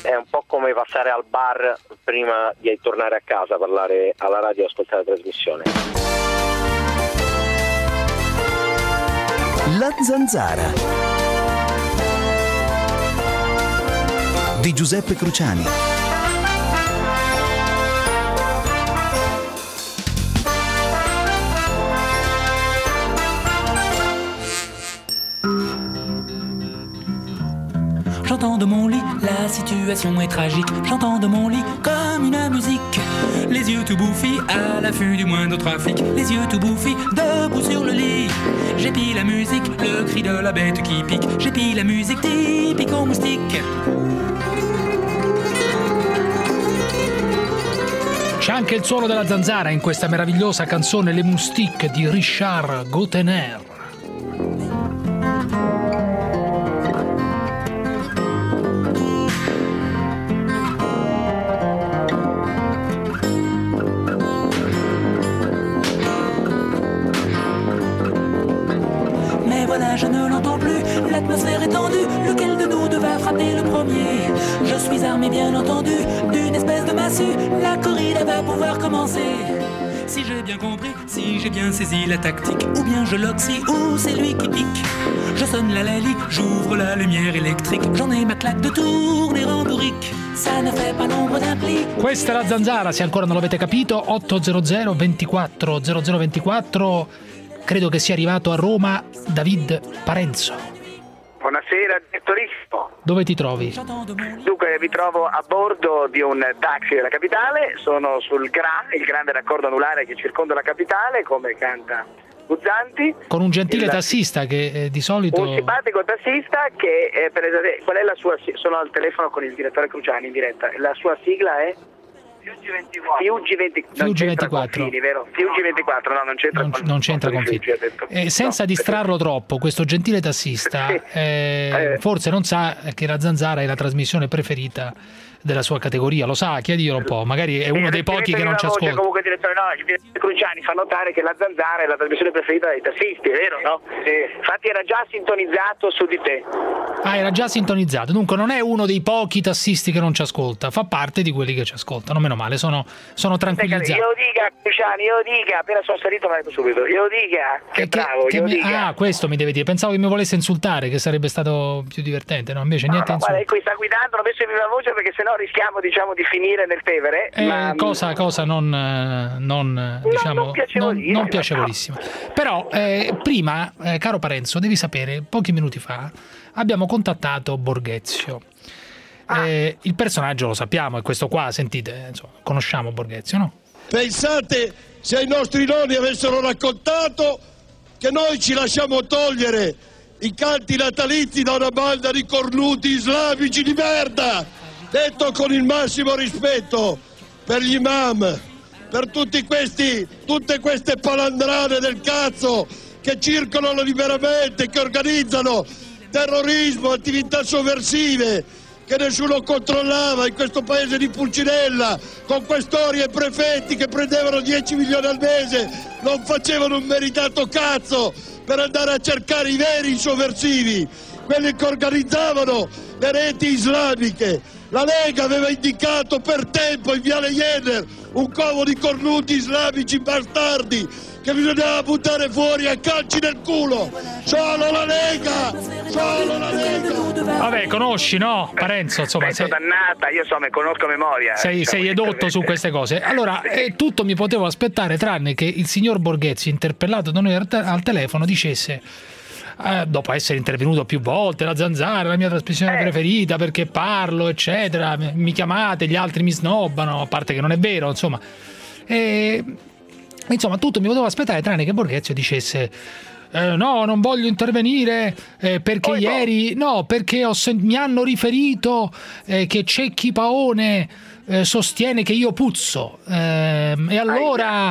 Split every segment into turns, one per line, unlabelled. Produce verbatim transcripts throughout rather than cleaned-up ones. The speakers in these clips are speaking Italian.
è un po' come passare al bar prima di tornare a casa, parlare alla radio e ascoltare la trasmissione.
La Zanzara di Giuseppe Cruciani.
J'entends de mon lit, la situation est tragique. J'entends de mon lit comme une musique. Les yeux tout bouffis, à l'affût du moindre trafic. Les yeux tout bouffis, debout sur le lit. J'épie la musique, le cri de la bête qui pique. J'épie la musique typique aux moustiques.
C'è anche il suono della zanzara in questa meravigliosa canzone Les Moustiques di Richard Gottener.
Je ne l'entends plus, l'atmosphère est tendue. Lequel de nous deux va frapper le premier? Je suis armé bien entendu d'une espèce de massue. La corrida va pouvoir commencer. Si j'ai bien compris, si j'ai bien saisi la tactique, ou bien je l'oxy, ou c'est lui qui pique. Je sonne la Lali, j'ouvre la lumière électrique. J'en ai ma claque de tourner en bourrique. Ça ne fait pas nombre d'un pli.
Questa è la zanzara, se ancora non l'avete capito. ottocento ventiquattro zero zero ventiquattro. Credo che sia arrivato a Roma David Parenzo.
Buonasera, direttorissimo.
Dove ti trovi?
Dunque, mi trovo a bordo di un taxi della capitale, sono sul G R A, il grande raccordo anulare che circonda la capitale, come canta Guzzanti.
Con un gentile
il...
tassista che eh, di solito...
Un simpatico tassista che, eh, per esempio, qual è la sua... Sono al telefono con il direttore Cruciani in diretta, la sua sigla è... Fiuggi ventiquattro. Fiuggi ventiquattro.
Fiuggi ventiquattro.
Confini, vero? Fiuggi ventiquattro, no, non c'entra
non,
con,
non c'entra con Fiuggi. Eh, senza no, distrarlo perché... troppo, questo gentile tassista sì. eh, eh. forse non sa che la zanzara è la trasmissione preferita della sua categoria, lo sa, chiediglielo un po', magari è uno sì, dei pochi che non ci ascolta.
Comunque direttore, no, il direttore Cruciani fa notare che la zanzara è la trasmissione preferita dei tassisti, è vero, no? Sì. Infatti era già sintonizzato su di te.
Ah, era già sintonizzato, dunque non è uno dei pochi tassisti che non ci ascolta, fa parte di quelli che ci ascoltano, meno male, sono, sono tranquillizzato.
Io dica, Cruciani, io dica, appena sono salito me ne subito, io dica, che, che bravo,
che
io
mi,
dica.
Ah, questo mi deve dire, pensavo che mi volesse insultare, che sarebbe stato più divertente, no, invece niente.
No, no, guarda, qui sta guidando, non ho messo in viva voce perché sennò rischiamo, diciamo, di finire nel Tevere.
Eh,
ma...
cosa, cosa non, non, diciamo,
non piacevolissima.
Non, non piacevolissima. Però eh, prima, eh, caro Parenzo, devi sapere, pochi minuti fa abbiamo contattato Borghezio. Ah. Eh, il personaggio lo sappiamo, è questo qua, sentite, insomma, conosciamo Borghezio, no?
Pensate se i nostri nonni avessero raccontato che noi ci lasciamo togliere i canti natalizi da una banda di cornuti islamici di merda! Detto con il massimo rispetto per gli imam, per tutti questi, tutte queste palandrane del cazzo che circolano liberamente, che organizzano terrorismo, attività sovversive, che nessuno controllava in questo paese di Pulcinella, con questori e prefetti che prendevano dieci milioni al mese, non facevano un meritato cazzo per andare a cercare i veri sovversivi, quelli che organizzavano le reti islamiche. La Lega aveva indicato per tempo in Viale Jenner un covo di cornuti islamici bastardi che bisognava buttare fuori a calci nel culo. Solo la Lega! Solo la Lega!
Vabbè, conosci, no? Parenzo, insomma...
Sei dannata, io so, me conosco a memoria.
Sei,
diciamo,
sei edotto su queste cose. Allora, sì. eh, tutto mi potevo aspettare tranne che il signor Borghezio, interpellato da noi al, te- al telefono, dicesse... Eh, dopo essere intervenuto più volte, la zanzara è la mia trasmissione eh. preferita perché parlo, eccetera, mi chiamate, gli altri mi snobbano, a parte che non è vero, insomma. E, insomma, tutto mi potevo aspettare tranne che Borghezio dicesse eh, no, non voglio intervenire eh, perché Poi ieri no, no perché ho sen- mi hanno riferito eh, che Cecchi Paone Eh, sostiene che io puzzo ehm, e allora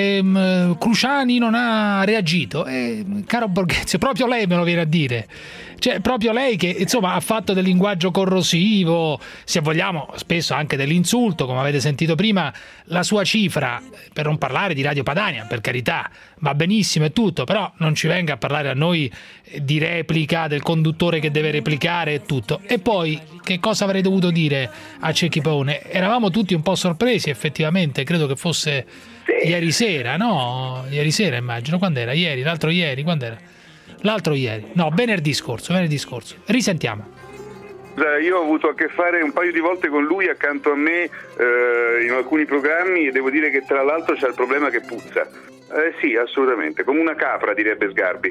ehm, Cruciani non ha reagito. Eh, caro Borghezio, proprio lei me lo viene a dire. Cioè, proprio lei che insomma ha fatto del linguaggio corrosivo, se vogliamo, spesso anche dell'insulto, come avete sentito prima, la sua cifra, per non parlare di Radio Padania, per carità, va benissimo e tutto, però non ci venga a parlare a noi di replica, del conduttore che deve replicare e tutto. E poi, che cosa avrei dovuto dire a Cecchi Paone? Eravamo tutti un po' sorpresi, effettivamente, credo che fosse sì. ieri sera, no? Ieri sera immagino, quando era? Ieri, l'altro ieri, quando era? L'altro ieri, no, venerdì scorso, venerdì scorso. Risentiamo.
Io ho avuto a che fare un paio di volte con lui accanto a me eh, in alcuni programmi e devo dire che tra l'altro c'è il problema che puzza. Eh sì, assolutamente, come una capra, direbbe Sgarbi.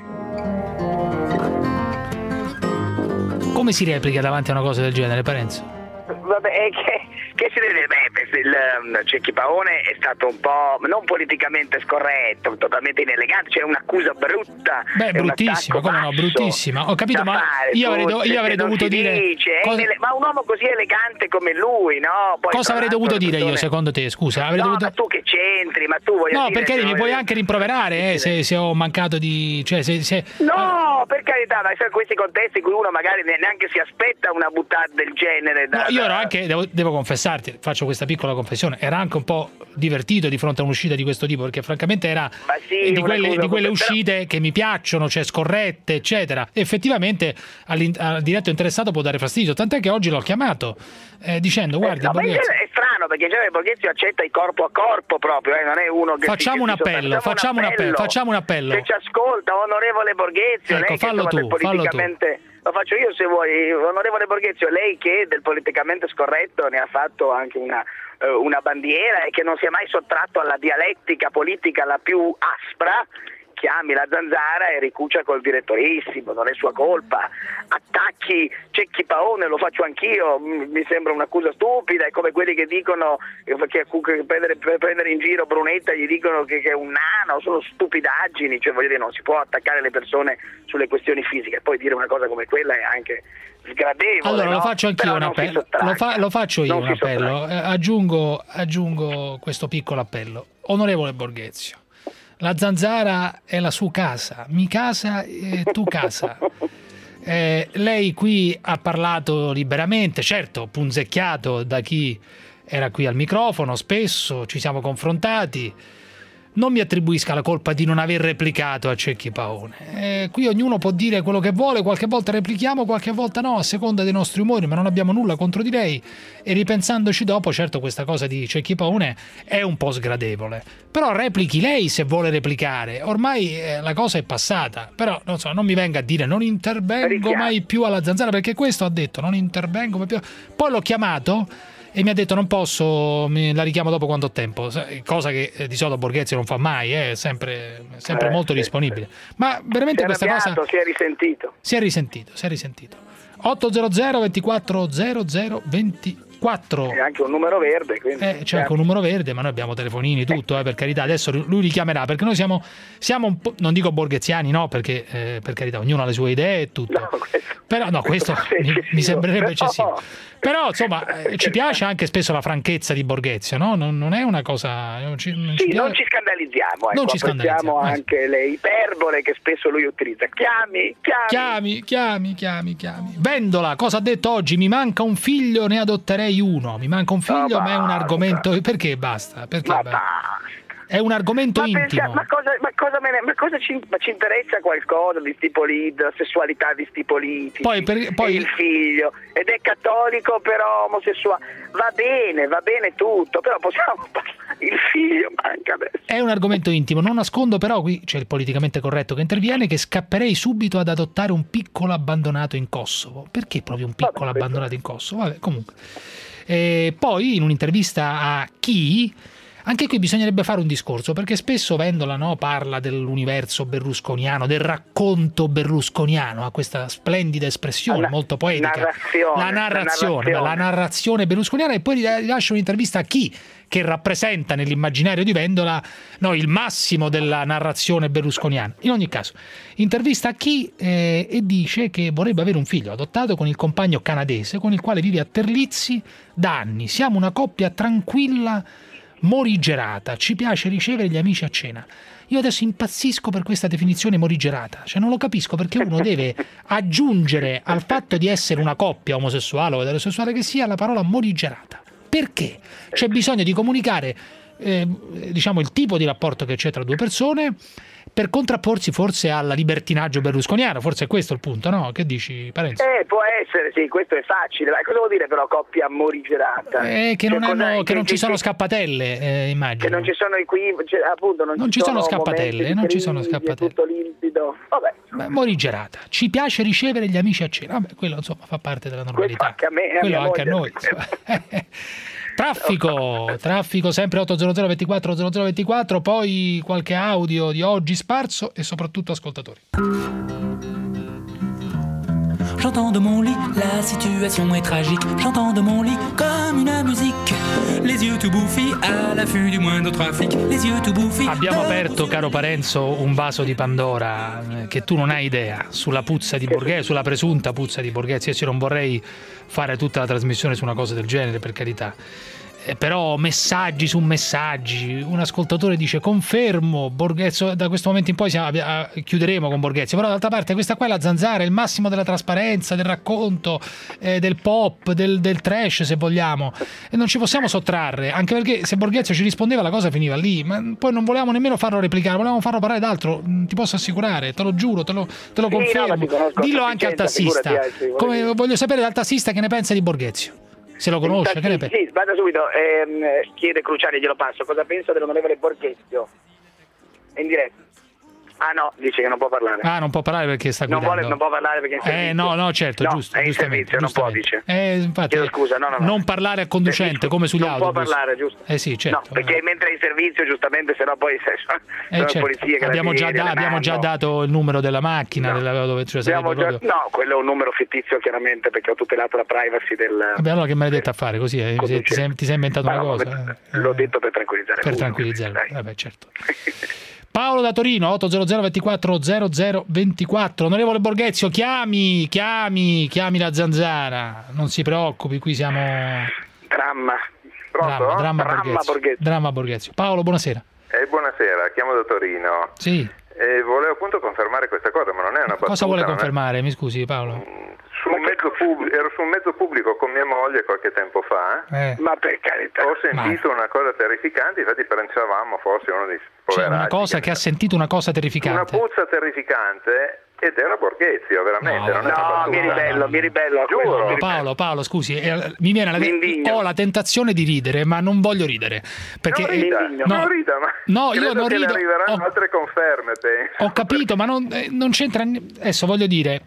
Come si replica davanti a una cosa del genere, Parenzo?
Vabbè, è che, che si deve, beh, il um, Cecchi Paone è stato un po' non politicamente scorretto, totalmente inelegante, c'è un'accusa brutta.
Beh, bruttissima, come no, bruttissima. Ho capito, ma io avrei, do, io avrei dovuto dire
dice,
cosa...
ele- ma un uomo così elegante come lui, no? Poi,
cosa avrei dovuto dire
persone...
io, secondo te? Scusa, avrei
no,
dovuto...
ma tu che c'entri, ma tu voglio
no,
dire...
No, perché mi puoi anche rimproverare eh, se, se ho mancato di... Cioè, se, se...
No, per carità, ma in questi contesti in cui uno magari neanche si aspetta una buttata del genere. Da,
no, io ero
da...
anche, devo, devo confessarti, faccio questa piccola confessione, era anche un po' divertito di fronte a un'uscita di questo tipo, perché francamente era
sì,
di quelle, di quelle
però...
uscite che mi piacciono, cioè scorrette, eccetera. Effettivamente al diretto interessato può dare fastidio, tant'è che oggi l'ho chiamato eh, dicendo, guardi,
eh, no,
Borghezio...
è strano, perché già Borghezio accetta il corpo a corpo proprio, eh, non è uno che...
Facciamo,
si,
un,
che
appello,
si
facciamo un appello, facciamo un appello.
Se ci ascolta, onorevole Borghezio,
ecco,
lei che
fallo
insomma,
tu,
politicamente...
fallo tu.
Lo faccio io se vuoi, onorevole Borghezio, lei che del politicamente scorretto ne ha fatto anche una, eh, una bandiera e che non si è mai sottratto alla dialettica politica la più aspra, chiami la Zanzara e ricucia col direttorissimo, non è sua colpa. Attacchi Cecchi Paone, lo faccio anch'io, mi sembra un'accusa stupida, è come quelli che dicono che, che prendere, per prendere in giro Brunetta gli dicono che, che è un nano, sono stupidaggini, cioè voglio dire, non si può attaccare le persone sulle questioni fisiche, poi dire una cosa come quella è anche sgradevole.
Allora
no?
lo faccio anch'io un appello, lo, fa, lo faccio io
non
un appello, eh, aggiungo, aggiungo questo piccolo appello. Onorevole Borghezio, la Zanzara è la sua casa, mi casa e tu casa. Eh, lei qui ha parlato liberamente, certo punzecchiato da chi era qui al microfono, spesso ci siamo confrontati. Non mi attribuisca la colpa di non aver replicato a Cecchi Paone. Eh, qui ognuno può dire quello che vuole, qualche volta replichiamo, qualche volta no, a seconda dei nostri umori, ma non abbiamo nulla contro di lei. E ripensandoci dopo, certo questa cosa di Cecchi Paone è un po' sgradevole. Però replichi lei se vuole replicare. Ormai eh, la cosa è passata. Però non so, non mi venga a dire non intervengo mai più alla Zanzara, perché questo ha detto, non intervengo mai più. Poi l'ho chiamato e mi ha detto non posso, mi, la richiamo dopo quanto ho tempo, cosa che eh, di solito Borghezio non fa mai, è eh, sempre, sempre eh, molto sì, disponibile. Sì. Ma veramente
si
questa cosa
si è risentito.
Si è risentito, si è risentito. otto zero zero ventiquattro zero zero ventiquattro.
C'è anche un numero verde, quindi.
Eh, c'è anche un numero verde, ma noi abbiamo telefonini, tutto, eh, per carità. Adesso lui richiamerà, perché noi siamo, siamo un po', non dico borgheziani, no, perché eh, per carità, ognuno ha le sue idee e tutto.
No, questo,
però no, questo, questo mi, mi sembrerebbe eccessivo. No. Però insomma eh, ci piace anche spesso la franchezza di Borghezio, no? Non, non è una cosa. Non ci, non
sì,
ci
non ci scandalizziamo, ecco,
non ci scandalizziamo
anche le iperbole che spesso lui utilizza. Chiami, chiami,
chiami, chiami, chiami, chiami. Vendola, cosa ha detto oggi? Mi manca un figlio, ne adotterei uno. Mi manca un figlio, no, ma è un argomento. Perché basta? Perché
ma
basta? È un argomento
ma
intimo.
Pensa, ma cosa, ma cosa, me ne, ma cosa ci, ma ci interessa qualcosa di sti politici, della sessualità di sti politici?
Poi, per, poi...
il figlio ed è cattolico però omosessuale. Va bene, va bene tutto, però possiamo parlare. Il figlio manca adesso.
È un argomento intimo. Non nascondo però, qui c'è il politicamente corretto che interviene, che scapperei subito ad adottare un piccolo abbandonato in Kosovo. Perché proprio un piccolo Vabbè, abbandonato in Kosovo? Vabbè, comunque. E poi in un'intervista a Chi, anche qui bisognerebbe fare un discorso, perché spesso Vendola, no, parla dell'universo berlusconiano, del racconto berlusconiano, ha questa splendida espressione la, molto poetica,
narrazione,
la narrazione,
la narrazione,
la narrazione berlusconiana, e poi rilascia un'intervista a Chi, che rappresenta nell'immaginario di Vendola, no, il massimo della narrazione berlusconiana. In ogni caso, intervista a Chi eh, e dice che vorrebbe avere un figlio adottato con il compagno canadese con il quale vive a Terlizzi da anni. Siamo una coppia tranquilla morigerata, ci piace ricevere gli amici a cena. Io adesso impazzisco per questa definizione morigerata, cioè non lo capisco perché uno deve aggiungere al fatto di essere una coppia omosessuale o eterosessuale che sia la parola morigerata. Perché? C'è bisogno di comunicare eh, diciamo il tipo di rapporto che c'è tra due persone per contrapporsi forse al libertinaggio berlusconiano, forse è questo il punto, no? Che dici, Parenzo?
Eh, può essere, sì, questo è facile. Ma cosa vuol dire però coppia morigerata?
Eh, che non,
cioè,
hanno, che
che,
non
che,
ci sono
che,
scappatelle, eh, immagino.
Che non ci sono equivoci, cioè, appunto, non,
non ci sono, sono scappatelle, non ci sono scappatelle.
È tutto limpido. Vabbè.
Beh, morigerata. Ci piace ricevere gli amici a cena. Vabbè, quello insomma fa parte della normalità.
Anche a me,
quello anche a noi.
moglie,
Traffico, traffico sempre otto zero zero ventiquattro zero zero ventiquattro, poi qualche audio di oggi sparso e soprattutto ascoltatori.
J'entends de mon lit, la situation est tragique. J'entends de mon lit comme une musique. Les yeux tout bouffis à l'affût du moindre trafic. Les yeux tout bouffis.
Abbiamo aperto, caro Parenzo, un vaso di Pandora eh, che tu non hai idea sulla puzza di Borghezio, sulla presunta puzza di Borghezio. Io non vorrei fare tutta la trasmissione su una cosa del genere, per carità. Eh, però messaggi su messaggi, un ascoltatore dice confermo Borghezio, da questo momento in poi siamo, a, chiuderemo con Borghezio, però d'altra parte questa qua è la zanzara, è il massimo della trasparenza, del racconto, eh, del pop, del, del trash se vogliamo, e non ci possiamo sottrarre, anche perché se Borghezio ci rispondeva la cosa finiva lì, ma poi non volevamo nemmeno farlo replicare, volevamo farlo parlare d'altro, ti posso assicurare, te lo giuro, te lo, te lo
sì,
confermo,
no,
dillo anche al tassista, come voglio sapere dal tassista che ne pensa di Borghezio. Se lo conosce, che ne pensa?
Sì, vada subito, ehm, chiede Cruciani, glielo passo. Cosa pensa dell'onorevole Borghezio? È in diretta. Ah no, dice che non può parlare.
Ah, non può parlare perché sta guidando.
Non vuole, non può parlare perché è in servizio.
Eh no, no, certo,
no,
giusto.
è in servizio, non può, dice.
Eh, infatti,
Chiedo scusa, no, no, no.
Non parlare a conducente, come sugli
non
autobus.
Non può parlare, giusto?
Eh sì, certo.
No, perché mentre è in servizio, giustamente, sennò poi se,
eh, certo.
polizia che
abbiamo, già, da, abbiamo già dato il numero della macchina,
no.
della, dove cioè,
già,
proprio...
No, quello è un numero fittizio chiaramente, perché ho tutelato la privacy del...
Vabbè, allora che me l'hai detto a fare così? Eh? Ti, sei, ti sei inventato
Ma
una
no,
cosa?
L'ho eh, detto per tranquillizzare.
Per
uno,
tranquillizzare, vabbè, certo. Paolo da Torino, otto zero zero ventiquattro zero zero ventiquattro. Onorevole Borghezio, chiami, chiami, chiami la zanzara. Non si preoccupi, qui siamo...
Dramma. Pronto?
Dramma, dramma,
dramma
Borghezio.
Borghezio.
Dramma Borghezio. Paolo, buonasera.
Eh, buonasera, chiamo da Torino.
Sì.
E volevo appunto confermare questa cosa, ma non è una battuta.
Cosa vuole confermare? È... Mi scusi, Paolo.
Su un mezzo pub... Ero su un mezzo pubblico con mia moglie qualche tempo fa.
Eh.
Ma per carità.
Ho sentito
ma...
una cosa terrificante, infatti pensavamo fosse uno dei
Cioè una cosa che, che ha sentito una cosa terrificante.
Una puzza terrificante ed era Borghezio, veramente.
No,
non
no, mi ribello, mi ribello.
Giuro.
No, Paolo, Paolo, scusi, eh, mi viene la te- ho la tentazione di ridere, ma non voglio ridere. Perché,
non rida,
eh, no,
non rida, ma
no,
credo
io non
che
rido.
le arriveranno
Ho,
altre conferme. Penso.
Ho capito, ma non, eh, non c'entra. Adesso voglio dire.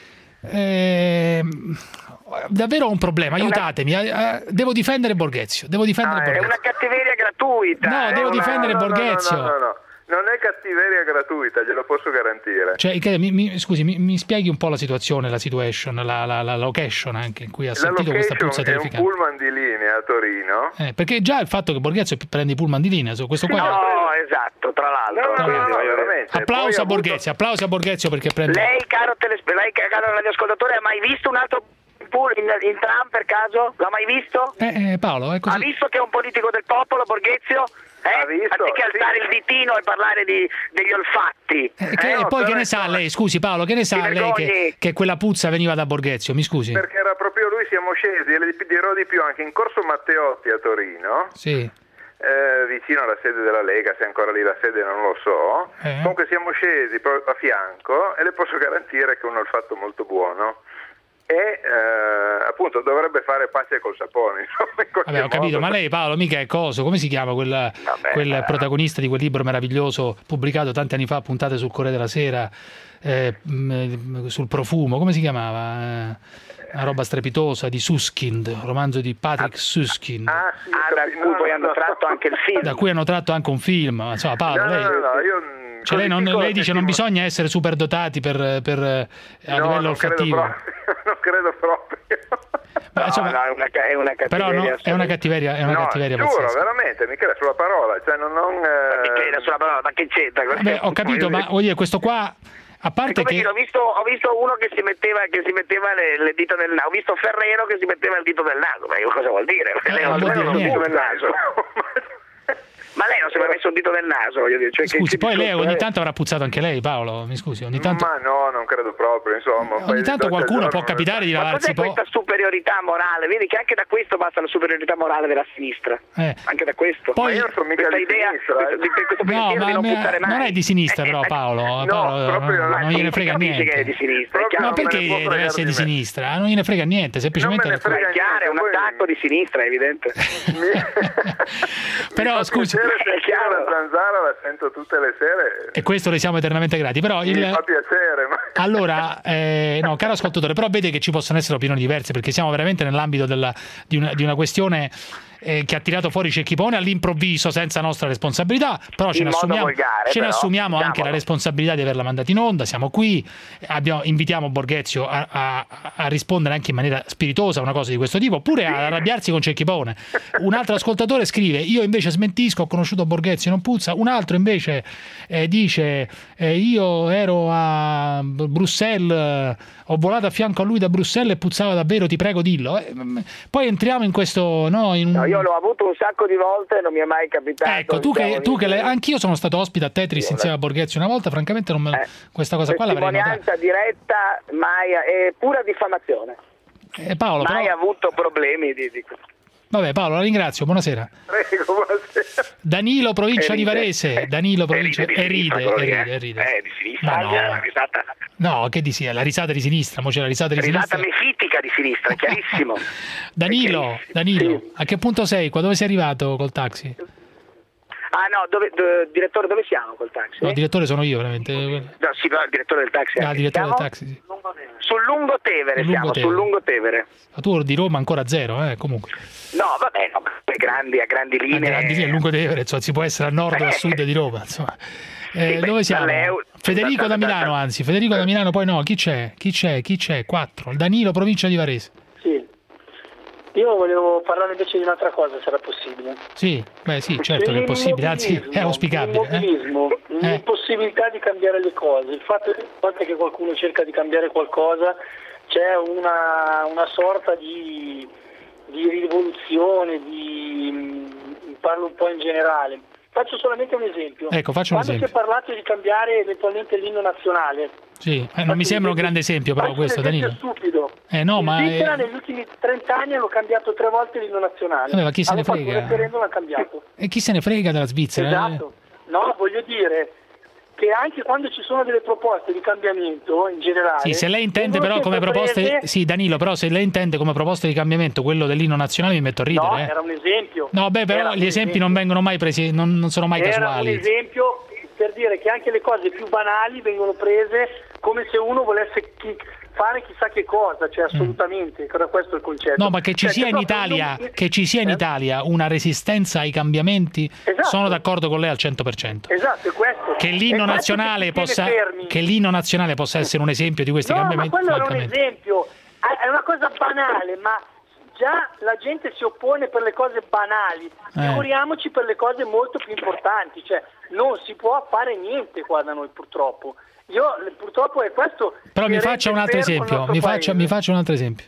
Eh, davvero ho un problema, aiutatemi. Eh, devo difendere Borghezio. Devo difendere
ah,
Borghezio.
È una cattiveria gratuita.
No,
eh?
devo
no,
difendere
no, no,
Borghezio.
No, no, no, no. Non è cattiveria gratuita, glielo posso garantire.
Cioè, che, mi, mi, scusi, mi, mi spieghi un po' la situazione, la situation, la, la, la location anche in cui ha
la
sentito questa puzza terrificante.
È un pullman di linea a Torino.
Eh, perché già il fatto che Borghezio prende i pullman di linea, questo qua.
No, esatto, tra l'altro.
No, no, no, no, veramente.
Applauso a
avuto...
Borghezio, applausi a Borghezio perché prende.
Lei, caro, telespe- lei, caro radioascoltatore, ha mai visto un altro in, in tram per caso? L'ha mai visto?
Eh, eh, Paolo, è così.
Ha visto che è un politico del popolo, Borghezio? Eh?
Ha visto,
anziché alzare
sì.
il ditino e parlare di, degli olfatti.
Eh, che,
eh?
e poi che ne
sarà...
sa lei, scusi Paolo, che ne sa
Ti
lei che,
vergogni.
che quella puzza veniva da Borghezio, mi scusi?
Perché era proprio lui, siamo scesi, e le dirò di più, anche in Corso Matteotti a Torino.
Sì.
Eh, vicino alla sede della Lega, se ancora lì la sede non lo so.
Eh.
Comunque siamo scesi a fianco e le posso garantire che è un olfatto molto buono. E eh, appunto dovrebbe fare pace col sapone, insomma, in
Vabbè, ho capito,
modo.
ma lei Paolo mica è coso, come si chiama quel,
Vabbè,
quel
eh.
protagonista di quel libro meraviglioso pubblicato tanti anni fa, puntate sul Corriere della Sera, eh, mh, sul profumo, come si chiamava? Eh, una roba strepitosa di Suskind, romanzo di Patrick
ah,
Suskind,
Ah, sì,
Ah, da
no,
cui poi
no,
hanno
no.
tratto anche il film.
da cui hanno tratto anche un film, insomma Paolo,
No,
lei...
no, no, no, io
Cioè lei, non, lei dice non bisogna essere superdotati per, per, a
no,
livello
non
olfattivo.
Credo proprio, non credo proprio.
Ma,
No,
insomma,
no, è una, è una cattiveria.
però no, è una cattiveria, è una
no,
cattiveria
giuro,
pazzesca.
veramente, mi crede sulla parola, cioè non... non
Ma
eh...
mi creda sulla parola, ma che c'entra?
Beh, ho capito, ma voglio dire, questo qua, a parte
Come
che...
dire, ho, visto, ho visto uno che si metteva, che si metteva le, le dita nel naso, ho visto Ferrero che si metteva il dito nel naso, ma cosa vuol dire?
Eh,
Lei
non vuol dire
il dito
niente.
nel naso. Ma lei non si è mai messo un dito nel naso, voglio dire. Cioè,
Scusi,
che,
poi
che
lei ogni
eh.
tanto avrà puzzato anche lei, Paolo, mi scusi, ogni tanto...
Ma no, non credo proprio, insomma. un paio
Ogni
di
tanto
volte al
qualcuno
giorno
può capitare di
Ma
lavarsi
cos'è
po'...
questa superiorità morale? Vedi che anche da questo basta la superiorità morale della sinistra.
Eh.
Anche da questo.
Poi-
Ma io non sono mica
questa
di
idea,
sinistra,
questo,
eh.
di, questo
No,
pensiero
ma
di non
me-
buttare mai.
non è di sinistra però
Eh,
Paolo,
No,
Paolo
proprio
non,
non è.
non gliene
si
frega
capisce
niente.
che è di sinistra, è
Proprio
chiaro.
Ma perché
non me ne può
deve
fregare
essere di
di me.
sinistra? Non gliene frega niente, semplicemente...
Non me ne frega
È chiaro, è un
Poi-
attacco di sinistra, è evidente.
Però,
Mi fa
scusi-
piacere
È
sentire
chiaro.
la Zanzara, la sento tutte le sere.
E questo le siamo eternamente grati, però
Mi
il...
fa piacere. Ma...
Allora, eh, no, caro ascoltatore, però vede che ci possono essere opinioni diverse perché siamo veramente nell'ambito della, di, una, di una questione eh, che ha tirato fuori Cecchipone all'improvviso senza nostra responsabilità, però ce
In
ne
modo
assumiamo,
volgare,
ce ne
però,
assumiamo anche
diciamolo.
la responsabilità di averla mandata in onda, siamo qui, abbiamo- invitiamo Borghezio a, a- a rispondere anche in maniera spiritosa a una cosa di questo tipo, oppure a arrabbiarsi con Cecchipone. Un altro ascoltatore scrive: io invece smentisco, ho conosciuto Borghezio, non puzza. Un altro invece eh, dice eh, io ero a Bruxelles, eh, ho volato a fianco a lui da Bruxelles e puzzava davvero, ti prego dillo. Eh, mm, poi entriamo in questo, no, in un...
No, io l'ho avuto un sacco di volte e non mi è mai capitato.
Ecco, tu che,
diciamo,
tu
di-
che le- anch'io sono stato ospite a Tetris insieme a Borghezio una volta, francamente non me lo-
Eh,
questa cosa qua l'avrei notata.
testimonianza diretta, mai, è pura diffamazione.
Eh, Paolo,
Mai
però,
avuto problemi di, di...
vabbè, Paolo, la ringrazio, buonasera.
Prego, buonasera.
Danilo, provincia di
E ride.
Varese. Danilo,
E
provincia
ride di
e ride,
sinistra,
e
quello lì,
ride,
eh.
e ride.
Eh, di sinistra,
Ma
anche
no.
la risata,
No, che di sia, la risata di sinistra, mo c'è la risata di
risata
sinistra.
mefitica di sinistra, chiarissimo.
Danilo,
Chiarissimo.
Danilo,
Sì.
a che punto sei? Qua dove sei arrivato col taxi?
Ah no, dove, do- direttore, dove siamo col taxi?
No, il direttore sono io, veramente.
No, sì, no, il direttore del taxi.
Ah,
anche.
il direttore del
Siamo
taxi, sì.
Sul Lungotevere
Sul
siamo,
Lungotevere.
sul Lungotevere.
Ma tu di Roma ancora zero, eh, comunque.
No, vabbè, no, a grandi, a grandi
A
linee.
grandi linee, a Lungotevere, insomma, si può essere a nord o a sud di Roma, insomma. Eh,
Sì, beh,
dove siamo?
dall'Eu-
Federico
da-
da
da-
Milano,
da-
anzi, Federico da Milano, poi no, chi c'è? Chi c'è? Chi c'è? Quattro. Il Danilo, provincia di Varese.
Sì. Io volevo parlare invece di un'altra cosa, se era possibile.
Sì, beh sì, certo che è possibile, anzi è auspicabile. eh.
L'immobilismo,
Eh.
l'impossibilità di cambiare le cose, il fatto che a volte che qualcuno cerca di cambiare qualcosa c'è una, una sorta di, di rivoluzione, di, mh, parlo un po' in generale. Faccio solamente un esempio.
Ecco, faccio un
Quando
esempio.
si è parlato di cambiare eventualmente l'inno nazionale,
Sì, eh, non mi sembra un grande esempio però
faccio
questo,
un esempio
Danilo.
stupido.
Eh no,
In
ma...
Svizzera
eh,
negli ultimi trenta anni hanno cambiato tre volte l'inno nazionale.
Vabbè, ma chi se ne
Hanno fatto
frega?
un referendum e l'hanno cambiato.
E chi se ne frega della Svizzera? eh?
Esatto. No, voglio dire che anche quando ci sono delle proposte di cambiamento in generale...
Sì, se lei intende
vengono
però come
sempre
proposte...
prese-
Sì, Danilo, però se lei intende come proposte di cambiamento quello dell'inno nazionale mi metto a ridere.
No,
eh.
era un esempio.
No, beh, però
Era
gli
un
esempi
esempio.
non vengono mai presi, non, non sono mai
Era un
casuali.
esempio per dire che anche le cose più banali vengono prese come se uno volesse chi- fare chissà che cosa, cioè assolutamente, che era questo il concetto.
No, ma che ci
Cioè,
sia
che
in
proprio
Italia,
non-
che ci sia in
Eh?
Italia una resistenza ai cambiamenti,
Esatto.
sono d'accordo con lei al cento per cento.
Esatto, è questo.
Che
È
l'inno
questo
nazionale
che ci tiene
possa
fermi.
che l'inno nazionale possa essere un esempio di questi
No, ma
cambiamenti.
quello era un
francamente.
esempio, è è una cosa banale, ma già la gente si oppone per le cose banali,
Eh.
figuriamoci per le cose molto più importanti, cioè non si può fare niente qua da noi purtroppo. Io purtroppo è questo.
Però
che
mi faccia un
rende
altro
fermo il
esempio,
nostro
mi faccia,
paese.
mi faccia un altro esempio.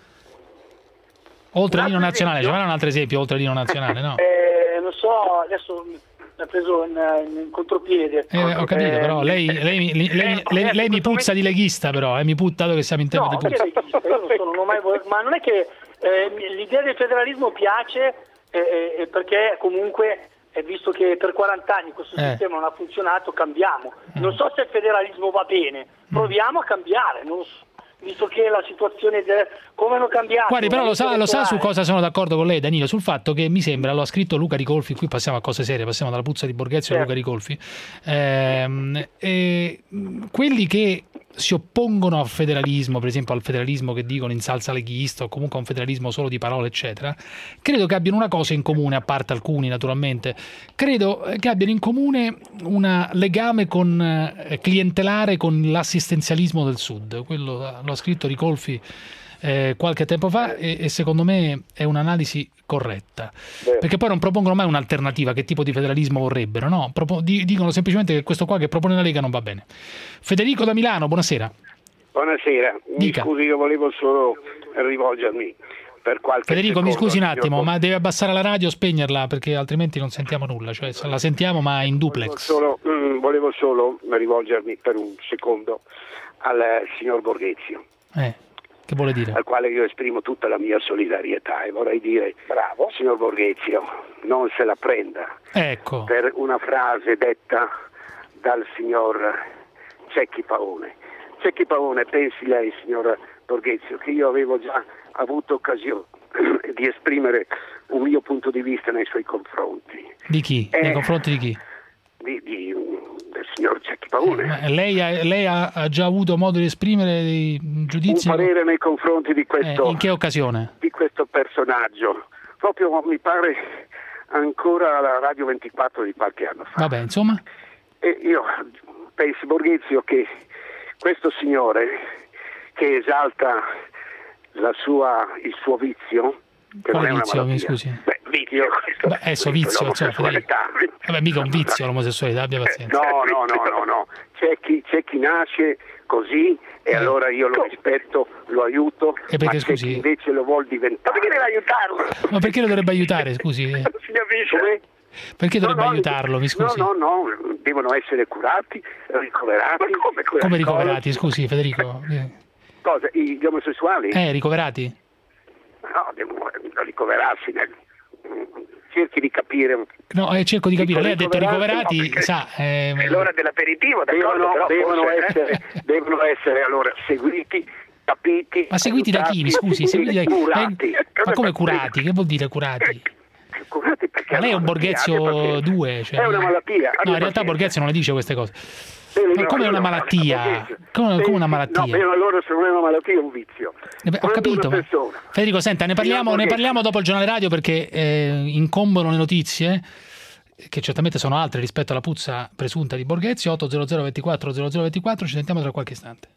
Oltre
Un
l'inno
altro
nazionale,
esempio?
cioè, non un altro esempio oltre l'inno nazionale, no?
Eh, non so, adesso mi ha preso in, in contropiede.
Eh, ho capito,
Eh,
però lei, lei, lei, lei- lei- lei- lei mi puzza di leghista, però, eh, mi puzza, dato che siamo in tema
No,
di
che
puzza.
leghista, io non sono, non ho mai vol- ma non è che eh, l'idea del federalismo piace eh, eh, perché comunque eh, visto che per quaranta anni questo
Eh.
sistema non ha funzionato, cambiamo.
Mm.
Non so se il federalismo va bene, proviamo a cambiare, non so, visto che la situazione de- come hanno cambiato.
Guardi, però lo sa, lo sa su
elettorale.
cosa sono d'accordo con lei, Danilo? Sul fatto che mi sembra, lo ha scritto Luca Ricolfi, qui passiamo a cose serie, passiamo dalla puzza di Borghezio a
Certo.
Luca Ricolfi, ehm, e, mh, quelli che si oppongono al federalismo, per esempio al federalismo che dicono in salsa leghista o comunque a un federalismo solo di parole, eccetera, credo che abbiano una cosa in comune, a parte alcuni naturalmente, credo eh, che abbiano in comune un legame con, eh, clientelare con l'assistenzialismo del Sud. Quello eh, lo ha scritto Ricolfi eh, qualche tempo fa e, e secondo me è un'analisi corretta, perché poi non propongono mai un'alternativa, che tipo di federalismo vorrebbero, no? Propo- di- dicono semplicemente che questo qua che propone la Lega non va bene. Federico da Milano, buonasera.
Buonasera, mi
Dica.
scusi, io volevo solo rivolgermi per qualche
Federico, mi
secondo,
scusi un attimo,
signor...
ma deve abbassare la radio o spegnerla, perché altrimenti non sentiamo nulla, cioè la sentiamo ma in duplex.
Volevo solo, mm, volevo solo rivolgermi per un secondo al eh, signor Borghezio.
Eh, che vuole dire?
Al quale io esprimo tutta la mia solidarietà e vorrei dire, bravo, signor Borghezio, non se la prenda
Ecco.
per una frase detta dal signor Cecchi Paone. Cecchi Paone, pensi lei, signor Borghezio, che io avevo già avuto occasione di esprimere un mio punto di vista nei suoi confronti.
Di chi?
Eh,
Nei confronti di chi?
Di, di, del signor Cecchi Paone.
Ma lei, ha, lei ha, ha già avuto modo di esprimere dei giudizi?
Un parere nei confronti di questo,
eh, in che occasione?
Di questo personaggio. Proprio mi pare ancora alla Radio ventiquattro di qualche anno fa.
Vabbè, insomma.
E io penso, Borghezio, che questo signore che esalta la sua, il suo vizio, che
Quale
non è una
vizio, mi
malattia.
scusi?
Beh, vizio, questo,
Beh, adesso vizio, cioè,
l'omosessualità.
Vabbè, mica un vizio l'omosessualità, abbia pazienza.
No, no, no, no, no. C'è chi, c'è chi nasce così e
Eh.
allora io lo rispetto, lo aiuto,
E perché,
ma c'è
scusi?
chi invece lo vuol diventare. Ma perché deve aiutarlo?
Ma perché lo dovrebbe aiutare, scusi?
Si capisce?
Perché dovrebbe
No, no,
aiutarlo, mi scusi?
No, no, no, devono essere curati, ricoverati. Ma come curati?
Come ricoverati, scusi Federico?
Cosa? Gli omosessuali?
Eh, ricoverati?
No, devono ricoverarsi. Nel... Cerchi di capire.
No, eh, cerco di capire. Lei ha detto ricoverati,
no, perché
sa... Eh,
È l'ora dell'aperitivo, d'accordo?
Devono,
però
devono,
forse,
essere,
eh?
devono essere allora seguiti, capiti.
Ma seguiti da chi, mi scusi? Seguiti da chi?
Curati.
Eh, ma come curati? Che vuol dire curati?
Curati perché
Ma lei è un Borghezio due, cioè...
è una malattia.
No, in realtà Borghezio non le dice queste cose.
Bene,
Ma
no,
come
io
una
no,
malattia?
Borghezio.
Come, come una
No,
malattia?
bene, allora se non è una malattia è un vizio.
Eh beh, ho
Quando
capito.
una
ma-
persona-
Federico, senta, ne parliamo, ne parliamo dopo il giornale radio perché eh, incombono le notizie, che certamente sono altre rispetto alla puzza presunta di Borghezio. Otto zero zero ventiquattro zero zero ventiquattro, ci sentiamo tra qualche istante.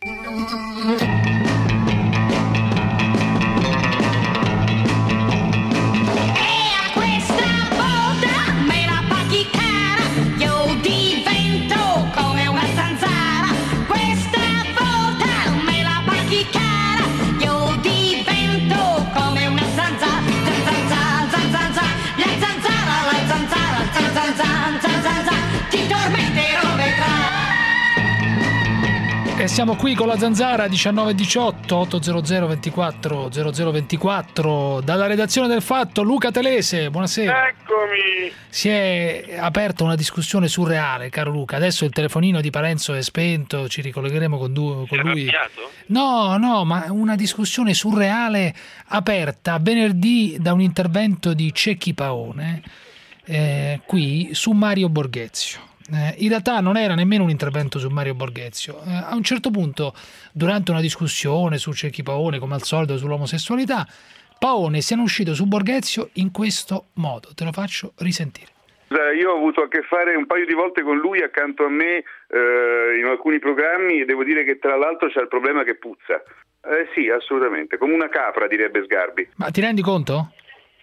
E siamo qui con la Zanzara diciannove diciotto otto zero zero ventiquattro zero zero ventiquattro dalla redazione del Fatto. Luca Telese, buonasera.
Eccomi.
Si è aperta una discussione surreale, caro Luca. Adesso il telefonino di Parenzo è spento, ci ricollegheremo con, du- con lui.
Arrabbiato?
No, no, ma una discussione surreale aperta venerdì da un intervento di Cecchi Paone eh, qui su Mario Borghezio. Eh, in realtà non era nemmeno un intervento su Mario Borghezio. Eh, a un certo punto, durante una discussione su Cecchi Paone, come al solito sull'omosessualità, Paone se ne è uscito su Borghezio in questo modo. Te lo faccio risentire.
Io ho avuto a che fare un paio di volte con lui accanto a me eh, in alcuni programmi e devo dire che tra l'altro c'è il problema che puzza. Eh sì, assolutamente, come una capra direbbe Sgarbi.
Ma ti rendi conto?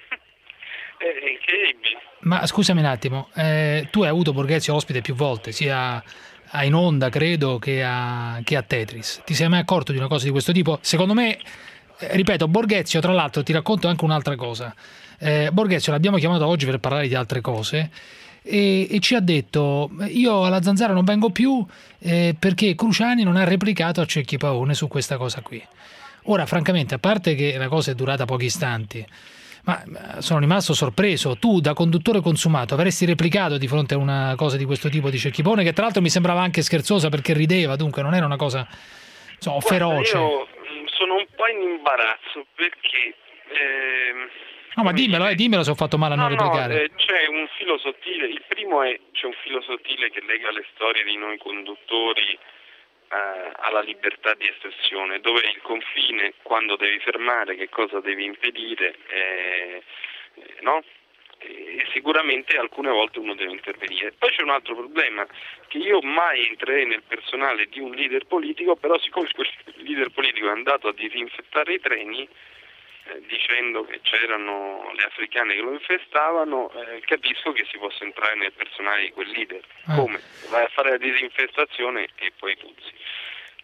È incredibile.
Ma scusami un attimo, eh, tu hai avuto Borghezio ospite più volte, sia a In Onda credo che a, che a Tetris. Ti sei mai accorto di una cosa di questo tipo? Secondo me, eh, ripeto, Borghezio tra l'altro ti racconto anche un'altra cosa. Eh, Borghezio l'abbiamo chiamato oggi per parlare di altre cose e, e ci ha detto: io alla Zanzara non vengo più eh, perché Cruciani non ha replicato a Cecchi Paone su questa cosa qui. Ora francamente, a parte che la cosa è durata pochi istanti, ma sono rimasto sorpreso. Tu da conduttore consumato avresti replicato di fronte a una cosa di questo tipo di Cecchi Paone, che tra l'altro mi sembrava anche scherzosa perché rideva, dunque non era una cosa insomma, feroce.
Io sono un po' in imbarazzo perché ehm,
no ma dimmelo, eh, dimmelo se ho fatto male a non
no,
replicare.
No, eh, c'è un filo sottile. Il primo è c'è un filo sottile che lega le storie di noi conduttori eh, alla libertà di espressione, dove il confine, quando devi fermare, che cosa devi impedire, eh, eh, no? E sicuramente alcune volte uno deve intervenire. Poi c'è un altro problema, che io mai entrerei nel personale di un leader politico, però siccome quel leader politico è andato a disinfettare i treni eh, dicendo che c'erano le africane che lo infestavano, eh, capisco che si possa entrare nel personale di quel leader.
Ah.
Come? Vai a fare la disinfestazione e poi puzzi.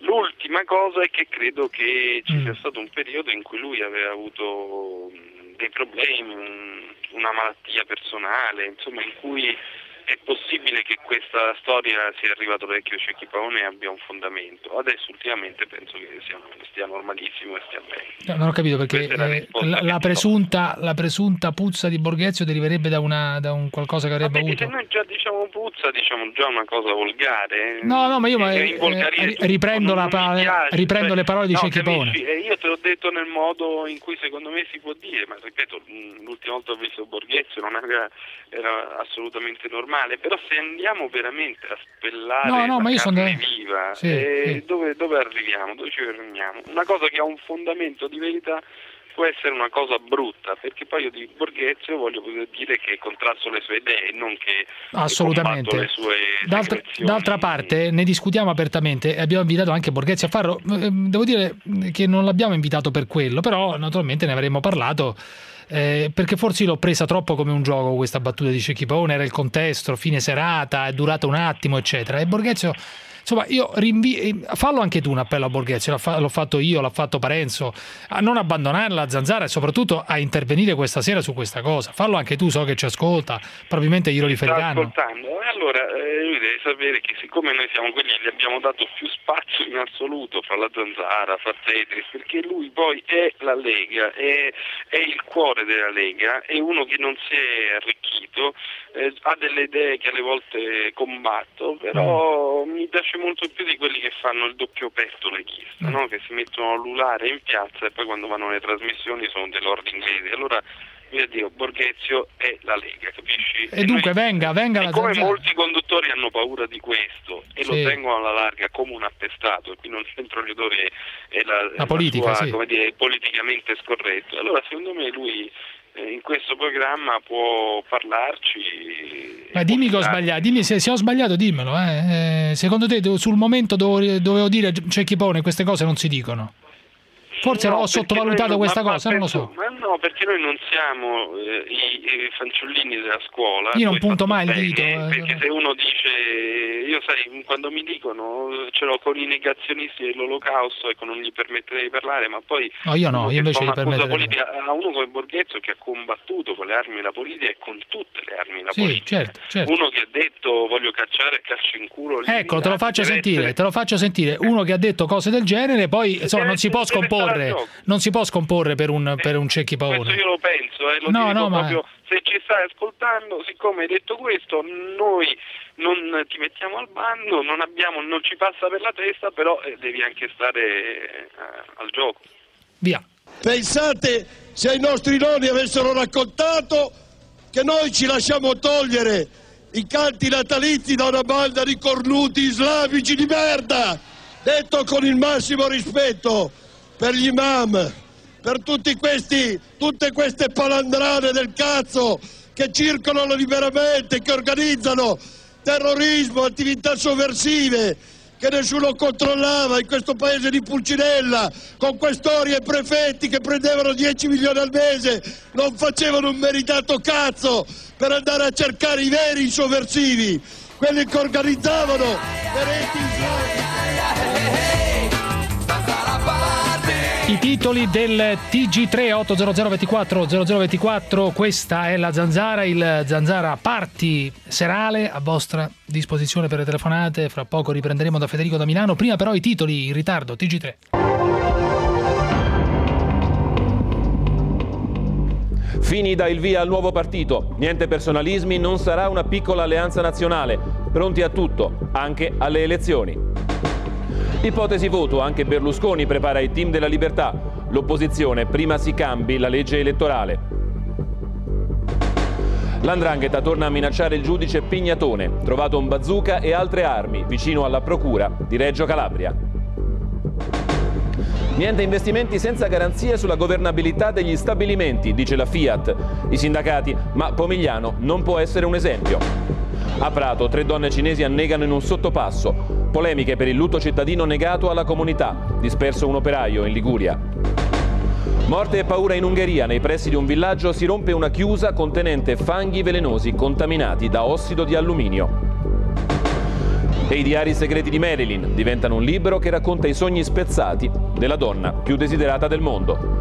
L'ultima cosa è che credo che ci sia stato un periodo in cui lui aveva avuto dei problemi, una malattia personale, insomma, in cui è possibile che questa storia sia arrivata all'orecchio Cecchi Paone e abbia un fondamento. Adesso ultimamente penso che sia, stia normalissimo e stia bene.
No, non ho capito perché eh, la, la, presunta, la presunta puzza di Borghezio deriverebbe da, una, da un qualcosa che avrebbe
ma
avuto.
Se noi già diciamo puzza, diciamo già una cosa volgare.
No, no, ma io eh, eh, riprendo, la, piace, riprendo cioè, le parole di no, Cecchi Paone.
E io te l'ho detto nel modo in cui secondo me si può dire, ma ripeto, l'ultima volta ho visto Borghezio non era, era assolutamente normale. Però se andiamo veramente a spellare
no, no,
la
ma io
carne
sono...
viva,
sì,
eh,
sì.
Dove, dove arriviamo? Dove ci fermiamo? Una cosa che ha un fondamento di verità può essere una cosa brutta, perché poi io di Borghezio voglio dire che contrasto le sue idee, non che
assolutamente
le sue
d'altra, d'altra parte ne discutiamo apertamente e abbiamo invitato anche Borghezio a farlo. Devo dire che non l'abbiamo invitato per quello, però naturalmente ne avremmo parlato. Eh, perché forse l'ho presa troppo come un gioco questa battuta di Cecchi Paone, era il contesto, fine serata, è durata un attimo eccetera, e Borghezio insomma io rinvio, fallo anche tu un appello a Borghezio, l'ho fatto io, l'ha fatto Parenzo, a non abbandonare la Zanzara e soprattutto a intervenire questa sera su questa cosa, fallo anche tu, so che ci ascolta, probabilmente glielo riferiranno.
Sta ascoltando, allora eh, lui deve sapere che siccome noi siamo quelli che gli abbiamo dato più spazio in assoluto fra la Zanzara, fra Tetris, perché lui poi è la Lega, è, è il cuore della Lega, è uno che non si è arricchito, eh, ha delle idee che alle volte combatto, però mm. mi piace molto più di quelli che fanno il doppio petto leghista, mm. no? Che si mettono a lulare in piazza e poi quando vanno alle trasmissioni sono dei lord inglesi. Allora io dico, Borghezio è la Lega, capisci?
E, e dunque noi, venga, venga la
Zanzara. Come molti
Zanzara.
conduttori hanno paura di questo e sì. lo tengono alla larga come un appestato, e qui non c'entra gli odori e la,
la politica,
la sua,
sì.
come dire, politicamente scorretto. Allora secondo me lui in questo programma può parlarci.
Ma dimmi che ho sbagliato, dimmi se, se ho sbagliato, dimmelo. Eh. Eh, secondo te sul momento dovevo, dovevo dire Cecchi Paone queste cose non si dicono? Forse no, ho sottovalutato non, questa cosa, non lo so.
Ma no, perché noi non siamo eh, i, i fanciullini della scuola.
Io non punto mai il dito.
Eh, perché se uno dice, io sai, quando mi dicono ce l'ho con i negazionisti dell'olocausto, ecco, non gli permetterei di parlare, ma poi...
No, io no, io invece gli permetterei.
A uno come Borghezio che ha combattuto con le armi della politica e con tutte le armi della
sì,
politica.
Certo, certo.
Uno che ha detto voglio cacciare a calcio in culo...
Ecco, te lo faccio sentire, essere... te lo faccio sentire. Uno che ha detto cose del genere, poi insomma non si può scomporre. Non si può scomporre per un, per un Cecchi Paone.
Questo io lo penso, eh, lo
no,
dico
no,
proprio,
ma...
se ci stai ascoltando, siccome hai detto questo, noi non ti mettiamo al bando, non abbiamo, non ci passa per la testa, però eh, devi anche stare eh, al gioco.
Via.
Pensate se i nostri nonni avessero raccontato che noi ci lasciamo togliere i canti natalizi da una banda di cornuti islamici di merda, detto con il massimo rispetto per gli imam, per tutti questi, tutte queste palandrane del cazzo che circolano liberamente, che organizzano terrorismo, attività sovversive che nessuno controllava in questo paese di Pulcinella, con questori e prefetti che prendevano dieci milioni al mese, non facevano un meritato cazzo per andare a cercare i veri sovversivi, quelli che organizzavano le reti islamiche.
I titoli del T G tre otto zero zero due quattro zero zero due quattro, questa è la Zanzara, il Zanzara Party serale a vostra disposizione per le telefonate. Fra poco riprenderemo da Federico da Milano, prima però i titoli in ritardo. T G tre.
Finida il via al nuovo partito, niente personalismi, non sarà una piccola alleanza nazionale, pronti a tutto, anche alle elezioni. Ipotesi voto, anche Berlusconi prepara il team della libertà. L'opposizione, prima si cambi la legge elettorale. L'Andrangheta torna a minacciare il giudice Pignatone, trovato un bazooka e altre armi vicino alla procura di Reggio Calabria. Niente investimenti senza garanzie sulla governabilità degli stabilimenti, dice la Fiat. I sindacati, ma Pomigliano non può essere un esempio. A Prato, tre donne cinesi annegano in un sottopasso. Polemiche per il lutto cittadino negato alla comunità. Disperso un operaio in Liguria. Morte e paura in Ungheria. Nei pressi di un villaggio si rompe una chiusa contenente fanghi velenosi contaminati da ossido di alluminio. E i diari segreti di Marilyn diventano un libro che racconta i sogni spezzati della donna più desiderata del mondo.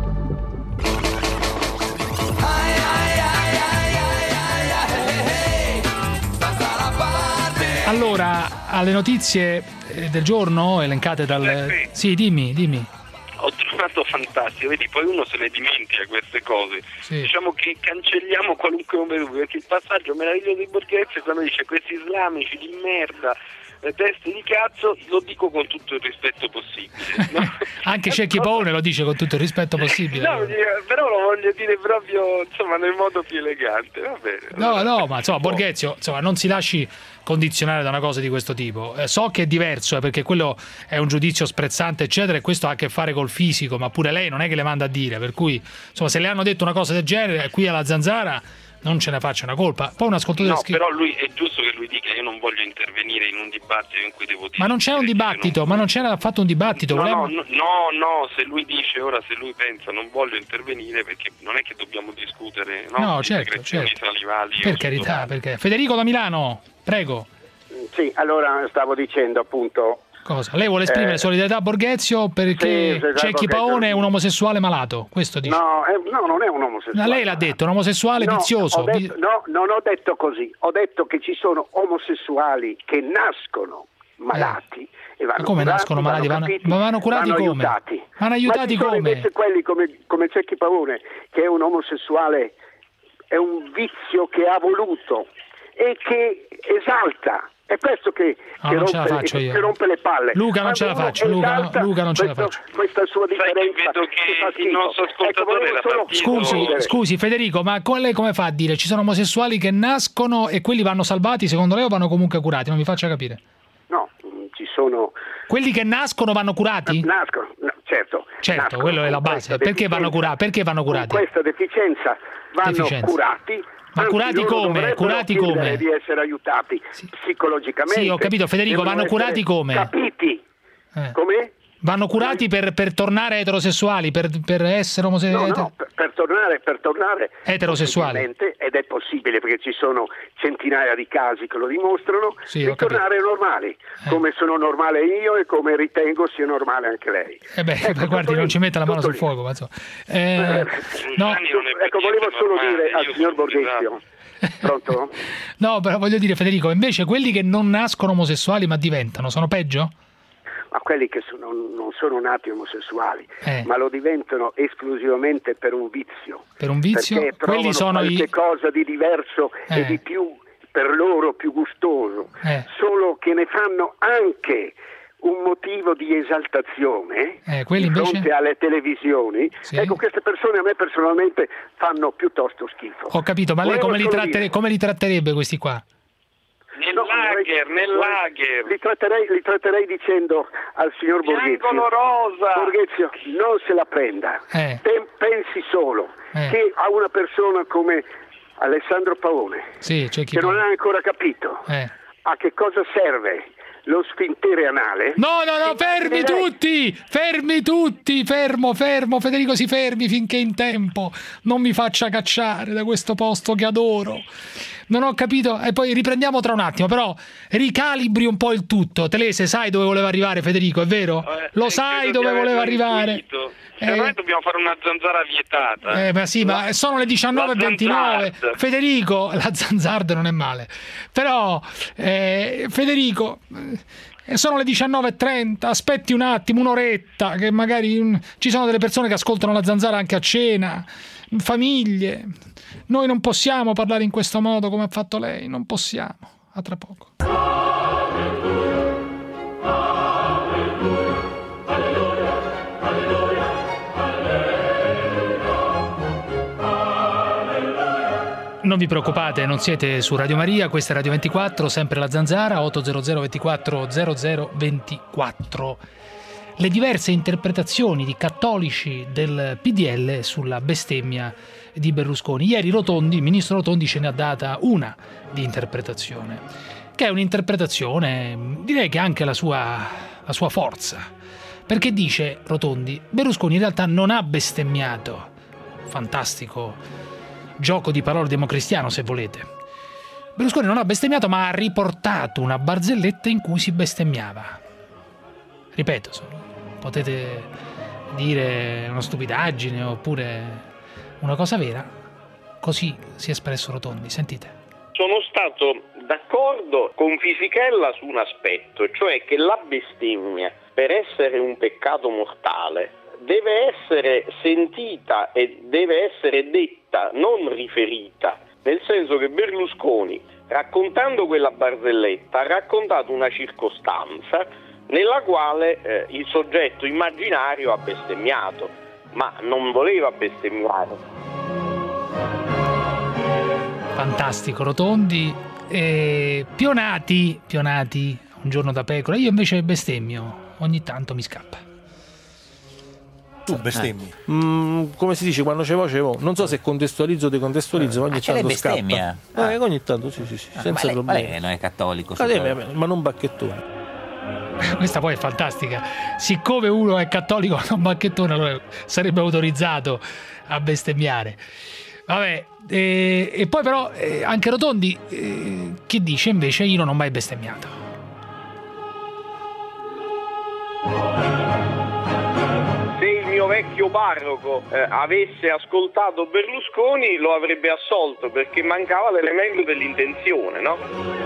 Allora, alle notizie del giorno elencate dal... Sì, dimmi, dimmi.
Ho trovato fantastico, vedi, poi uno se ne dimentica queste cose.
Sì.
Diciamo che cancelliamo qualunque nome, perché il passaggio meraviglioso di Borghezio è quando dice questi islamici di merda, teste di cazzo, lo dico con tutto il rispetto possibile. No?
Anche Cecchi Paone lo dice con tutto il rispetto possibile.
No, però lo voglio dire proprio, insomma, nel modo più elegante, va bene.
No, no, ma insomma, Borghezio, insomma, non si lasci condizionare da una cosa di questo tipo. Eh, so che è diverso, eh, perché quello è un giudizio sprezzante, eccetera, e questo ha a che fare col fisico, ma pure lei non è che le manda a dire, per cui, insomma, se le hanno detto una cosa del genere, qui alla Zanzara non ce ne faccia una colpa. Poi un ascoltatore
No,
scritto...
però lui è giusto che lui dica: io non voglio intervenire in un dibattito in cui devo dire.
Ma non c'è un dibattito, non... ma non c'era affatto un dibattito.
No,
volevamo...
no, no, no, se lui dice ora, se lui pensa non voglio intervenire, perché non è che dobbiamo discutere, no?
No,
di
certo,
segretazioni
certo.
salivali.
Per carità, perché Federico da Milano, prego.
Sì, allora stavo dicendo appunto.
Cosa? Lei vuole esprimere
eh,
solidarietà a Borghezio perché
sì,
Cecchi Paone è un omosessuale malato, questo dice.
No, eh, no, non è un omosessuale.
Ma lei l'ha detto, un omosessuale
no,
vizioso.
Ho detto, no, non ho detto così. Ho detto che ci sono omosessuali che nascono malati.
Eh.
E vanno
Ma come
curati,
nascono malati?
Vanno,
Vanno,
capiti,
ma vanno curati
vanno
come?
Aiutati.
Vanno aiutati
ma ci sono
come?
invece quelli come, come Cecchi Paone, che è un omosessuale, è un vizio che ha voluto e che esalta. È questo che,
no,
che,
non ce la
rompe,
faccio io.
che rompe le palle.
Luca non ce la faccio, Luca, Luca non ce la
questo,
faccio.
Questa sua differenza
vedo che il nostro ascoltatore
ecco,
era
solo...
Scusi, scusi Federico, ma con lei come fa a dire ci sono omosessuali che nascono e quelli vanno salvati secondo lei o vanno comunque curati? Non mi faccia capire.
No, ci sono...
Quelli che nascono vanno curati?
Nascono, no, certo.
Certo,
nascono
quello è la base. Perché vanno curati? Perché vanno curati?
Con questa deficienza vanno
Deficienza.
curati.
Ma
Anzi,
curati come? Curati come?
Di essere aiutati
sì.
psicologicamente.
Sì, ho capito Federico, vanno curati come?
Capiti.
Eh.
Come?
Vanno curati per, per tornare eterosessuali, per, per essere omosessuali?
No, no, per, per tornare, per tornare
eterosessuali.
Ed è possibile perché ci sono centinaia di casi che lo dimostrano,
sì,
di tornare normali, eh. come sono normale io e come ritengo sia normale anche lei.
Eh beh,
ecco,
guardi, non
lì,
ci metta la mano sul
lì.
fuoco. Ma eh,
no, ecco, volevo solo dire al signor Borghezio. Pronto?
No, però voglio dire Federico, invece quelli che non nascono omosessuali ma diventano, sono peggio?
Ma quelli che sono, non sono nati omosessuali,
eh.
ma lo diventano esclusivamente per un vizio.
Per un vizio?
Perché
quelli sono
qualche
i...
cosa di diverso
eh.
e di più, per loro più gustoso,
eh.
solo che ne fanno anche un motivo di esaltazione
eh,
di
invece?
fronte alle televisioni.
Sì.
Ecco, queste persone a me personalmente fanno piuttosto schifo.
Ho capito, ma lei come li, trattere- come li tratterebbe questi qua?
Nel
no,
lager,
vorrei,
nel
vorrei,
lager.
Li tratterei, li tratterei dicendo al signor Borghezio,
rosa.
Borghezio, non se la prenda.
Eh.
Pen- pensi solo
eh.
che a una persona come Alessandro Paone,
sì, c'è chi
che non
può.
ha ancora capito
eh.
a che cosa serve lo sfintere anale.
No, no, no, fermi tutti! Fermi tutti! Fermo, fermo, Federico si fermi finché è in tempo. Non mi faccia cacciare da questo posto che adoro. Non ho capito, e poi riprendiamo tra un attimo, però ricalibri un po' il tutto. Telese, sai dove voleva arrivare Federico, è vero?
Eh,
Lo sai dove voleva arrivare?
Eh, noi dobbiamo fare una zanzara vietata.
Eh, ma sì, ma sono le diciannove e ventinove. Federico, la zanzarda non è male. Però, eh, Federico, eh, sono le diciannove e trenta, aspetti un attimo, un'oretta, che magari um, ci sono delle persone che ascoltano la zanzara anche a cena, famiglie. Noi non possiamo parlare in questo modo come ha fatto lei, non possiamo. A tra poco. Non vi preoccupate, non siete su Radio Maria, questa è Radio ventiquattro, sempre la Zanzara, otto zero zero ventiquattro zero zero ventiquattro. Le diverse interpretazioni di cattolici del P D L sulla bestemmia di Berlusconi. Ieri Rotondi, il ministro Rotondi, ce ne ha data una di interpretazione, che è un'interpretazione, direi che ha anche la sua, la sua forza, perché dice Rotondi, Berlusconi in realtà non ha bestemmiato, fantastico gioco di parole democristiano se volete, Berlusconi non ha bestemmiato, ma ha riportato una barzelletta in cui si bestemmiava. Ripeto, potete dire una stupidaggine oppure una cosa vera. Così si è espresso Rotondi. Sentite.
Sono stato d'accordo con Fisichella su un aspetto, cioè che la bestemmia, per essere un peccato mortale, deve essere sentita e deve essere detta, non riferita, nel senso che Berlusconi, raccontando quella barzelletta, ha raccontato una circostanza nella quale eh, il soggetto immaginario ha bestemmiato, ma non voleva bestemmiare.
Fantastico Rotondi. E Pionati, Pionati, un giorno da pecora. Io invece bestemmio, ogni tanto mi scappa.
Tu bestemmi? Eh. Mm, come si dice quando c'è voce, non so se contestualizzo o decontestualizzo, ma ogni
ah,
tanto
bestemmia?
scappa. Ah. Eh, ogni tanto sì, sì, sì,
ah,
senza
ma lei,
problemi.
Ma lei non è cattolico?
Ah, lei, ma non bacchettone.
Questa poi è fantastica. Siccome uno è cattolico non bacchettone, allora sarebbe autorizzato a bestemmiare. Vabbè, eh, e poi però eh, anche Rotondi eh, che dice invece io non ho mai bestemmiato.
Se il mio vecchio parroco eh, avesse ascoltato Berlusconi lo avrebbe assolto, perché mancava l'elemento dell'intenzione, no?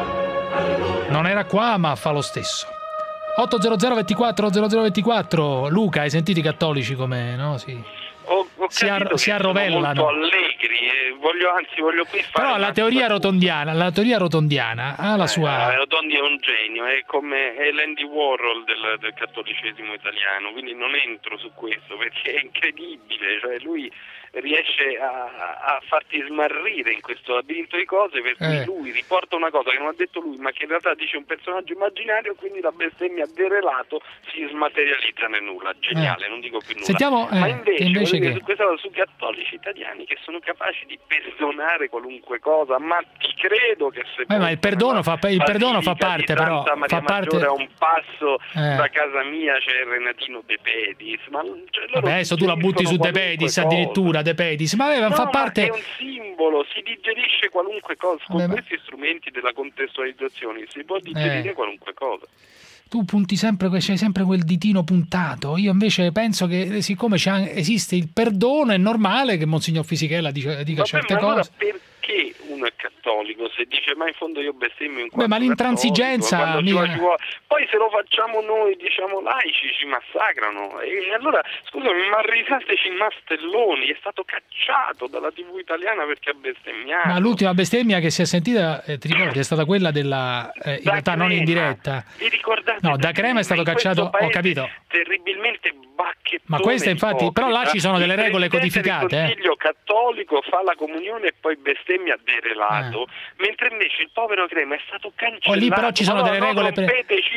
Non era qua, ma fa lo stesso. otto zero zero ventiquattro zero zero ventiquattro. Luca, hai sentito i cattolici come, no? Sì.
Ho, ho
si, ar- si arrovellano.
Molto allegri e voglio, anzi voglio qui fare.
Però la teoria rotondiana, la teoria rotondiana ha la
eh,
sua.
Rotondi è un genio, è come è l'Andy Warhol del, del cattolicesimo italiano, quindi non entro su questo perché è incredibile, cioè lui riesce a, a farti smarrire in questo labirinto di cose, per cui
eh.
lui riporta una cosa che non ha detto lui ma che in realtà dice un personaggio immaginario, quindi la bestemmia derelato si smaterializza nel nulla. Geniale, eh. non dico più nulla.
Sentiamo, eh,
ma invece,
invece che...
su questa cosa, su cattolici italiani che sono capaci di perdonare qualunque cosa, ma ti credo che se
eh, ma il perdono fa, il perdono fa parte, però fa parte
a un passo
eh.
da casa mia c'è il Renatino De Pedis, ma cioè, loro
vabbè, adesso tu la butti su De Pedis cosa. Addirittura De Pedis, ma aveva
no,
fa
ma
parte
è un simbolo, si digerisce qualunque cosa con
vabbè,
questi strumenti della contestualizzazione, si può digerire
eh.
qualunque cosa.
Tu punti sempre, c'è sempre quel ditino puntato. Io invece penso che siccome c'è, esiste il perdono, è normale che Monsignor Fisichella dica, dica
vabbè,
certe
ma
cose.
Allora perché uno è cattolico se dice ma in fondo io bestemmio in quanto
Beh, ma l'intransigenza
cattolico,
mica...
ci vuole, poi se lo facciamo noi diciamo laici ci massacrano e allora scusami ma risateci Mastelloni è stato cacciato dalla tivù italiana perché ha bestemmiato.
Ma l'ultima bestemmia che si è sentita eh, ti ricordi è stata quella della eh, in realtà
Crema.
Non in diretta.
Vi ricordate?
No, da Crema è stato cacciato, ho capito.
Terribilmente bacchettone.
Ma questa infatti,
ipocrita.
però là ci sono delle regole codificate.
Il Consiglio
eh.
cattolico fa la comunione e poi bestemmia derelato, eh. mentre invece il povero Crema è stato cancellato.
Oh, lì però ci sono
no,
delle
no,
regole per...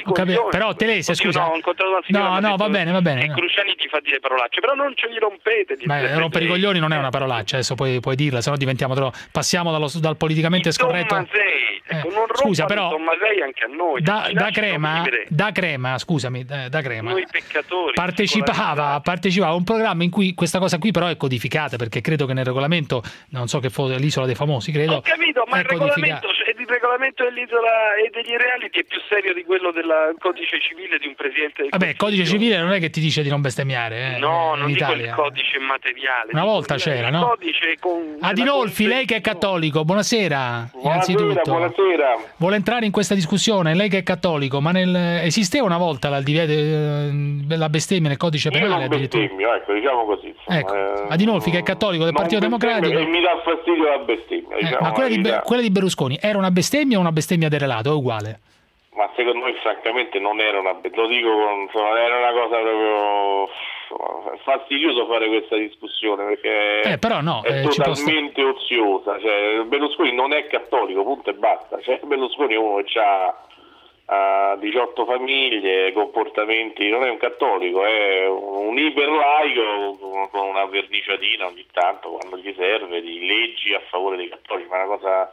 Però Telese, scusa.
No, ho incontrato una signora,
no, no, va bene, va bene.
E
no.
Cruciani ti fa dire parolacce, però non ce li rompete.
Ma rompere i coglioni non è una parolaccia, adesso puoi, puoi dirla, sennò diventiamo troppo. Passiamo dallo, dal politicamente scorretto.
Mazzei, ecco,
eh.
non
Scusa, però
Mazzei anche a noi.
Da, da Crema, da Crema, scusami, da Crema.
Noi peccatori.
Partecipava, partecipava a un programma in cui questa cosa qui però è codificata, perché credo che nel regolamento, non so che fosse l'Isola dei Famosi, credo.
Ho capito, ma il regolamento, cioè, il regolamento dell'Isola e degli reality è più serio di quello del codice civile di un presidente del
Vabbè, il codice civile non è che ti dice di non bestemmiare, eh,
no,
in
non
Italia.
dico il codice materiale.
Una volta
il,
c'era,
il
no?
Codice con
Adinolfi, lei che è cattolico, buonasera.
Buonasera, buonasera.
Vuole entrare in questa discussione, lei che è cattolico, ma nel, esisteva una volta la, la bestemmia nel codice penale?
Io non bestemmio, ecco, diciamo così.
Ecco.
Eh,
Adinolfi che è cattolico del Partito Democratico.
E mi dà fastidio la bestemmia.
Eh,
diciamo,
ma quella di, quella di Berlusconi era una bestemmia o una bestemmia derelato? È uguale?
Ma secondo me francamente non era una lo dico insomma, era una cosa proprio fastidioso fare questa discussione perché
eh, però no,
è
eh,
totalmente oziosa, cioè, Berlusconi non è cattolico, punto e basta, cioè, Berlusconi è uno che ha uh, diciotto famiglie, comportamenti, non è un cattolico, è un iperlaico con una verniciatina ogni tanto quando gli serve di leggi a favore dei cattolici, ma è una cosa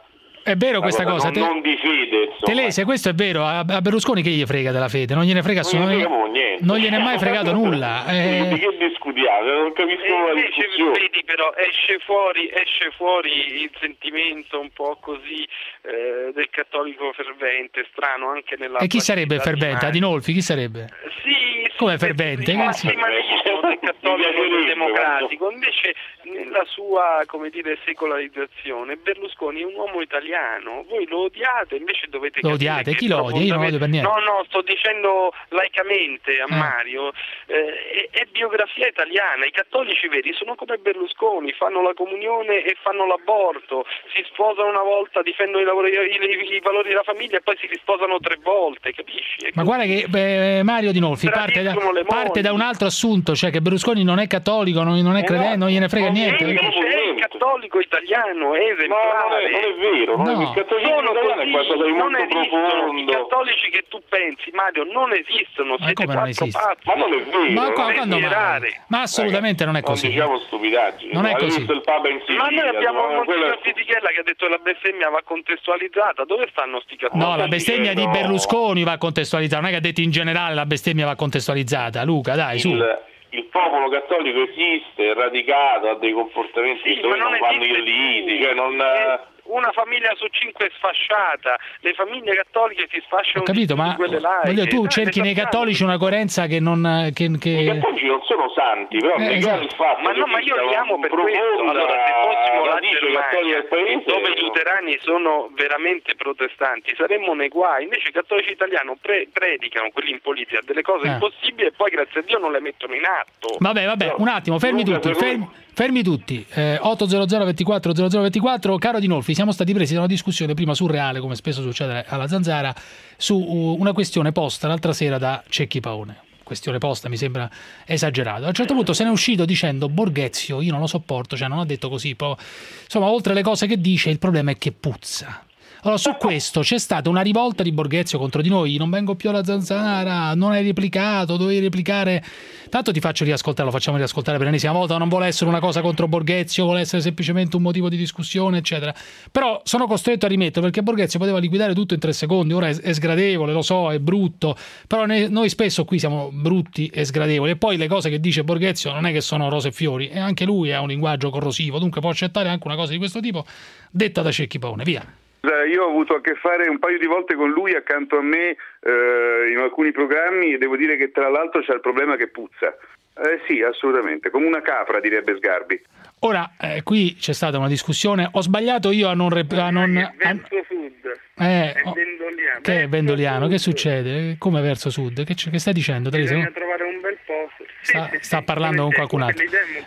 è vero questa cosa?
cosa non,
Te...
non di fede, insomma.
Telese, questo è vero, a Berlusconi che gli frega della fede? Non gliene frega
non,
assolutamente
niente.
Non gliene è mai fregato nulla.
Eh... Di che discutiamo? Non capisco
e
la
invece,
discussione.
Vedi, però esce fuori, esce fuori il sentimento un po' così eh, del cattolico fervente, strano anche nella.
E chi sarebbe fervente? Adinolfi, chi sarebbe?
Sì,
come fervente?
Ma
sì.
del cattolico e del democratico, invece nella sua, come dire, secolarizzazione Berlusconi è un uomo italiano, voi lo odiate, invece dovete
lo odiate, chi lo odia? Io non lo odio per niente.
No, no, sto dicendo laicamente a
eh.
Mario, eh, è, è biografia italiana, i cattolici veri sono come Berlusconi, fanno la comunione e fanno l'aborto, si sposano una volta, difendono i, lavori, i, i, i valori della famiglia e poi si risposano tre volte, capisci? E
ma guarda che beh, Mario Dinolfi parte da, parte da un altro assunto, cioè che Berlusconi non è cattolico, non, non è credente, non gliene frega niente.
Invece è il cattolico italiano, è esemplare.
No, non è, non è vero,
no.
no. Il cattolicesimo italiano è qualcosa di molto profondo.
I cattolici che tu pensi, Mario, non esistono,
ma
siete
come non esiste?
Pazzi. Ma non è vero.
Ma, qua,
non
quando
è
mai? Ma assolutamente non è così.
Non diciamo stupidaggini.
Non è così.
Il Papa in Sicilia,
ma noi abbiamo un Monsignor
quello...
Fisichella che ha detto che la bestemmia va contestualizzata. Dove stanno sti cattolici?
No, la bestemmia di Berlusconi va contestualizzata, non è che ha detto in generale la bestemmia va contestualizzata. Luca, dai, su.
Il, il popolo cattolico esiste, è radicato, ha dei comportamenti
sì,
dove
non,
non vanno irriti, cioè non...
Una famiglia su cinque è sfasciata, le famiglie cattoliche si sfasciano.
Ho capito,
di
ma
quelle laiche.
voglio, tu
Dai,
cerchi nei cattolici una coerenza che non... Che, che...
I cattolici non sono santi, però
eh,
esatto. il fatto
ma no,
che
ma io li amo per questo. Allora, se fossimo la Germania, paese, dove i luterani sono veramente protestanti, saremmo nei guai. Invece i cattolici italiani pre- predicano, quelli in politica, delle cose
eh.
impossibili e poi grazie a Dio non le mettono in atto.
Vabbè, vabbè,
però,
un attimo, fermi tutti, fermi, fermi tutti. Eh, otto zero zero ventiquattro zero zero ventiquattro, caro Dinolfi, siamo stati presi da una discussione prima surreale, come spesso succede alla Zanzara, su una questione posta l'altra sera da Cecchi Paone. Questione posta mi sembra esagerato. A un certo punto se ne è uscito dicendo Borghezio, io non lo sopporto, cioè non ha detto così, però, insomma, oltre le cose che dice, il problema è che puzza. Allora, su questo c'è stata una rivolta di Borghezio contro di noi, non vengo più alla Zanzara, non hai replicato, dovevi replicare. Tanto ti faccio riascoltare, lo facciamo riascoltare per l'ennesima volta, non vuole essere una cosa contro Borghezio, vuole essere semplicemente un motivo di discussione, eccetera. Però sono costretto a rimetterlo perché Borghezio poteva liquidare tutto in tre secondi, ora è, è sgradevole, lo so, è brutto, però ne, noi spesso qui siamo brutti e sgradevoli, e poi le cose che dice Borghezio non è che sono rose e fiori, e anche lui ha un linguaggio corrosivo, dunque può accettare anche una cosa di questo tipo detta da Cecchi Paone, via.
Io ho avuto a che fare un paio di volte con lui accanto a me eh, in alcuni programmi e devo dire che tra l'altro c'è il problema che puzza. Eh sì, assolutamente, come una capra direbbe Sgarbi.
Ora, eh, qui c'è stata una discussione, ho sbagliato io a non... Rep- a non a...
Verso sud,
eh,
è vendoliano.
Che è vendoliano? Che succede? Come verso sud? Che, che stai dicendo?
Bisogna trovare un bel posto. Sì,
sta,
sì,
sta
sì,
parlando con qualcun altro.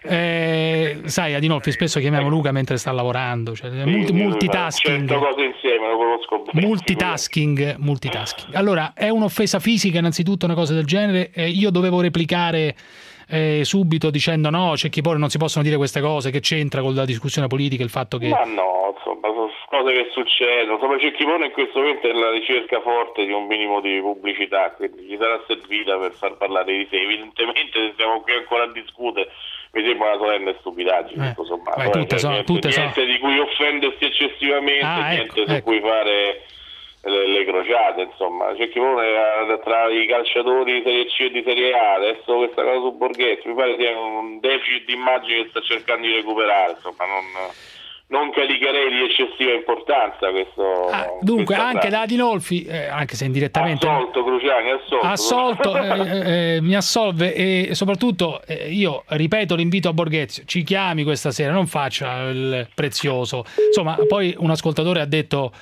Eh, sai, Adinolfi, spesso chiamiamo Luca mentre sta lavorando, cioè,
sì,
multi, multitasking.
Cento cose insieme, lo conosco bene.
Multitasking, multitasking. Allora, è un'offesa fisica innanzitutto una cosa del genere, eh, io dovevo replicare eh, subito dicendo no, c'è chi poi non si possono dire queste cose, che c'entra con la discussione politica il fatto che...
Ma no, insomma, sono cose che succedono, insomma c'è chi pone in questo momento è nella ricerca forte di un minimo di pubblicità, quindi gli sarà servita per far parlare di sé. Evidentemente se siamo qui ancora a discutere mi sembra una solenne stupidaggine,
eh,
tutto sommato,
vai, tutte
eh,
sono,
niente,
tutte
niente
sono.
di cui offendersi eccessivamente,
ah,
niente
ecco,
su
ecco.
cui fare le, le crociate, insomma. C'è chi pone tra i calciatori di Serie C e di Serie A, adesso questa cosa su Borghezio mi pare sia un deficit di immagine che sta cercando di recuperare, insomma non... non caricherei di eccessiva importanza questo.
Ah, dunque anche da Adinolfi, eh, anche se indirettamente
assolto Cruciani, assolto,
assolto eh, eh, mi assolve, e soprattutto eh, io ripeto l'invito a Borghezio, ci chiami questa sera, non faccia il prezioso, insomma. Poi un ascoltatore ha detto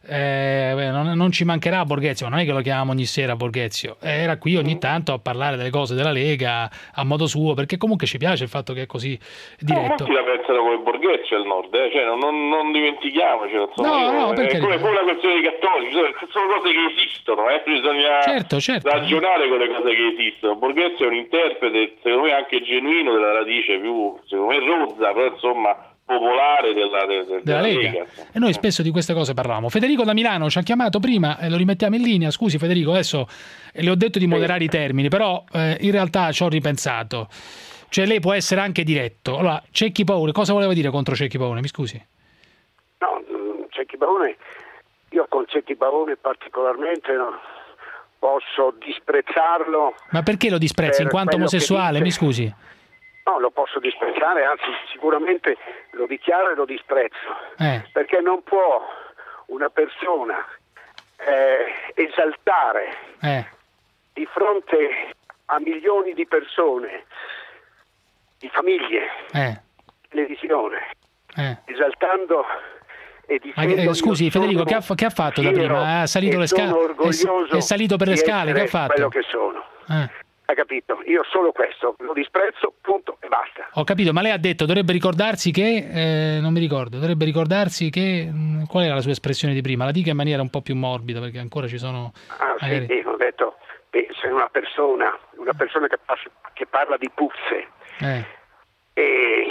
eh, non, non ci mancherà Borghezio, non è che lo chiamiamo ogni sera Borghezio, era qui ogni tanto a parlare delle cose della Lega a modo suo, perché comunque ci piace il fatto che è così diretto.
No, molti la pensano come Borghezio al nord, eh? Cioè, non, non dimentichiamoci, insomma,
no, no,
è come, come la questione dei cattolici, sono cose che esistono, eh? bisogna
certo, certo.
ragionare con le cose che esistono. Borghezio è un interprete secondo me anche genuino della radice più, secondo me rozza, però insomma popolare della, de, de,
della Lega. Lega. E noi spesso di queste cose parlavamo. Federico da Milano ci ha chiamato prima e lo rimettiamo in linea. Scusi Federico, adesso le ho detto di moderare i termini, però eh, in realtà ci ho ripensato. Cioè lei può essere anche diretto. Allora, Cecchi Paone, cosa voleva dire contro Cecchi Paone? Mi scusi.
No, Cecchi Cecchi Paone, io con Cecchi Paone particolarmente no, posso disprezzarlo.
Ma perché lo disprezzi? In quanto omosessuale, mi scusi?
No, lo posso disprezzare, anzi sicuramente lo dichiaro e lo disprezzo,
eh.
perché non può una persona eh, esaltare
eh.
di fronte a milioni di persone, di famiglie,
eh.
televisione,
eh.
esaltando e
Ma,
dicendo...
eh, scusi Federico, che ha, che ha fatto da prima? Ha salito le scale? È, è salito per le scale, che ha fatto?
Quello che sono.
Eh.
Hai capito? Io solo questo, lo disprezzo, punto e basta.
Ho capito, ma lei ha detto dovrebbe ricordarsi che, eh, non mi ricordo, dovrebbe ricordarsi che, mh, qual era la sua espressione di prima? La dica in maniera un po' più morbida, perché ancora ci sono...
Ah
magari...
sì, ho detto, beh, se una persona, una persona che, passa, che parla di puzze
eh.
e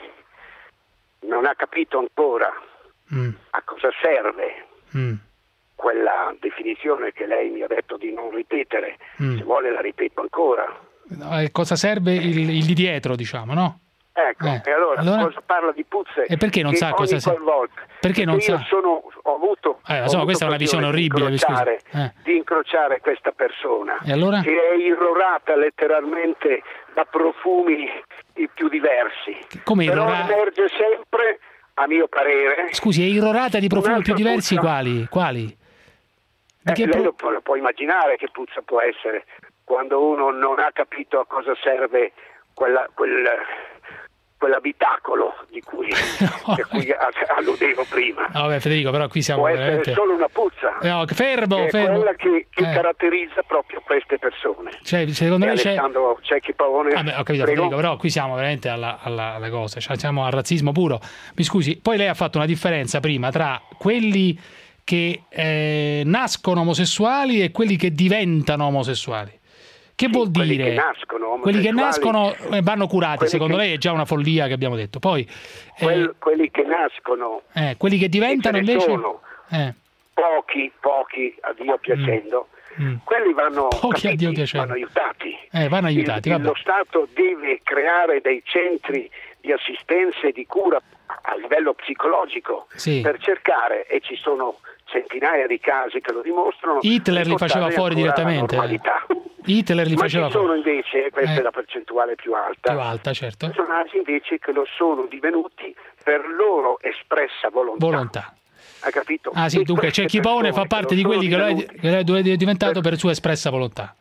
non ha capito ancora
mm.
a cosa serve
mm.
quella definizione che lei mi ha detto di non ripetere,
mm.
se vuole la ripeto ancora.
Eh, cosa serve il, il di dietro, diciamo, no?
Ecco,
eh.
e allora,
allora
cosa parla di puzze?
e perché non sa cosa serve?
Volta,
perché non
io
sa?
Sono, ho avuto,
eh,
ho
so,
avuto
questa è una visione orribile,
di incrociare,
eh.
di incrociare questa persona
e allora?
che è irrorata letteralmente da profumi i più diversi.
Come
Però
irrora...
emerge sempre, a mio parere...
Scusi, è irrorata di profumi più diversi?
Puzza.
Quali? Quali? Di
Eh,
che
lei
pro...
lo, può, lo può immaginare che puzza può essere quando uno non ha capito a cosa serve quella, quel, quell'abitacolo di cui,
no,
di cui alludevo prima.
No, vabbè, Federico, però qui siamo
può
veramente...
essere solo una puzza.
No, fermo,
che è
fermo.
quella che, che
eh.
caratterizza proprio queste persone.
Cioè, secondo
e
lei c'è...
Alessandro Cecchi Paone...
Ah, beh, ho capito,
prego.
Federico, però qui siamo veramente alla, alla, alla cosa, cioè siamo al razzismo puro. Mi scusi, poi lei ha fatto una differenza prima tra quelli che eh, nascono omosessuali e quelli che diventano omosessuali. Che
sì,
vuol
quelli
dire?
Che nascono,
quelli che nascono eh, vanno curati, secondo
che...
lei è già una follia che abbiamo detto. Poi eh,
Quel, quelli che nascono,
eh, quelli che diventano
che
invece
sono
eh.
pochi, pochi, a Dio piacendo,
mm. Mm.
quelli vanno,
pochi
capiti,
a Dio piacendo.
vanno aiutati.
Eh, vanno aiutati
il,
vabbè.
Lo Stato deve creare dei centri di assistenza e di cura a livello psicologico
sì.
per cercare, e ci sono centinaia di casi che lo dimostrano.
Hitler li faceva fuori direttamente. Hitler li
Ma
faceva
ci sono
fuori.
invece, questa
eh.
è la percentuale più alta,
più alta, certo.
personaggi invece che lo sono divenuti per loro espressa volontà.
Volontà.
Hai capito?
Ah sì,
e
dunque Cecchi Paone fa parte di quelli che lo è, che lo è diventato per sua espressa volontà.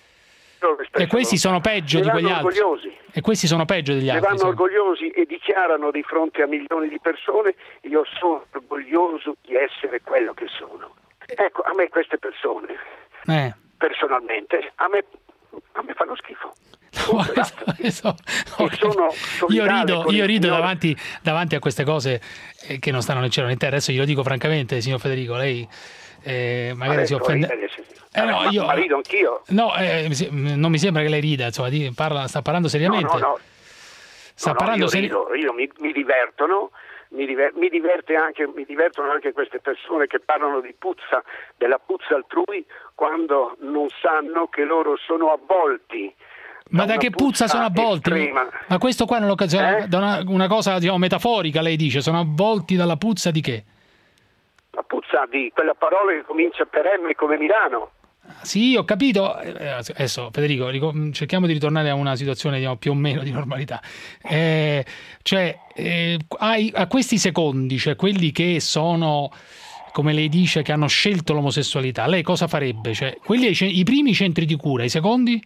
E questi sono peggio di quegli altri.
Orgogliosi.
E questi sono peggio degli
ne
altri.
vanno
sì.
orgogliosi e dichiarano di fronte a milioni di persone: io sono orgoglioso di essere quello che sono. Ecco, a me queste persone,
eh.
personalmente, a me, a me fanno schifo.
No, so, so,
sono
io rido, io rido davanti, davanti a queste cose eh, che non stanno né cielo né terra. Adesso glielo dico francamente, signor Federico, lei eh, magari si offende.
Eh no, ma, io ma rido anch'io.
No, eh, non mi sembra che lei rida, insomma, parla, sta parlando seriamente.
No, no, no.
Sta
no,
parlando
no, io,
seri-
rido, io mi, mi divertono, mi, diver- mi diverte anche, mi divertono anche queste persone che parlano di puzza, della puzza altrui, quando non sanno che loro sono avvolti.
Ma da, da che puzza, puzza sono avvolti?
Estrema.
Ma questo qua è un'occasione,
eh?
da una, una cosa diciamo, metaforica, lei dice, sono avvolti dalla puzza di che?
La puzza di quella parola che comincia per M come Milano.
Sì, ho capito. Adesso, Federico, cerchiamo di ritornare a una situazione diciamo, più o meno di normalità. Eh, cioè, eh, ai, a questi secondi, cioè quelli che sono, come lei dice, che hanno scelto l'omosessualità, lei cosa farebbe? Cioè, quelli i primi centri di cura, i secondi?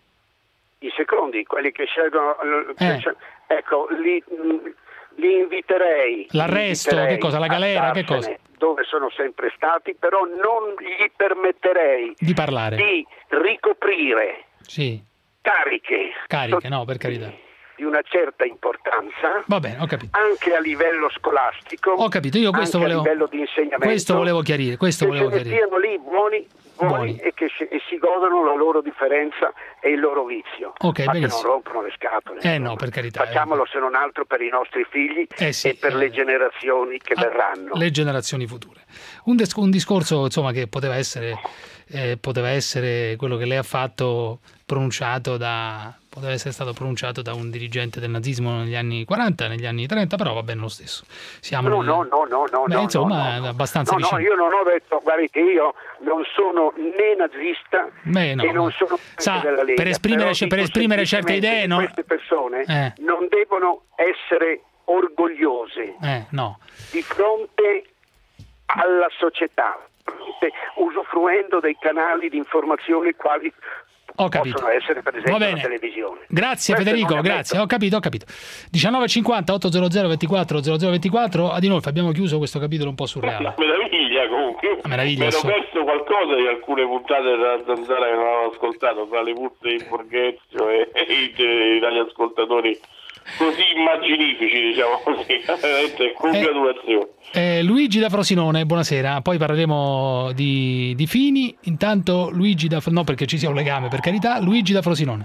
I secondi, quelli che scelgono...
Eh.
Ecco, li, li inviterei...
L'arresto,
li inviterei
che cosa? La galera, che cosa?
Dove sono sempre stati, però non gli permetterei
di parlare,
di ricoprire
sì.
cariche,
cariche, no, per carità,
di una certa importanza.
Va bene, ho capito.
Anche a livello scolastico.
Ho capito, io questo
anche
volevo
a livello di insegnamento.
Questo volevo chiarire, questo
che
volevo
se ne
chiarire.
stiano lì buoni, buoni, buoni. E che si, e si godono la loro differenza e il loro vizio.
Ok,
ma
benissimo.
che non rompono le scatole.
Eh no, per carità.
Facciamolo eh. se non altro per i nostri figli
eh sì,
e per
eh.
le generazioni che
ah,
verranno.
Le generazioni future. Un, des- un discorso insomma che poteva essere, eh, poteva essere quello che lei ha fatto, pronunciato da poteva essere stato pronunciato da un dirigente del nazismo negli anni quaranta, negli anni trenta, però va bene lo stesso. Siamo
no,
nel...
no, no, no, no,
Beh,
no,
insomma,
no, no.
abbastanza
no,
vicino.
no, io non ho detto, guardi che io non sono né nazista
Beh, no,
e non
no.
sono
Sa,
della Lega.
per esprimere,
Però
per
dico
esprimere certe idee, no?
Queste persone
eh.
non devono essere orgogliose
eh, no.
di fronte alla società, usufruendo dei canali di informazione quali
Ho capito.
possono essere per esempio
Va bene.
la televisione.
Grazie
Questo
Federico,
non
grazie, ho capito, ho capito. diciannove e cinquanta ottocento ventiquattro zero zero ventiquattro. Adinolfi, abbiamo chiuso questo capitolo un po' surreale.
Una meraviglia comunque.
Meraviglia,
Mi ero
so.
perso qualcosa di alcune puntate della Zanzara che non avevo ascoltato, tra le puzze di Borghezio e, e i, dagli ascoltatori così immaginifici, diciamo così. Veramente congratulazioni.
Eh, Luigi da Frosinone, buonasera. Poi parleremo di, di Fini. Intanto Luigi da no, perché ci sia un legame, per carità. Luigi da Frosinone.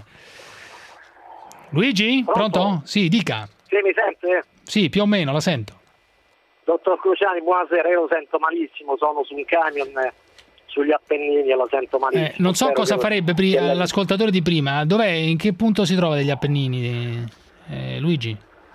Luigi? Pronto? Pronto? Sì, dica.
Sì, mi sente?
Sì, più o meno, la sento.
Dottor Cruciani, buonasera, io lo sento malissimo, sono su un camion eh, sugli Appennini e lo sento malissimo.
Eh, non so
Spero
cosa
che...
farebbe pri- l'ascoltatore di prima. Dov'è? In che punto si trova degli Appennini, eh, Luigi?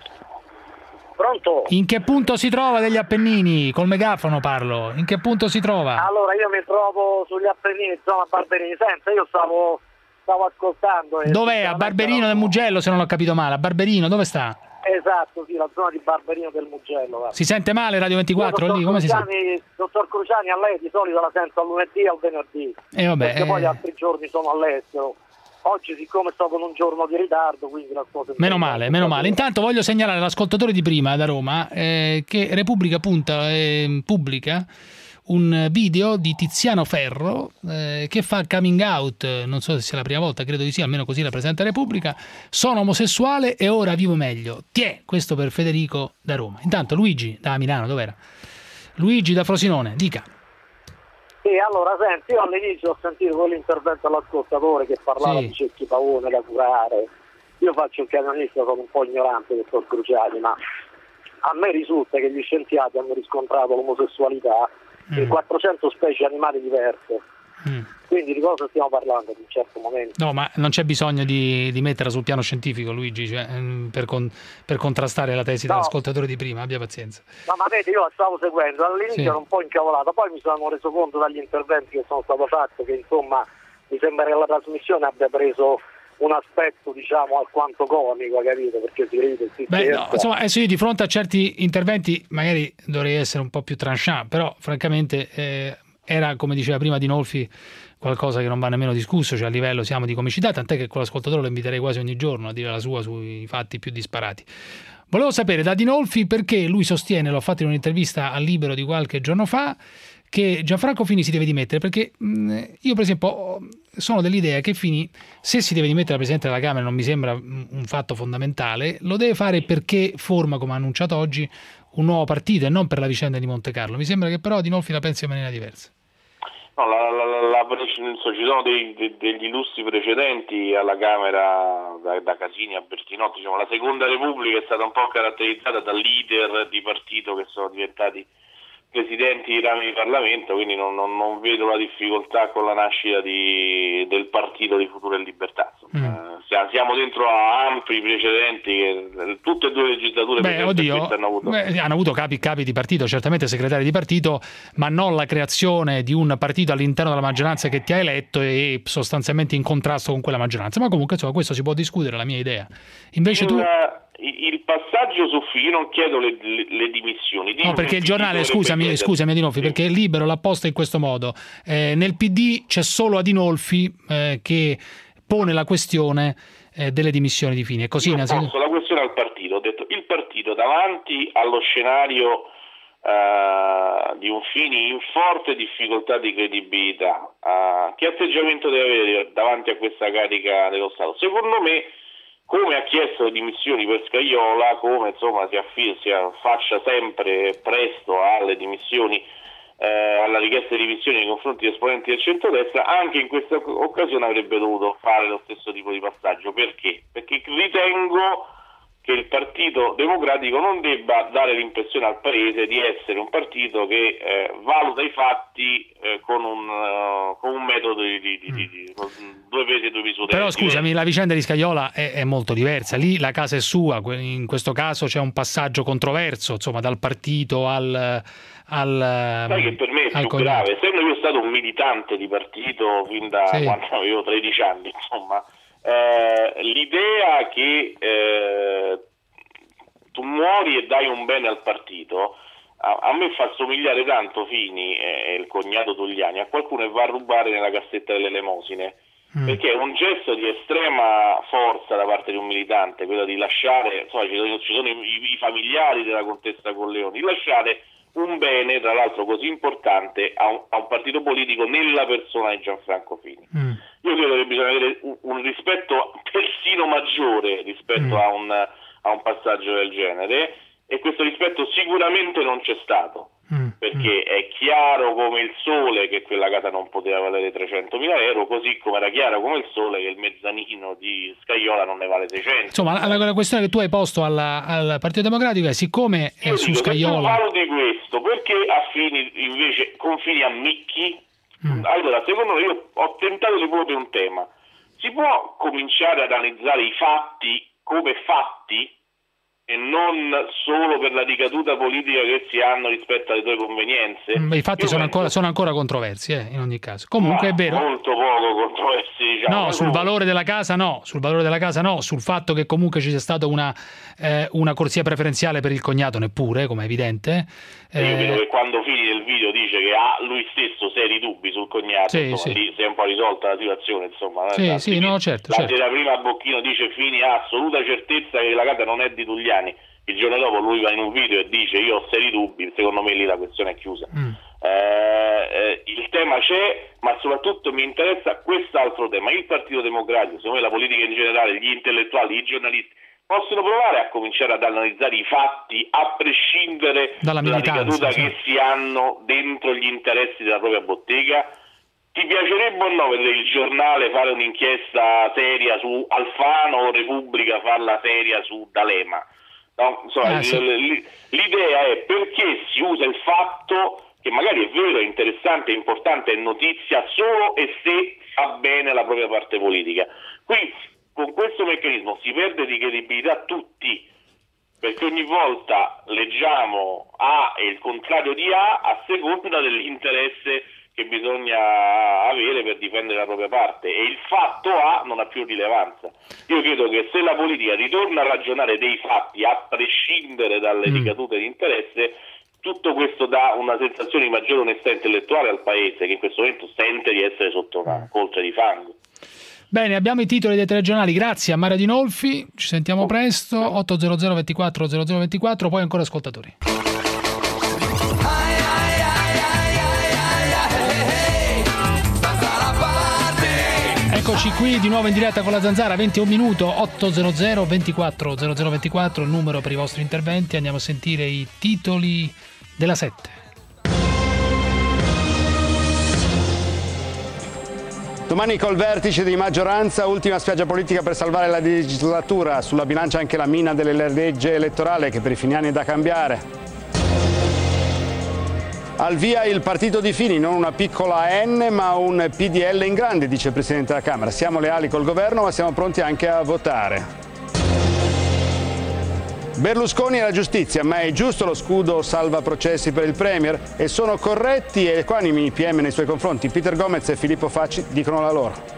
Pronto?
In che punto si trova degli Appennini? Col megafono parlo. In che punto si trova?
Allora, io mi trovo sugli Appennini, zona Barberini. Senta, io stavo, stavo ascoltando. E
Dov'è? A Barberino del Mugello, se non ho capito male. A Barberino, dove sta?
Esatto, sì, la zona di Barberino del Mugello. Guarda.
Si sente male Radio ventiquattro
Io,
lì? Come si sente?
Cruciani, dottor Cruciani, a lei di solito la sento al lunedì e al venerdì.
Eh, vabbè,
perché
eh...
poi altri giorni sono all'estero. Oggi, siccome sto con un giorno di ritardo, quindi la sto
Meno male, meno male. Intanto voglio segnalare all'ascoltatore di prima da Roma eh, che Repubblica punta, eh, pubblica un video di Tiziano Ferro eh, che fa coming out, non so se sia la prima volta, credo di sì, almeno così la presenta Repubblica. Sono omosessuale e ora vivo meglio. Tiè, questo per Federico da Roma. Intanto Luigi da Milano, dov'era? Luigi da Frosinone, dica.
Sì, allora senti, io all'inizio ho sentito quell'intervento all'ascoltatore che parlava
sì.
di cecchi pavone da curare. Io faccio il camionista, sono un po' ignorante del dottor Cruciani, ma a me risulta che gli scienziati hanno riscontrato l'omosessualità mm. in quattrocento specie animali diverse. Mm. Quindi di cosa stiamo parlando in un certo momento?
No, ma non c'è bisogno di, di metterla sul piano scientifico, Luigi, cioè, per, con, per contrastare la tesi no. dell'ascoltatore di prima, abbia pazienza.
No, ma vedi, io stavo seguendo, all'inizio
sì.
ero un po' incavolato, poi mi sono reso conto dagli interventi che sono stato fatti che insomma mi sembra che la trasmissione abbia preso un aspetto diciamo alquanto comico, capito? Perché si ride, si
Beh, no, insomma, adesso io di fronte a certi interventi magari dovrei essere un po' più tranchant, però francamente eh, era, come diceva prima Adinolfi, qualcosa che non va nemmeno discusso, cioè a livello siamo di comicità, tant'è che con l'ascoltatore lo inviterei quasi ogni giorno a dire la sua sui fatti più disparati. Volevo sapere da Adinolfi perché lui sostiene, l'ho fatto in un'intervista al Libero di qualche giorno fa, che Gianfranco Fini si deve dimettere, perché mh, io per esempio sono dell'idea che Fini, se si deve dimettere da Presidente della Camera, non mi sembra un fatto fondamentale, lo deve fare perché forma, come ha annunciato oggi, un nuovo partito e non per la vicenda di Monte Carlo. Mi sembra che però Adinolfi la pensi in maniera diversa.
No, la, la, la, la, ci sono dei, de, degli illustri precedenti alla Camera da, da Casini a Bertinotti, diciamo, la Seconda Repubblica è stata un po' caratterizzata da leader di partito che sono diventati presidenti di rami di Parlamento, quindi non, non, non vedo la difficoltà con la nascita di, del partito di Futuro e Libertà. Mm. Eh, siamo dentro a ampi precedenti che tutte e due le legislature
beh, oddio,
hanno avuto.
Beh, hanno avuto capi, capi di partito, certamente segretari di partito, ma non la creazione di un partito all'interno della maggioranza che ti ha eletto e sostanzialmente in contrasto con quella maggioranza. Ma comunque insomma questo si può discutere, la mia idea. Invece tu...
Il passaggio su Fini, io non chiedo le, le, le dimissioni. Dico
no, perché il giornale, scusami, scusami Adinolfi, sì. perché il Libero l'ha posta in questo modo. Eh, nel P D c'è solo Adinolfi eh, che pone la questione eh, delle dimissioni di Fini. È così?
Io ho posto la questione al partito. Ho detto il partito davanti allo scenario uh, di un Fini in forte difficoltà di credibilità. Uh, che atteggiamento deve avere davanti a questa carica dello Stato? Secondo me, come ha chiesto le dimissioni per Scajola, come insomma si, affi- si affaccia sempre presto alle dimissioni, eh, alla richiesta di dimissioni nei confronti di esponenti del centrodestra, anche in questa occasione avrebbe dovuto fare lo stesso tipo di passaggio. Perché? Perché ritengo che il Partito Democratico non debba dare l'impressione al Paese di essere un partito che eh, valuta i fatti eh, con, un, uh, con un metodo di, di, di, di, di con due pesi e due misure.
Però scusami, la vicenda di Scajola è, è molto diversa. Lì la casa è sua, in questo caso c'è un passaggio controverso, insomma, dal partito al... al
Sai che per me è più
cognato.
grave, essendo io stato un militante di partito fin da
Sì.
quando avevo tredici anni, insomma, eh, l'idea che eh, tu muori e dai un bene al partito a, a me fa somigliare tanto Fini e il cognato Togliani a qualcuno che va a rubare nella cassetta delle elemosine, mm. perché è un gesto di estrema forza da parte di un militante, quello di lasciare, insomma, ci sono, ci sono i, i familiari della contessa Colleoni, di lasciare un bene, tra l'altro così importante, a un, a un partito politico nella persona di Gianfranco Fini. Mm. Io credo che bisogna avere un, un rispetto persino maggiore rispetto mm. a, un, a un passaggio del genere, e questo rispetto sicuramente non c'è stato, mm. perché mm. è chiaro come il sole che quella casa non poteva valere trecentomila euro, così come era chiaro come il sole che il mezzanino di Scajola non ne vale seicento.
Insomma, la, la questione che tu hai posto alla, al Partito Democratico è: siccome è
Io
su
dico,
Scajola...
Se tu valuti questo, perché a Fini invece confini a Micchi? Mm. Allora, secondo me, io ho tentato di porre un tema. Si può cominciare ad analizzare i fatti come fatti e non solo per la ricaduta politica che si hanno rispetto alle tue convenienze?
Mm, I fatti
Io
sono,
penso...
ancora, sono ancora controversi, eh, in ogni caso. Comunque
no,
è vero.
Molto poco controversi, diciamo.
No, sul valore della casa no, sul valore della casa no, sul fatto che comunque ci sia stata una, eh, una corsia preferenziale per il cognato neppure, come è evidente.
Eh... Io credo
Eh,
che quando Fini del video dice che ha lui stesso seri dubbi sul cognato,
Sì,
insomma,
sì.
lì si è un po' risolta la situazione, insomma.
Sì,
eh,
sì, no, certo,
la
certo.
sera prima Bocchino dice Fini ha assoluta certezza che la casa non è di Togliani, il giorno dopo lui va in un video e dice io ho seri dubbi, secondo me lì la questione è chiusa.
Mm.
Eh, eh, il tema c'è, ma soprattutto mi interessa quest'altro tema. Il Partito Democratico, secondo me la politica in generale, gli intellettuali, i giornalisti possono provare a cominciare ad analizzare i fatti a prescindere
Dalla
dalla
militanza,
ricaduta
sì.
che si hanno dentro gli interessi della propria bottega. Ti piacerebbe o no vedere il giornale fare un'inchiesta seria su Alfano o Repubblica farla seria su D'Alema? No, insomma,
Ah, sì.
l'idea è perché si usa il fatto che magari è vero, è interessante, è importante, è notizia solo e se fa bene la propria parte politica. Qui con questo meccanismo si perde di credibilità tutti, perché ogni volta leggiamo A e il contrario di A a seconda dell'interesse che bisogna avere per difendere la propria parte, e il fatto A non ha più rilevanza. Io credo che se la politica ritorna a ragionare dei fatti a prescindere dalle
Mm.
ricadute di interesse, tutto questo dà una sensazione di maggiore onestà intellettuale al paese, che in questo momento sente di essere sotto una coltre di fango.
Bene, abbiamo i titoli dei telegiornali, grazie a Mario Dinolfi, ci sentiamo presto, otto zero zero ventiquattro zero zero ventiquattro, poi ancora ascoltatori. Eccoci qui di nuovo in diretta con la Zanzara, ventuno minuto, otto zero zero ventiquattro zero zero ventiquattro, il numero per i vostri interventi. Andiamo a sentire i titoli della sette.
Domani col vertice di maggioranza, ultima spiaggia politica per salvare la legislatura. Sulla bilancia anche la mina della legge elettorale che per i finiani è da cambiare. Al via il partito di Fini, non una piccola N ma un P D L in grande, dice il Presidente della Camera. Siamo leali col governo ma siamo pronti anche a votare. Berlusconi e la giustizia, ma è giusto lo scudo salva processi per il Premier? E sono corretti e equanimi i P M nei suoi confronti? Peter Gomez e Filippo Facci dicono la loro.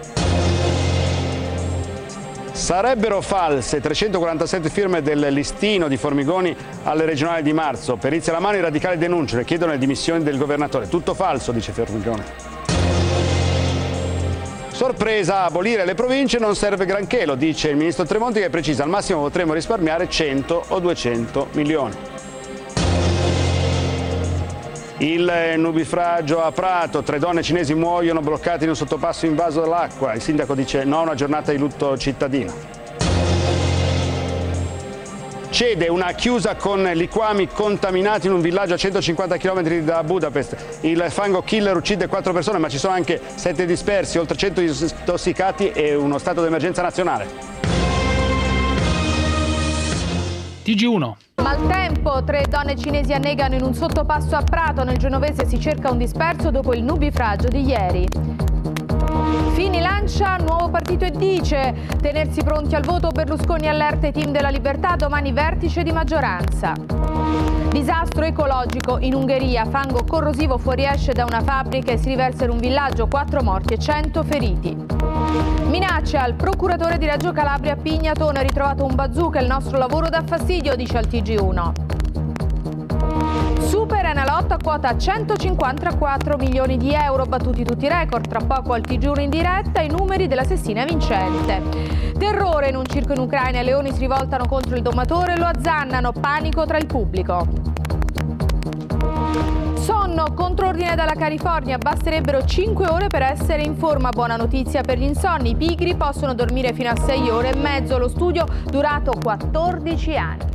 Sarebbero false trecentoquarantasette firme del listino di Formigoni alle regionali di marzo. Perizia alla mano, i radicali denunciano e chiedono le dimissioni del governatore. Tutto falso, dice Formigoni. Sorpresa, abolire le province non serve granché, lo dice il ministro Tremonti, che precisa al massimo potremo risparmiare cento o duecento milioni. Il nubifragio a Prato, tre donne cinesi muoiono bloccate in un sottopasso invaso dall'acqua. Il sindaco dice no a una giornata di lutto cittadino. Cede una chiusa con liquami contaminati in un villaggio a centocinquanta chilometri da Budapest. Il fango killer uccide quattro persone, ma ci sono anche sette dispersi, oltre cento intossicati e uno stato d'emergenza nazionale.
T G uno.
Maltempo, tre donne cinesi annegano in un sottopasso a Prato. Nel genovese si cerca un disperso dopo il nubifragio di ieri. Fini lancia nuovo partito e dice tenersi pronti al voto. Berlusconi allerta i team della Libertà, domani vertice di maggioranza. Disastro ecologico in Ungheria, fango corrosivo fuoriesce da una fabbrica e si riversa in un villaggio, quattro morti e cento feriti. Minacce al procuratore di Reggio Calabria a Pignatone, ritrovato un bazooka, il nostro lavoro dà fastidio, dice al T G uno. Super Enalotto a quota centocinquantaquattro milioni di euro, battuti tutti i record, tra poco al T G uno in diretta i numeri della sestina vincente. Terrore in un circo in Ucraina, i leoni si rivoltano contro il domatore e lo azzannano, panico tra il pubblico. Sonno, contrordine dalla California, basterebbero cinque ore per essere in forma, buona notizia per gli insonni, i pigri possono dormire fino a sei ore e mezzo, lo studio durato quattordici anni.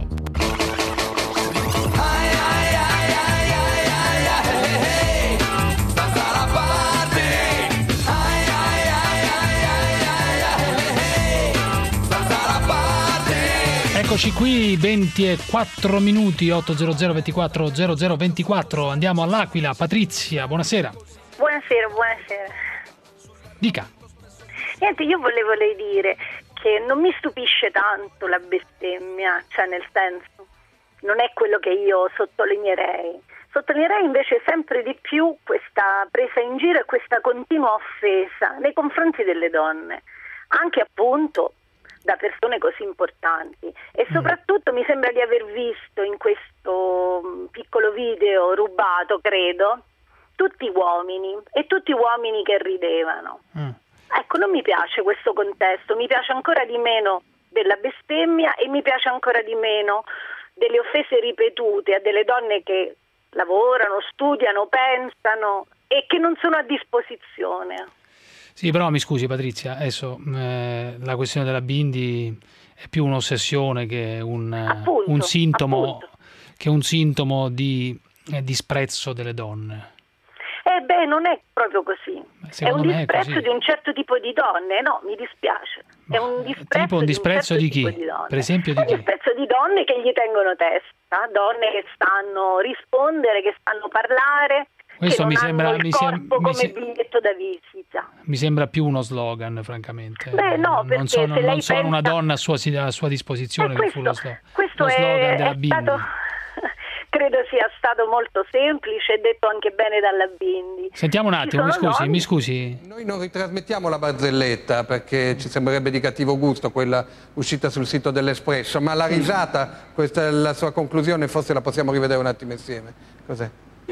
Eccoci qui, ventiquattro minuti, ottocento ventiquattro zero zero ventiquattro. Andiamo all'Aquila. Patrizia, buonasera.
Buonasera, buonasera.
Dica.
Niente, io volevo lei dire che non mi stupisce tanto la bestemmia, cioè nel senso, non è quello che io sottolineerei. Sottolineerei invece sempre di più questa presa in giro e questa continua offesa nei confronti delle donne, anche appunto da persone così importanti, e soprattutto mi sembra di aver visto in questo piccolo video rubato, credo, tutti uomini e tutti uomini che ridevano. Mm. Ecco, non mi piace questo contesto, mi piace ancora di meno della bestemmia e mi piace ancora di meno delle offese ripetute a delle donne che lavorano, studiano, pensano e che non sono a disposizione.
Sì, però mi scusi Patrizia, adesso eh, la questione della Bindi è più un'ossessione che un, appunto, un sintomo appunto. che un sintomo di eh, disprezzo delle donne.
Eh beh, non è proprio così.
Secondo
è un
me
disprezzo
è così.
di un certo tipo di donne, no, mi dispiace. È un disprezzo,
tipo un disprezzo
di, un
di
certo
chi?
Tipo di donne.
Per esempio di
un
chi?
disprezzo di donne che gli tengono testa, donne che sanno rispondere, che sanno parlare.
Questo
che
mi
non
sembra
hanno il
mi
corpo
sem- mi
come
se-
biglietto da visita.
Mi sembra più uno slogan, francamente.
Beh, no, perché
non sono,
se lei
non sono
pensa...
una donna a sua, a sua disposizione
eh,
che
questo,
fu lo, slo-
questo
lo slogan
è,
della
è
Bindi.
stato, credo sia stato molto semplice e detto anche bene dalla Bindi.
Sentiamo un attimo, mi
Ci sono
scusi,
donne-
mi scusi.
Noi non ritrasmettiamo la barzelletta perché ci sembrerebbe di cattivo gusto quella uscita sul sito dell'Espresso, ma la risata, questa è la sua conclusione, forse la possiamo rivedere un attimo insieme. Cos'è?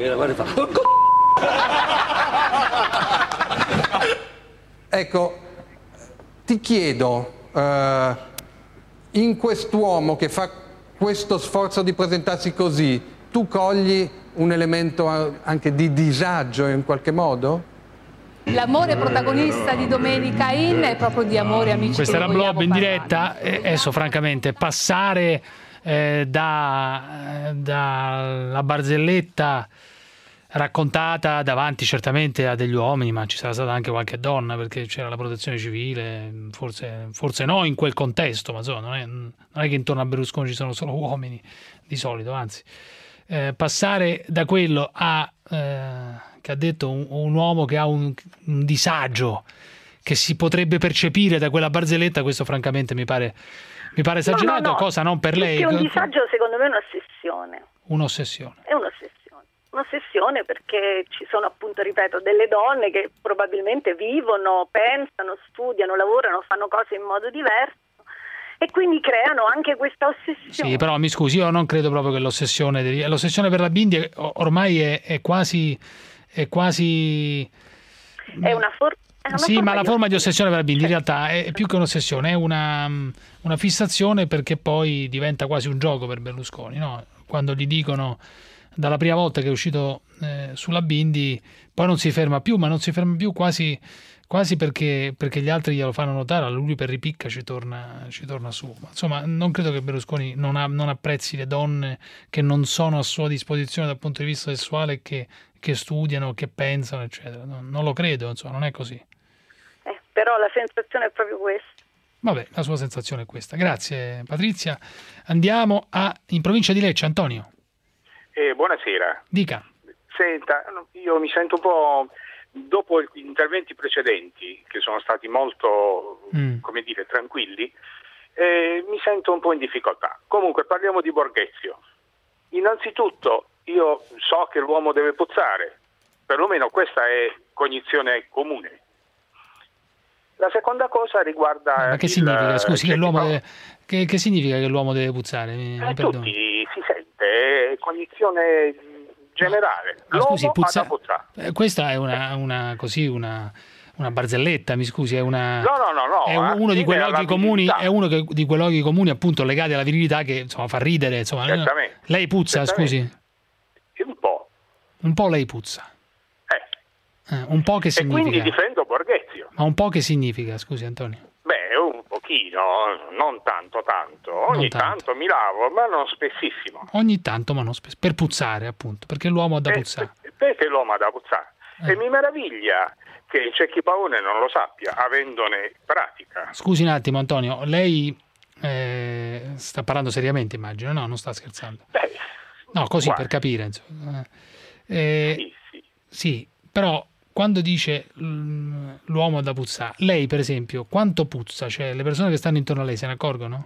Ecco, ti chiedo, eh, in quest'uomo che fa questo sforzo di presentarsi così, tu cogli un elemento anche di disagio in qualche modo?
L'amore protagonista di Domenica In è proprio di amore, amici.
Questa
che
era
vogliamo
Blob in
parlare.
diretta e adesso francamente passare eh, da, dalla barzelletta raccontata davanti certamente a degli uomini, ma ci sarà stata anche qualche donna perché c'era la protezione civile, forse, forse no in quel contesto, ma insomma non è, non è che intorno a Berlusconi ci sono solo uomini di solito, anzi eh, passare da quello a eh, che ha detto un, un uomo che ha un, un disagio che si potrebbe percepire da quella barzelletta, questo francamente mi pare, mi pare esagerato,
no, no, no.
cosa non per lei.
Perché un disagio secondo me è un'ossessione.
Un'ossessione.
È un'ossessione. Un'ossessione perché ci sono appunto, ripeto, delle donne che probabilmente vivono, pensano, studiano, lavorano, fanno cose in modo diverso e quindi creano anche questa ossessione.
Sì, però mi scusi, io non credo proprio che l'ossessione l'ossessione per la Bindi è, ormai è, è quasi è quasi
è una forma
sì, ma la forma di ossessione per la Bindi in realtà è più che un'ossessione, è una, una fissazione perché poi diventa quasi un gioco per Berlusconi, no? Quando gli dicono dalla prima volta che è uscito eh, sulla Bindi, poi non si ferma più, ma non si ferma più quasi, quasi perché, perché gli altri glielo fanno notare, a lui per ripicca ci torna, ci torna su. Ma, insomma, non credo che Berlusconi non, ha, non apprezzi le donne che non sono a sua disposizione dal punto di vista sessuale, che, che studiano, che pensano, eccetera. Non, non lo credo, insomma, non è così.
Eh, però la sensazione è proprio questa.
Vabbè, la sua sensazione è questa. Grazie Patrizia. Andiamo a, in provincia di Lecce, Antonio.
Eh, buonasera.
Dica.
Senta, io mi sento un po', dopo gli interventi precedenti, che sono stati molto, mm. come dire, tranquilli, eh, mi sento un po' in difficoltà. Comunque parliamo di Borghezio. Innanzitutto io so che l'uomo deve puzzare, perlomeno questa è cognizione comune. La seconda cosa riguarda...
Ma che
il,
significa? Scusi, che, l'uomo
no.
deve, che, che significa che l'uomo deve puzzare? Mi,
Eh,
mi perdoni.
tutti si sente, è cognizione generale.
Ma
L'uomo
scusi, puzza-
ha da puzzare.
eh, questa è una, una così una, una barzelletta, mi scusi, è una
No, no, no, no.
è uno di quei
attiene alla
luoghi comuni,
virilità.
è uno che- di quei luoghi comuni appunto legati alla virilità che insomma fa ridere, insomma.
Certamente.
Lei puzza,
Certamente.
scusi?
Un po'.
Un po' lei puzza. Eh, un po' che
E quindi
significa?
difendo Borghezio.
Ma un po' che significa, scusi Antonio?
Beh, un pochino, non tanto tanto. Ogni
tanto.
tanto mi lavo, ma non spessissimo.
Ogni tanto, ma non spesso, per puzzare appunto, perché l'uomo ha da
Eh,
puzzare.
Perché l'uomo ha da puzzare?
Eh.
E mi meraviglia che Cecchi Paone non lo sappia, avendone pratica.
Scusi un attimo Antonio, lei eh, sta parlando seriamente immagino, no? Non sta scherzando.
Beh,
No, così
guarda.
per capire, insomma. Eh,
Sì, sì.
sì, però quando dice mm, l'uomo ha da puzzare, lei per esempio, quanto puzza? Cioè, le persone che stanno intorno a lei se ne accorgono?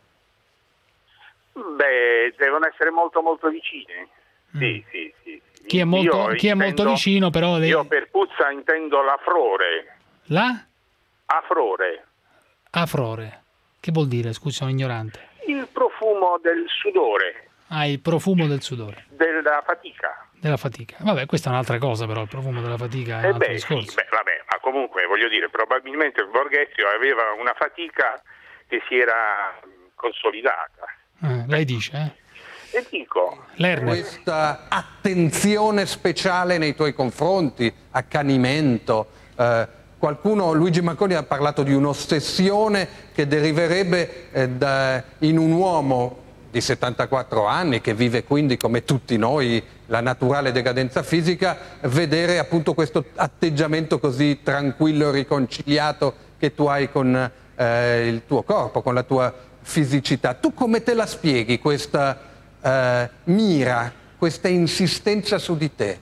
Beh, devono essere molto molto vicine. Sì, sì, sì.
Chi è molto,
Io
chi è molto
intendo-
vicino però... Lei...
Io per puzza intendo l'afrore.
La?
Afrore.
Afrore. Che vuol dire? Scusi, sono ignorante.
Il profumo del sudore,
Ah, il profumo del sudore,
della fatica.
della fatica. Vabbè, questa è un'altra cosa però, il profumo della fatica è un
Eh
altro
beh,
discorso.
sì, beh, vabbè, ma comunque voglio dire, probabilmente Borghezio aveva una fatica che si era consolidata.
Eh, lei dice, eh?
E dico,
Lerner.
Questa attenzione speciale nei tuoi confronti, accanimento. eh, qualcuno, Luigi Manconi ha parlato di un'ossessione che deriverebbe eh, da- in un uomo di settantaquattro anni che vive quindi come tutti noi la naturale decadenza fisica, vedere appunto questo atteggiamento così tranquillo e riconciliato che tu hai con eh, il tuo corpo, con la tua fisicità. Tu come te la spieghi questa eh, mira, questa insistenza su di te?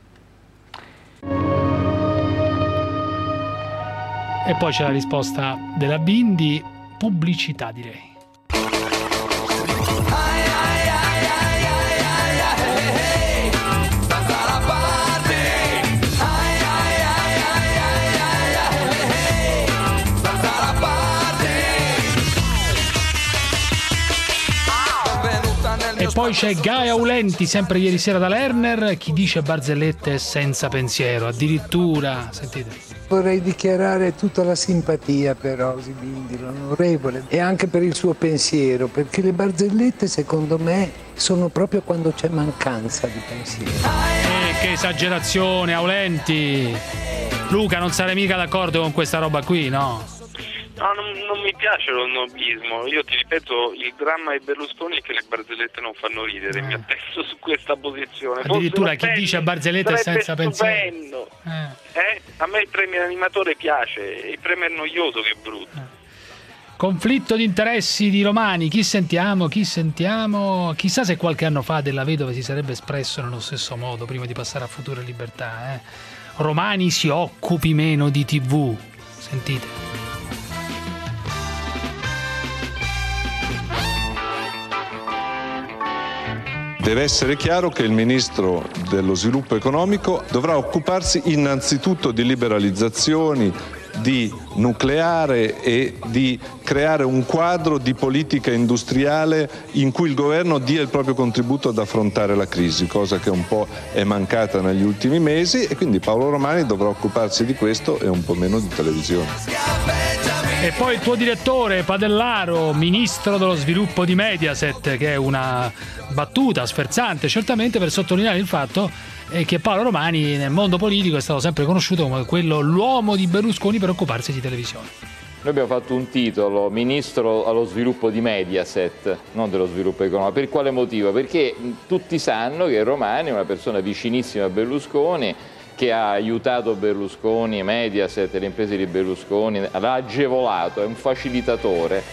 E poi c'è la risposta della Bindi, pubblicità direi. E poi c'è Gaia Aulenti, sempre ieri sera da Lerner, chi dice barzellette senza pensiero, addirittura, sentite.
Vorrei dichiarare tutta la simpatia per Rosy Bindi, l'onorevole, e anche per il suo pensiero, perché le barzellette secondo me sono proprio quando c'è mancanza di pensiero.
Eh, che esagerazione, Aulenti! Luca, non sarei mica d'accordo con questa roba qui, no?
No, non, non mi piace lo snobismo. Io ti ripeto, il dramma di Berlusconi è che le barzellette non fanno ridere. Mi attesto su questa posizione.
Addirittura
Fossero
chi
belli,
dice barzellette
sarebbe
senza pensiero.
stupendo.
Eh.
Eh? A me il premio animatore piace, il premio è noioso che è brutto.
Conflitto di interessi di Romani, chi sentiamo, chi sentiamo? Chissà se qualche anno fa Della Vedova si sarebbe espresso nello stesso modo prima di passare a Futuro e Libertà. Eh? Romani si occupi meno di tivù. Sentite.
Deve essere chiaro che il Ministro dello Sviluppo Economico dovrà occuparsi innanzitutto di liberalizzazioni, di nucleare e di creare un quadro di politica industriale in cui il governo dia il proprio contributo ad affrontare la crisi, cosa che un po' è mancata negli ultimi mesi, e quindi Paolo Romani dovrà occuparsi di questo e un po' meno di televisione.
E poi il tuo direttore Padellaro, ministro dello sviluppo di Mediaset, che è una battuta sferzante certamente per sottolineare il fatto eh, che Paolo Romani nel mondo politico è stato sempre conosciuto come quello, l'uomo di Berlusconi per occuparsi di televisione.
Noi abbiamo fatto un titolo, ministro allo sviluppo di Mediaset, non dello sviluppo economico. Per quale motivo? Perché tutti sanno che Romani è una persona vicinissima a Berlusconi che ha aiutato Berlusconi, Mediaset, le imprese di Berlusconi, l'ha agevolato, è un facilitatore.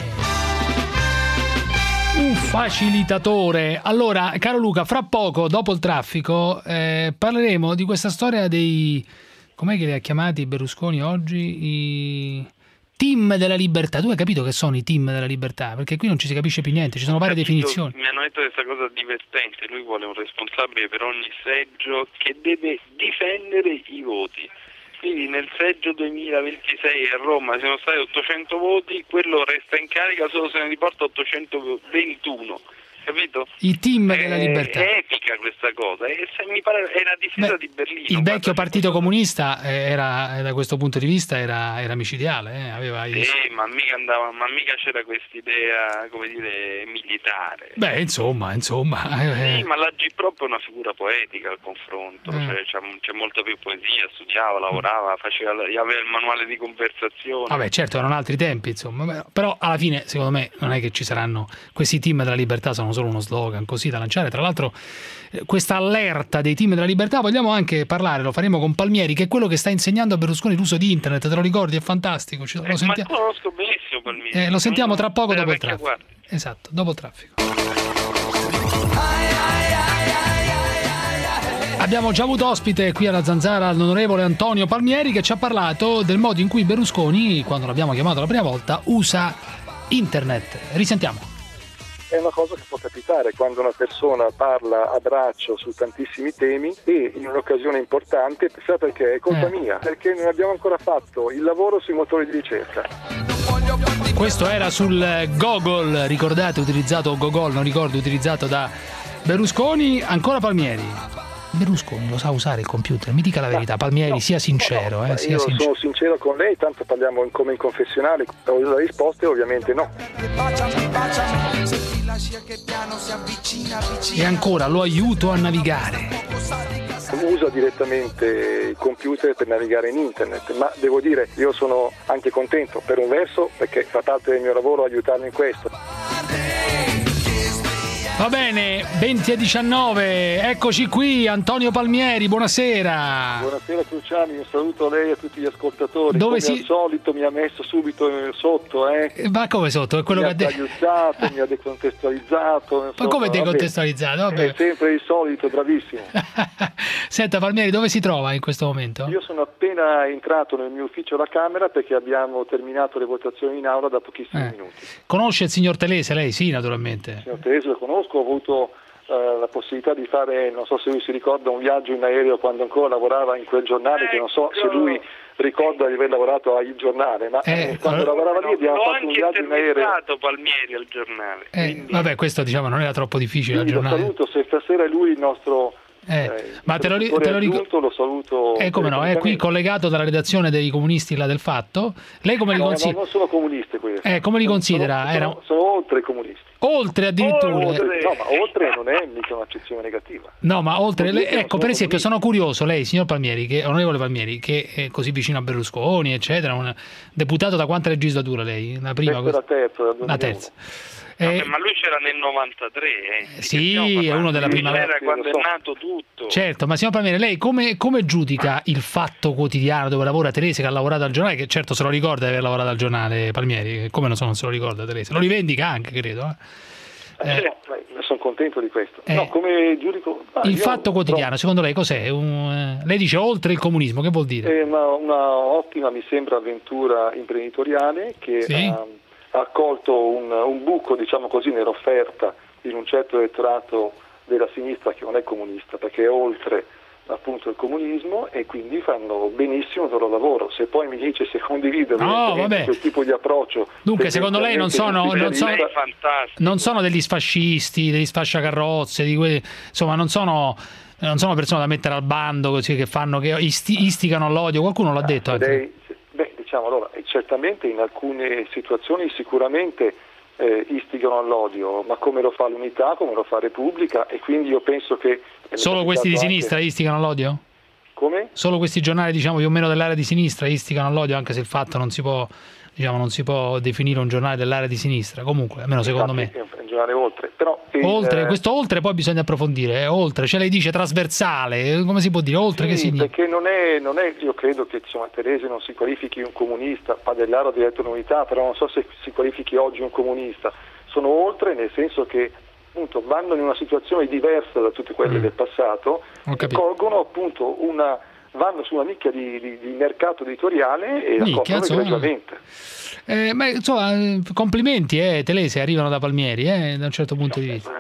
Un facilitatore. Allora, caro Luca, fra poco, dopo il traffico, eh, parleremo di questa storia dei... com'è che li ha chiamati Berlusconi oggi? I... team della libertà. Tu hai capito che sono i team della libertà? Perché qui non ci si capisce più niente, ci sono varie definizioni.
Mi hanno detto questa cosa divertente, lui vuole un responsabile per ogni seggio che deve difendere i voti. Quindi nel seggio duemilaventisei a Roma sono stati ottocento voti, quello resta in carica solo se ne riporta ottocentoventuno. Capito?
I team della libertà.
È epica questa cosa, e se mi pare è la difesa
Beh,
di Berlino.
Il vecchio partito comunista era, da questo punto di vista era, era micidiale, eh? Aveva i...
Sì, ma mica andava, ma mica c'era quest'idea, come dire, militare.
Beh, insomma, insomma. Eh.
Sì, ma la G-Prop è una figura poetica al confronto,
Mm.
cioè, c'è, c'è molta più poesia, studiava, lavorava, faceva, aveva il manuale di conversazione.
Vabbè, certo, erano altri tempi, insomma, però alla fine, secondo me, non è che ci saranno questi team della libertà, sono solo uno slogan così da lanciare. Tra l'altro, questa allerta dei team della libertà vogliamo anche parlare, lo faremo con Palmieri, che è quello che sta insegnando a Berlusconi l'uso di internet, te lo ricordi? È fantastico. Ci, lo,
Eh,
sentia...
ma conosco benissimo Palmieri.
eh, lo sentiamo tra poco
È la
dopo il
vecchia
traffico.
guardia.
Esatto, dopo il traffico. Abbiamo già avuto ospite qui alla Zanzara l'onorevole Antonio Palmieri, che ci ha parlato del modo in cui Berlusconi, quando l'abbiamo chiamato la prima volta, usa internet. Risentiamo.
È una cosa che può capitare quando una persona parla a braccio su tantissimi temi e in un'occasione importante, sa perché? È colpa
Eh.
mia, perché non abbiamo ancora fatto il lavoro sui motori di ricerca.
Questo era sul Gogol, ricordate, utilizzato Gogol, non ricordo, utilizzato da Berlusconi. Ancora Palmieri. Berlusconi lo sa usare il computer, mi dica la verità, Palmieri, sia sincero, eh, sia
Io
sincero.
sono sincero con lei, tanto parliamo in- come in confessionale, la risposta è ovviamente no.
E ancora lo aiuto a navigare.
Usa direttamente il computer per navigare in internet, ma devo dire, io sono anche contento per un verso perché fa parte del mio lavoro aiutarlo in questo.
Va bene, venti e diciannove, eccoci qui, Antonio Palmieri, buonasera.
Buonasera Cruciani, un saluto a lei e a tutti gli ascoltatori.
Dove
Come
si-
al solito mi ha messo subito eh, sotto, eh.
Ma come sotto? È quello
mi
che
ha
ha detto.
tagliuzzato, mi ha decontestualizzato.
Ma
insomma,
come
vabbè.
decontestualizzato? Vabbè.
È sempre il solito, bravissimo.
Senta Palmieri, dove si trova in questo momento?
Io sono appena entrato nel mio ufficio alla Camera perché abbiamo terminato le votazioni in aula da pochissimi
Eh.
minuti.
Conosce il signor Telese, lei? Sì, naturalmente.
Signor Tereso lo conosco, ho avuto eh, la possibilità di fare, non so se lui si ricorda, un viaggio in aereo quando ancora lavorava in quel giornale, che non so se lui ricorda di aver lavorato al giornale, ma
Eh,
quando
allora-
lavorava lì abbiamo
L'ho
fatto un
anche
viaggio in aereo.
intervistato Palmieri al giornale.
Eh, vabbè, questo diciamo non era troppo difficile al
Quindi lo
giornale.
saluto, se stasera è lui il nostro
Eh,
eh,
ma te lo, ri-
interlocutore
te lo ricordo.
aggiunto, lo saluto.
Eh, come no, è qui collegato dalla redazione dei comunisti là del Fatto. Lei come li
No, no,
considera?
non sono comunisti questi.
Eh, come li considera?
Sono,
Era-
sono, sono oltre i comunisti.
Oltre addirittura.
Oltre- no, ma oltre non è mica un'accezione negativa.
No, ma oltre,
Vuol dire
le-
che non
ecco, per
sono
esempio, sono curioso, lei, signor Palmieri, che, onorevole Palmieri, che è così vicino a Berlusconi, eccetera, un deputato da quanta legislatura lei? La prima?
Questa è la terza, dal
La
duemilauno.
terza.
Vabbè,
Eh,
ma lui c'era nel novantatré, eh.
sì, è uno della
Lui
prima.
c'era quando è nato tutto.
Certo, ma signor Palmieri, lei come, come giudica il Fatto Quotidiano dove lavora Telese, che ha lavorato al giornale, che certo se lo ricorda di aver lavorato al giornale, Palmieri, come non, so, non se lo ricorda Telese? Lo rivendica anche, credo. Eh.
Eh, eh, sono contento di questo. No, come giudico, ma
Il
io
Fatto Quotidiano, secondo lei cos'è? Un, eh, lei dice oltre il comunismo, che vuol dire?
È una, una ottima, mi sembra, avventura imprenditoriale che
Sì.
ha, ha accolto un, un buco, diciamo così, nell'offerta in un certo elettorato della sinistra che non è comunista, perché è oltre appunto il comunismo, e quindi fanno benissimo il loro lavoro. Se poi mi dice se condivido
No, vabbè.
quel tipo di approccio,
Dunque, secondo lei non sono, non sono,
tendenzialmente
non sono degli sfascisti, degli sfasciacarrozze, di que- insomma, non sono, non sono persone da mettere al bando così, che fanno, che isti- istigano all'odio. Qualcuno l'ha detto anche.
Lei- beh, diciamo allora, e certamente in alcune situazioni sicuramente eh, istigano all'odio, ma come lo fa l'Unità, come lo fa Repubblica, e quindi io penso che...
Solo questi di sinistra istigano all'odio?
Come?
Solo questi giornali, diciamo, più o meno dell'area di sinistra istigano all'odio, anche se il Fatto non si può, diciamo, non si può definire un giornale dell'area di sinistra, comunque, almeno secondo me.
È un giornale oltre, però il,
oltre, questo oltre poi bisogna approfondire, è oltre, cioè lei dice trasversale, come si può dire oltre,
sì,
che significa?
Perché non è, non è, io credo che insomma Telese non si qualifichi un comunista, Padellaro ha diretto l'unità, però non so se si qualifichi oggi un comunista, sono oltre nel senso che appunto vanno in una situazione diversa da tutte quelle mm. del passato e colgono appunto una, vanno su una nicchia di, di, di mercato editoriale e la coprono egregiamente.
Eh, ma insomma, complimenti, eh, Telese, arrivano da Palmieri, eh, da un certo punto di vista.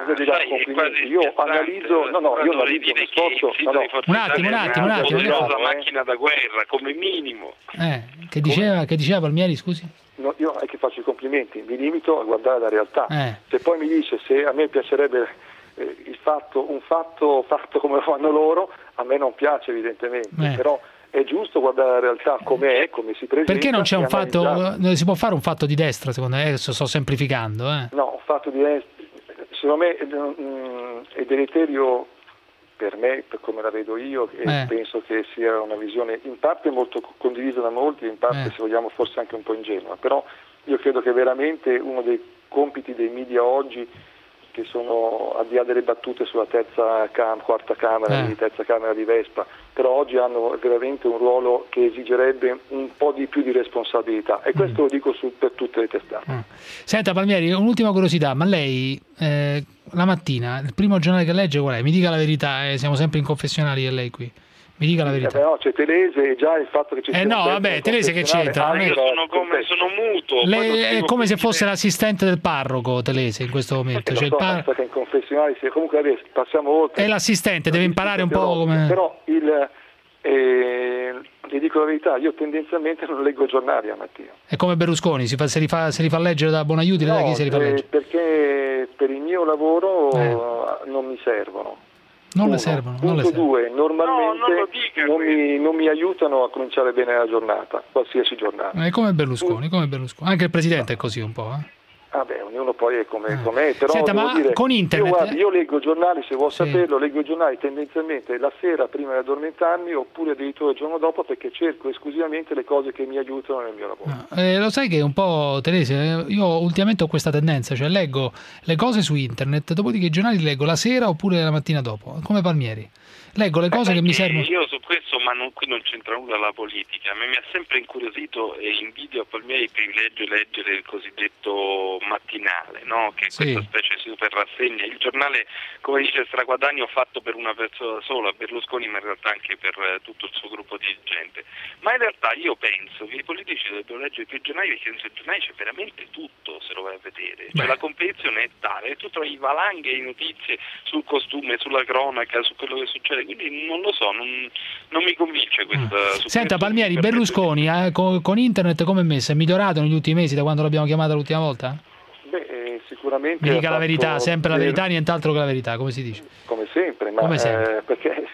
Io analizzo, no, no, io analizzo lo sforzo. No, no.
Un attimo, un attimo, un attimo.
La macchina da guerra, come minimo.
Eh, che diceva, che diceva Palmieri, scusi?
No, io non è che faccio i complimenti, mi limito a guardare la realtà.
Eh.
Se poi mi dice se a me piacerebbe eh, il fatto, un fatto fatto come lo fanno loro, a me non piace evidentemente,
eh.
però è giusto guardare la realtà come è, come si presenta.
Perché non c'è un fatto, si può fare un fatto di destra, secondo me, adesso sto semplificando. Eh.
No, un fatto di destra, secondo me mh, è deleterio per me, per come la vedo io, e
eh.
penso che sia una visione in parte molto condivisa da molti, in parte, eh. se vogliamo, forse anche un po' ingenua, però io credo che veramente uno dei compiti dei media oggi, che sono al di là delle battute sulla terza cam, quarta camera,
eh.
di terza camera di Vespa, però oggi hanno veramente un ruolo che esigerebbe un po' di più di responsabilità, e questo mm. lo dico su, per tutte le testate.
Mm. Senta Palmieri, un'ultima curiosità, ma lei eh, la mattina, il primo giornale che legge qual è? Mi dica la verità, eh, siamo sempre in confessionali e lei qui. Mi dica la verità.
Eh, no, c'è Telese e già il fatto che ci sia.
Eh no, vabbè, Telese che c'entra?
Ah, io sono come sono muto.
Lei è come se fosse l'assistente del parroco, Telese, in questo momento.
Eh,
cioè
so,
il par...
che in confessionali sia... comunque adesso passiamo oltre.
È l'assistente, deve imparare un po' come.
Però il eh, le dico la verità, io tendenzialmente non leggo giornali al mattino.
È come Berlusconi, si fa, se, li fa, se li fa leggere da Bonaiuti,
no,
da chi se li fa leggere?
Perché per il mio lavoro
eh.
non mi servono.
Non
Uno.
le servono.
Punto
non le servono.
due, normalmente
no, non, dica,
non, mi, non mi aiutano a cominciare bene la giornata, qualsiasi giornata.
È come Berlusconi, come Berlusconi. Anche il presidente no. è così un po'. Eh?
Vabbè, ognuno poi è come eh. com'è, però
Senta,
devo
ma
dire,
con internet,
io, guarda, io leggo giornali, se vuol
sì.
saperlo, leggo i giornali tendenzialmente la sera prima di addormentarmi, oppure addirittura il giorno dopo, perché cerco esclusivamente le cose che mi aiutano nel mio lavoro.
No. Eh, lo sai che un po', Telese, io ultimamente ho questa tendenza, cioè leggo le cose su internet, dopodiché i giornali li leggo la sera oppure la mattina dopo, come Palmieri. Leggo le cose
eh,
che mi servono.
Io su questo, ma non, qui non c'entra nulla la politica, a me mi ha sempre incuriosito e invidio a Palmieri il privilegio leggere il cosiddetto mattinale, no? Che è
sì.
questa specie di super rassegna, il giornale, come dice Straguadagno, fatto per una persona sola, Berlusconi, ma in realtà anche per eh, tutto il suo gruppo di gente. Ma in realtà io penso che i politici dovrebbero leggere più giornali, perché nel giornale c'è veramente tutto, se lo vai a vedere. Cioè, la competizione è tale, tu trovi valanghe di notizie sul costume, sulla cronaca, su quello che succede. Quindi non lo so, non, non mi convince questa.
Mm. Senta Palmieri, Berlusconi eh, con, con internet come è messa? È migliorato negli ultimi mesi da quando l'abbiamo chiamata l'ultima volta?
Beh, eh, sicuramente.
Mi dica la verità, sempre la verità, nient'altro che la verità, come si dice?
Come sempre, ma
come sempre.
Eh, perché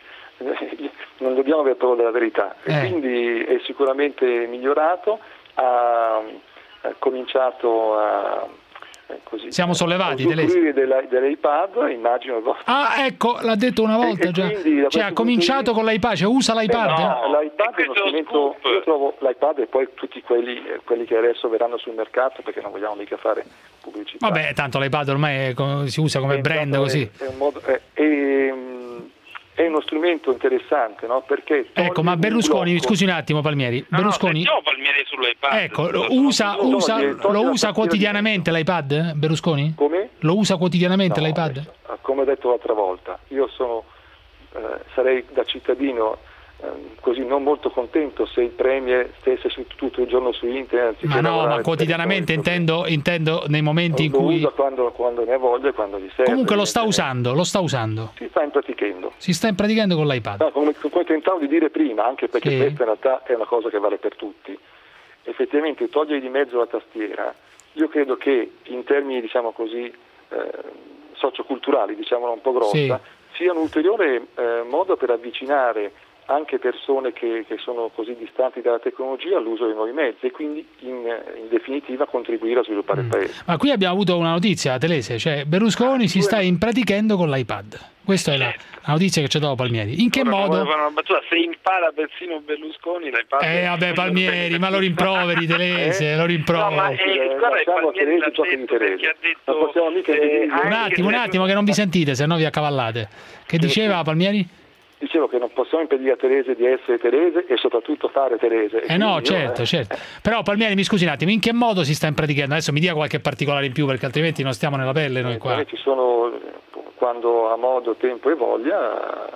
non dobbiamo aver paura della verità. E
eh.
quindi è sicuramente migliorato, ha, ha cominciato a. Così,
siamo sollevati
dell'iPad, immagino.
Ah, ecco, l'ha detto una volta
e,
già.
E
cioè ha cominciato con l'iPad, cioè usa l'iPad?
Eh no, l'iPad è uno strumento, io trovo l'iPad e poi tutti quelli, quelli che adesso verranno sul mercato, perché non vogliamo mica fare pubblicità.
Vabbè, tanto l'iPad ormai è, si usa come è brand è, così.
È, un modo, è, è, è uno strumento interessante, no? Perché
ecco, ma Berlusconi, scusi un attimo Palmieri,
no,
Berlusconi
no, Palmieri sull'iPad.
Ecco, lo usa, usa, lo usa quotidianamente l'iPad, Berlusconi?
Come?
Lo usa quotidianamente
no,
l'iPad?
Adesso, come ho detto l'altra volta, io sono eh, sarei da cittadino eh, così non molto contento se il Premier stesse su, tutto il giorno su internet.
Ma no, ma quotidianamente intendo, intendo nei momenti in cui...
Lo usa quando, quando ne ha voglia e quando gli serve.
Comunque lo sta usando, lo sta usando.
Si sta impraticando.
Si sta impraticando con l'iPad.
No, come, come tentavo di dire prima, anche perché
sì.
questa in realtà è una cosa che vale per tutti. Effettivamente togliere di mezzo la tastiera, io credo che in termini, diciamo così, eh, socioculturali, diciamolo un po' grossa,
sì.
sia un ulteriore eh, modo per avvicinare anche persone che, che sono così distanti dalla tecnologia all'uso dei nuovi mezzi e quindi in, in definitiva contribuire a sviluppare mm. il paese.
Ma qui abbiamo avuto una notizia, Telese, cioè Berlusconi ah, si sta impratichendo con l'iPad. Questa è la, la notizia che c'è dopo Palmieri. In che
Ora,
modo?
Fare una battuta, se impara persino Berlusconi l'iPad.
Eh vabbè Palmieri, ma lo rimproveri Telese, eh? lo rimproveri.
No, ma eh, guarda, Palmieri l'ha detto perché ha detto
non possiamo mica
eh,
un attimo, un attimo che non vi sentite, se no vi accavallate. Che diceva Palmieri?
Dicevo che non possiamo impedire a Telese di essere Telese e soprattutto fare Telese.
Eh no, certo, eh. certo. Però Palmieri, mi scusi un attimo, in che modo si sta impraticando? Adesso mi dia qualche particolare in più perché altrimenti non stiamo nella pelle noi qua.
Ci sono, quando ha modo, tempo e voglia,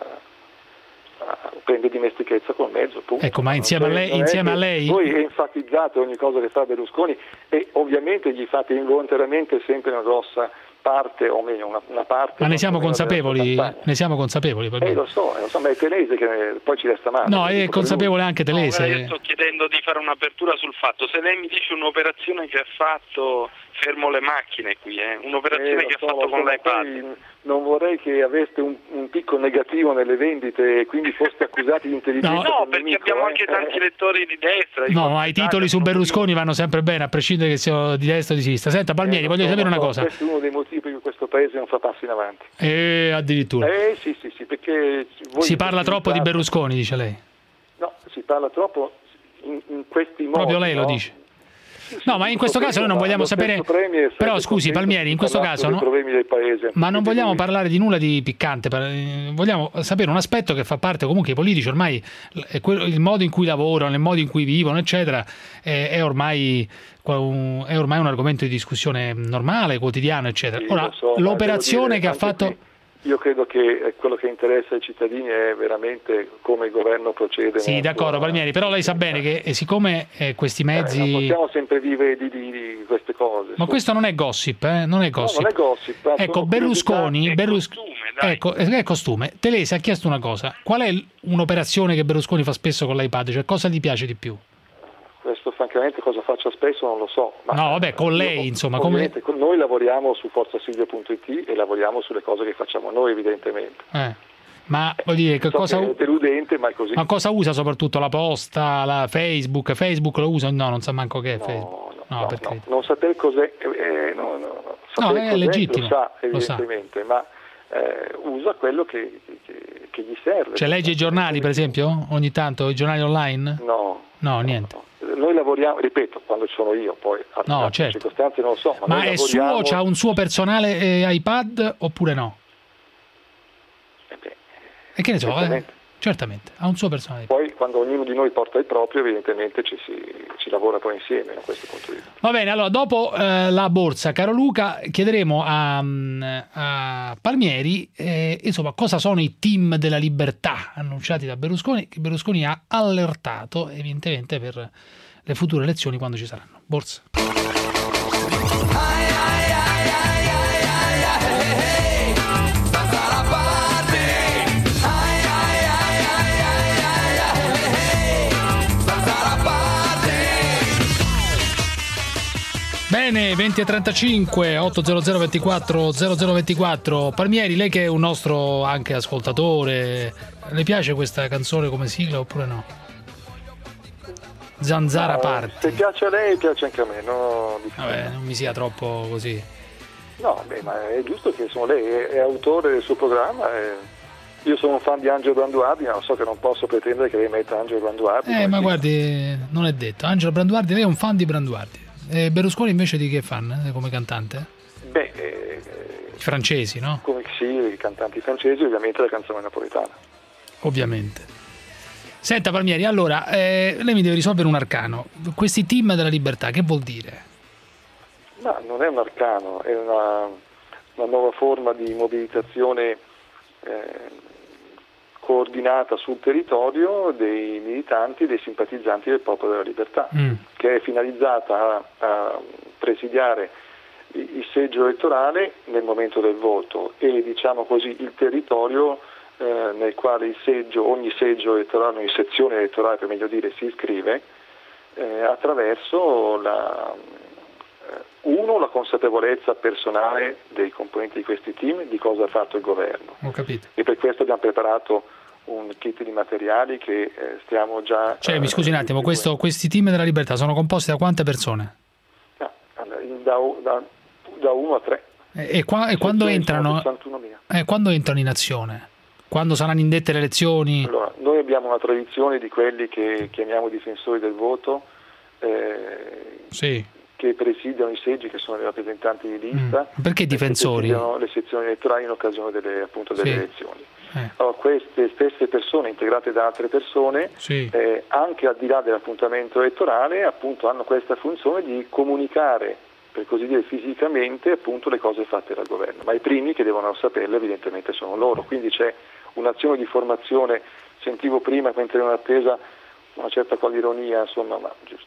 prende dimestichezza col mezzo. Punto.
Ecco, ma insieme, a lei, insieme a lei?
Voi enfatizzate ogni cosa che fa Berlusconi e ovviamente gli fate involontariamente sempre una grossa parte, o meglio una, una parte.
Ma ne siamo consapevoli? Ne siamo consapevoli?
Eh, lo so, lo so, ma è Telese che poi ci resta male.
No, è consapevole anche Telese.
No, io sto chiedendo di fare un'apertura sul fatto, se lei mi dice un'operazione che ha fatto, fermo le macchine qui, eh, un'operazione
eh,
che
so,
ha fatto con l'iPad.
Non vorrei che aveste un, un picco negativo nelle vendite e quindi foste accusati di intelligenza.
No, no perché nemico, abbiamo eh? anche tanti lettori di destra.
No, ma i titoli su Berlusconi vanno sempre bene, a prescindere che siano di destra o di sinistra. Senta Palmieri, eh, voglio so, sapere una cosa.
Questo è uno dei motivi per cui questo paese non fa passi in avanti.
Eh, addirittura.
Eh sì, sì, sì, perché voi
si parla troppo di Berlusconi, dice lei.
No, si parla troppo in, in questi modi.
Proprio lei
no?
lo dice. No, ma in questo caso noi non vogliamo sapere. Però scusi Palmieri, in questo caso no? Ma non vogliamo parlare di nulla di piccante, vogliamo sapere un aspetto che fa parte comunque i politici ormai, il modo in cui lavorano, il modo in cui vivono, eccetera, è ormai è ormai un argomento di discussione normale, quotidiano, eccetera. Ora, l'operazione che ha fatto.
Io credo che quello che interessa ai cittadini è veramente come il governo procede.
Sì, d'accordo Palmieri, però lei sa bene che eh, siccome eh, questi mezzi...
Eh, non possiamo sempre vivere di, di, di queste cose.
Ma su. Questo non è gossip, eh? non è gossip.
No, non è gossip.
Ecco, Berlusconi...
È
Berlus...
costume, dai.
Ecco, è costume. Telese ha chiesto una cosa. Qual è un'operazione che Berlusconi fa spesso con l'iPad? Cioè, cosa gli piace di più?
Questo francamente cosa faccia spesso non lo so. Ma
no, vabbè, con lei, insomma. Come...
Noi lavoriamo su forzasilvia punto it e lavoriamo sulle cose che facciamo noi, evidentemente.
Eh. Ma vuol dire che
so
cosa
che è deludente, ma è così.
Ma cosa usa soprattutto la posta, la Facebook? Facebook lo usa? No, non sa manco che è
no,
Facebook.
No,
no,
no,
perché...
no, non sapere cos'è, eh, no, no,
no, è legittimo.
Lo sa, evidentemente, lo sa. ma eh, usa quello che, che, che gli serve.
Cioè legge i giornali, per esempio, ogni tanto, i giornali online?
No.
No, niente.
No. Noi lavoriamo, ripeto, quando ci sono io, poi a
no, certo.
circostanze non lo so. Ma,
ma è
lavoriamo...
suo, c'ha un suo personale eh, iPad oppure no?
Eh beh,
e che ne so,
certamente.
Eh? certamente, ha un suo personale.
Poi quando ognuno di noi porta il proprio, evidentemente ci, si, ci lavora poi insieme da questo punto di vista.
Va bene, allora dopo eh, la borsa, caro Luca, chiederemo a, a Palmieri eh, insomma cosa sono i team della libertà annunciati da Berlusconi, che Berlusconi ha allertato evidentemente per le future elezioni quando ci saranno. Borsa. Bene, venti e trentacinque, ottocento ventiquattro zero zero ventiquattro. Palmieri, lei che è un nostro anche ascoltatore, le piace questa canzone come sigla oppure no? Zanzara
no,
Party.
Se piace a lei, piace anche a me. No,
Vabbè, non mi sia troppo così.
No, beh, ma è giusto che insomma, lei è, è autore del suo programma. E... Io sono un fan di Angelo Branduardi, ma so che non posso pretendere che lei metta Angelo Branduardi.
Eh, ma sì. Guardi, non è detto. Angelo Branduardi, lei è un fan di Branduardi. E Berlusconi invece di che fan eh, come cantante?
Beh, eh,
i francesi, no?
Come sì, i cantanti francesi, ovviamente la canzone napoletana.
Ovviamente. Senta Palmieri, allora, eh, lei mi deve risolvere un arcano. Questi team della libertà, che vuol dire?
No, non è un arcano, è una, una nuova forma di mobilitazione eh, coordinata sul territorio dei militanti, dei simpatizzanti del Popolo della Libertà, mm. che è finalizzata a, a presidiare il seggio elettorale nel momento del voto e diciamo così il territorio eh, nel quale il seggio, ogni seggio elettorale, ogni sezione elettorale per meglio dire si iscrive eh, attraverso la, eh, uno la consapevolezza personale dei componenti di questi team di cosa ha fatto il governo.
Ho capito.
E per questo abbiamo preparato un kit di materiali che eh, stiamo già...
Cioè, mi scusi un attimo, questo, questi team della libertà sono composti da quante persone?
No, da, da, da uno a tre.
E, e, qua, e quando entrano eh, quando entrano in azione? Quando saranno indette le elezioni?
Allora, noi abbiamo una tradizione di quelli che chiamiamo difensori del voto, eh,
sì.
che presidiano i seggi, che sono i rappresentanti di lista.
Mm. Perché difensori?
Che presidiano le sezioni elettorali in occasione delle, appunto, delle
sì.
elezioni.
Eh.
Allora, queste stesse persone, integrate da altre persone,
sì.
eh, anche al di là dell'appuntamento elettorale, appunto, hanno questa funzione di comunicare, per così dire fisicamente, appunto, le cose fatte dal governo, ma i primi che devono saperle evidentemente sono loro, quindi c'è un'azione di formazione. Sentivo prima, mentre ero in attesa, una certa quale ironia, insomma, ma giusto,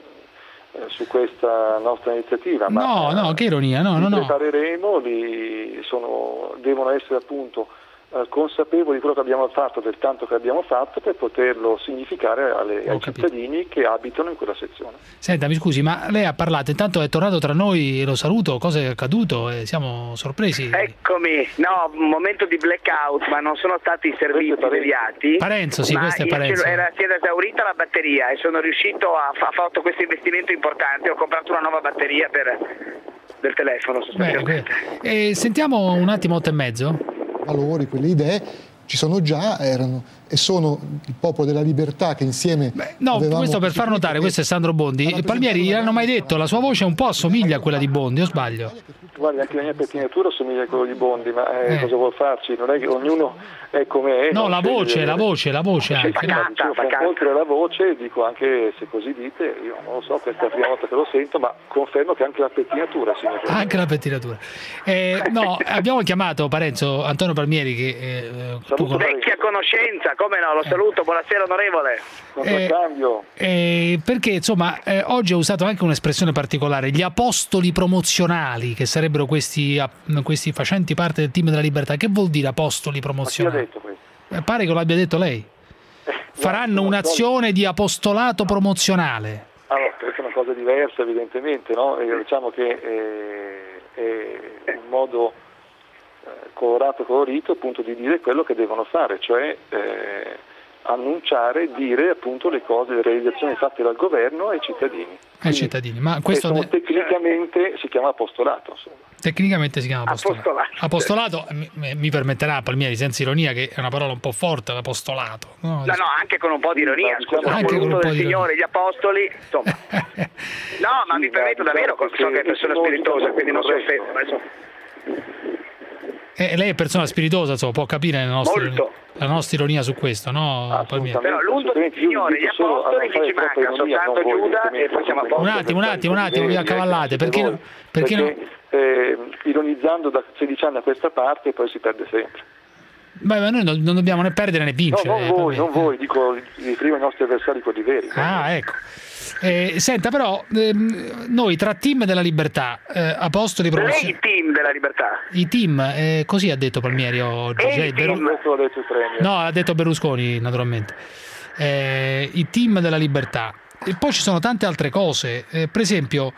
eh, su questa nostra iniziativa.
No,
ma,
no, che ironia, no,
li
no, no.
prepareremo, li sono, devono essere appunto eh, consapevoli di quello che abbiamo fatto, del tanto che abbiamo fatto, per poterlo significare alle, ai cittadini che abitano in quella sezione.
Senta, mi scusi, ma lei ha parlato, intanto è tornato tra noi, lo saluto, cosa è accaduto? Eh, siamo sorpresi.
Eccomi, no, un momento di blackout, ma non sono stati i servizi deviati.
Parenzo, sì,
ma
questo è Parenzo.
Era, si era esaurita la batteria e sono riuscito a fare fatto questo investimento importante, ho comprato una nuova batteria per, del telefono sostanzialmente.
Beh, eh, sentiamo un attimo, otto e mezzo.
Valori, quelle idee ci sono già, erano e sono il Popolo della Libertà che insieme
Beh, no, questo per far notare, questo è Sandro Bondi. Palmieri gli hanno mai detto, la sua voce un po' assomiglia a quella di Bondi, o sbaglio?
Guardi, anche la mia pettinatura assomiglia a quello di Bondi, ma eh, eh. cosa vuol farci? Non è che ognuno è come è.
No, la voce,
deve...
la voce, la voce anche.
No, dicevo, oltre alla voce, dico anche, se così dite, io non lo so, questa è la prima volta che lo sento, ma confermo che anche la pettinatura si mette.
Anche la pettinatura. Eh, no, abbiamo chiamato Parenzo, Antonio Palmieri, che eh,
tu con... vecchia conoscenza, come no, lo saluto, buonasera onorevole.
Eh, cambio.
Eh, perché insomma eh, oggi ho usato anche un'espressione particolare, gli apostoli promozionali, che sarebbero questi, questi facenti parte del team della libertà. Che vuol dire apostoli promozionali?
Ma chi ha detto questo?
Eh, pare che lo abbia detto lei. Faranno un'azione di apostolato promozionale.
Allora, questa è una cosa diversa evidentemente, no? E diciamo che è, è un modo eh, colorato colorito appunto di dire quello che devono fare, cioè eh, annunciare, dire appunto le cose, le realizzazioni fatte dal governo ai cittadini.
Ai cittadini, ma questo
sono, tecnicamente si chiama apostolato. Insomma.
Tecnicamente si chiama apostolato.
Apostolato,
apostolato mi, mi permetterà Palmieri, senza ironia, che è una parola un po' forte, l'apostolato. No,
no, no, anche con un po' di ironia,
no,
scusa,
anche con un po'
del
di
Signore, gli apostoli, insomma. No, ma
sì,
mi permetto davvero, so che è persona spiritosa, quindi non so offendo.
Eh, lei è persona spiritosa, insomma, può capire la nostra, la nostra ironia su questo, no? Palmieri?
Però l'unto del Signore, gli apostoli, che ci manca soltanto Giuda e poi siamo a posto.
Un attimo, un attimo, un attimo, vi accavallate, perché, perché,
perché
no?
eh, ironizzando da sedici anni a questa parte poi si perde sempre.
Beh, ma noi non, non dobbiamo né perdere né vincere.
No, non
eh,
voi, non voi, dico di prima i nostri avversari, quelli veri.
Ah, ecco. Eh, senta, però, ehm, noi tra team della libertà, eh, apostoli
promozionali. Lei team della libertà.
I team, eh, così ha detto Palmieri oggi.
Cioè, il
Beru... l'ha detto il premio.
No, ha detto Berlusconi, naturalmente. Eh, I team della libertà. E poi ci sono tante altre cose. Eh, per esempio,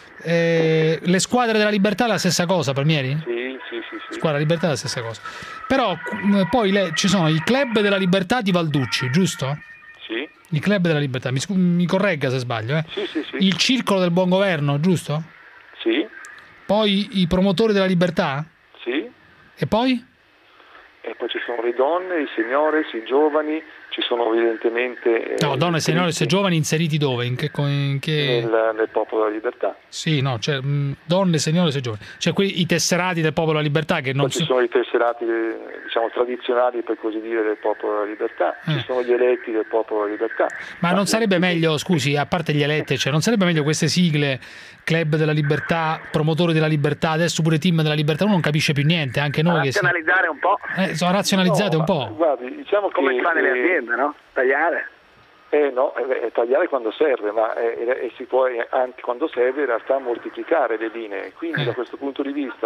eh, le squadre della libertà è la stessa cosa, Palmieri?
Sì, sì, sì. sì.
Squadra libertà è la stessa cosa. Però poi le, ci sono i club della libertà di Valducci, giusto?
Sì.
Il club della libertà, mi, mi corregga se sbaglio. Eh?
Sì, sì, sì.
Il circolo del buon governo, giusto?
Sì.
Poi i promotori della libertà?
Sì.
E poi?
E poi ci sono le donne, i signori, i giovani, ci sono evidentemente...
No, donne, signori e giovani inseriti dove? In che, in che...
Nel, nel Popolo della Libertà.
Sì, no, cioè mh, donne, signori e giovani. Cioè qui i tesserati del Popolo della Libertà che non
poi ci sono i tesserati, diciamo, tradizionali, per così dire, del Popolo della Libertà. Eh. Ci sono gli eletti del Popolo della Libertà.
Ma, Ma non sarebbe meglio, scusi, a parte gli eletti, cioè non sarebbe meglio queste sigle, Club della Libertà, Promotori della Libertà, adesso pure Team della Libertà, uno non capisce più niente, anche noi.
Razionalizzare
che
un po'.
Eh, sono razionalizzate
no,
un po'.
Guardi, diciamo
come
che,
si fa nelle
eh,
aziende, no? Tagliare.
Eh no, eh, tagliare quando serve, ma eh, eh, si può anche quando serve in realtà moltiplicare le linee, quindi eh. da questo punto di vista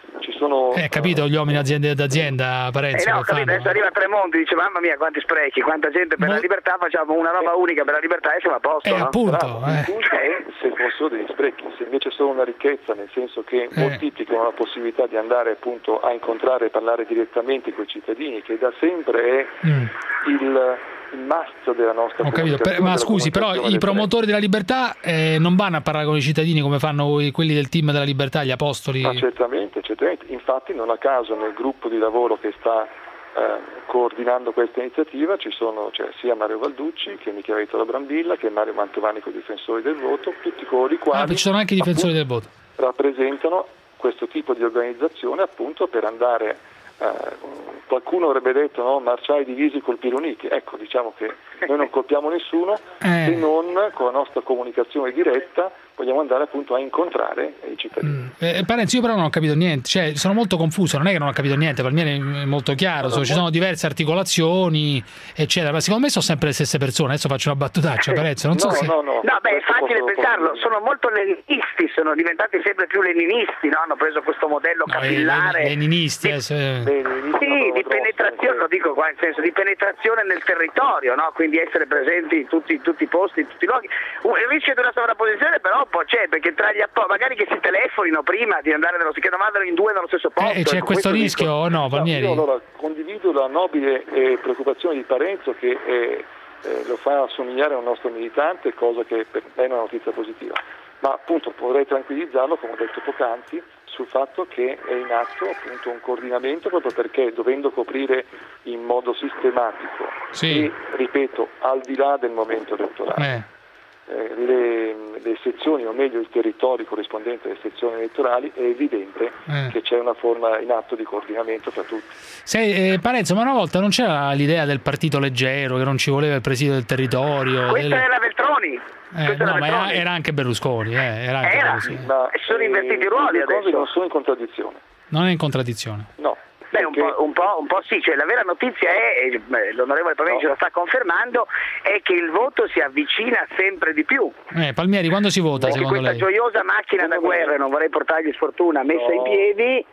ci sono...
Eh, capito, gli uomini azienda d'azienda, Parenzo,
eh no,
che
capito,
fanno...
adesso arriva Tremonti, dice mamma mia quanti sprechi, quanta gente per
Mo...
la libertà, facciamo una roba unica per la libertà e siamo a posto,
eh,
no?
appunto,
eh. Se fossero degli sprechi, se invece sono una ricchezza, nel senso che
Eh.
moltiplicano la possibilità di andare appunto a incontrare e parlare direttamente con i cittadini, che da sempre è
Mm.
il, il must della nostra
Ho capito, per- ma scusi, però i promotori della libertà eh, non vanno a parlare con i cittadini come fanno i- quelli del team della libertà, gli apostoli.
Ma certamente, certamente, infatti non a caso nel gruppo di lavoro che sta eh, coordinando questa iniziativa ci sono cioè, sia Mario Valducci che Michele Vittorio Brambilla che Mario Mantovani con i difensori del voto, tutti coloro i quali
Ah, ci sono anche i difensori del voto.
rappresentano questo tipo di organizzazione appunto per andare, eh, qualcuno avrebbe detto no, marciai divisi colpire uniti, ecco diciamo che noi non colpiamo nessuno
Eh.
se non con la nostra comunicazione diretta vogliamo andare appunto a incontrare i cittadini.
Eh, Parenzo, io però non ho capito niente, cioè sono molto confuso, non è che non ho capito niente, per me è molto chiaro, so, ci sono diverse articolazioni, eccetera, ma secondo me sono sempre le stesse persone, adesso faccio una battutaccia, Parenzo, non so
no,
se...
no, no,
No, beh, è facile
posso-
pensarlo,
posso-
sono molto leninisti, sono diventati sempre più leninisti, no? Hanno preso questo modello
No, i-
capillare.
i leninisti, eh, se-
Sì, di penetrazione, lo dico qua, nel senso di penetrazione nel territorio, no? Quindi essere presenti in tutti, in tutti i posti, in tutti i luoghi. Un- Il rischio di una sovrapposizione però un po' c'è, perché tra gli appo- magari che si telefonino prima di andare nello che non vadano in due nello stesso posto.
Eh, c'è
ecco,
questo
dico.
rischio o no, Palmieri?
Io allora condivido la nobile eh, preoccupazione di Parenzo che eh, eh, lo fa assomigliare a un nostro militante, cosa che per me è una notizia positiva. Ma appunto vorrei tranquillizzarlo, come ho detto poc'anzi, sul fatto che è in atto appunto un coordinamento proprio perché dovendo coprire in modo sistematico
Sì.
e, ripeto, al di là del momento elettorale,
Eh.
eh, le, le sezioni, o meglio il territorio corrispondente alle sezioni elettorali, è evidente
Eh.
che c'è una forma in atto di coordinamento tra tutti.
Se, eh, Parenzo, ma una volta non c'era l'idea del partito leggero, che non ci voleva il presidio del territorio?
Questa
del-
era Veltroni.
Eh,
Questa
no,
era
ma era,
Veltroni.
era anche Berlusconi, eh, era anche
Era,
Berlusconi.
Ma,
e sono invertiti i
eh,
ruoli
le cose
adesso.
non sono in contraddizione.
Non è in contraddizione.
No.
Beh, un po', un, po', un po' sì, cioè, la vera notizia è, e beh, l'onorevole Pavesi
No.
lo sta confermando, è che il voto si avvicina sempre di più.
Eh, Palmieri, quando si vota,
E che
secondo
questa
lei?
gioiosa macchina da guerra, non vorrei portargli sfortuna, messa
No.
in piedi,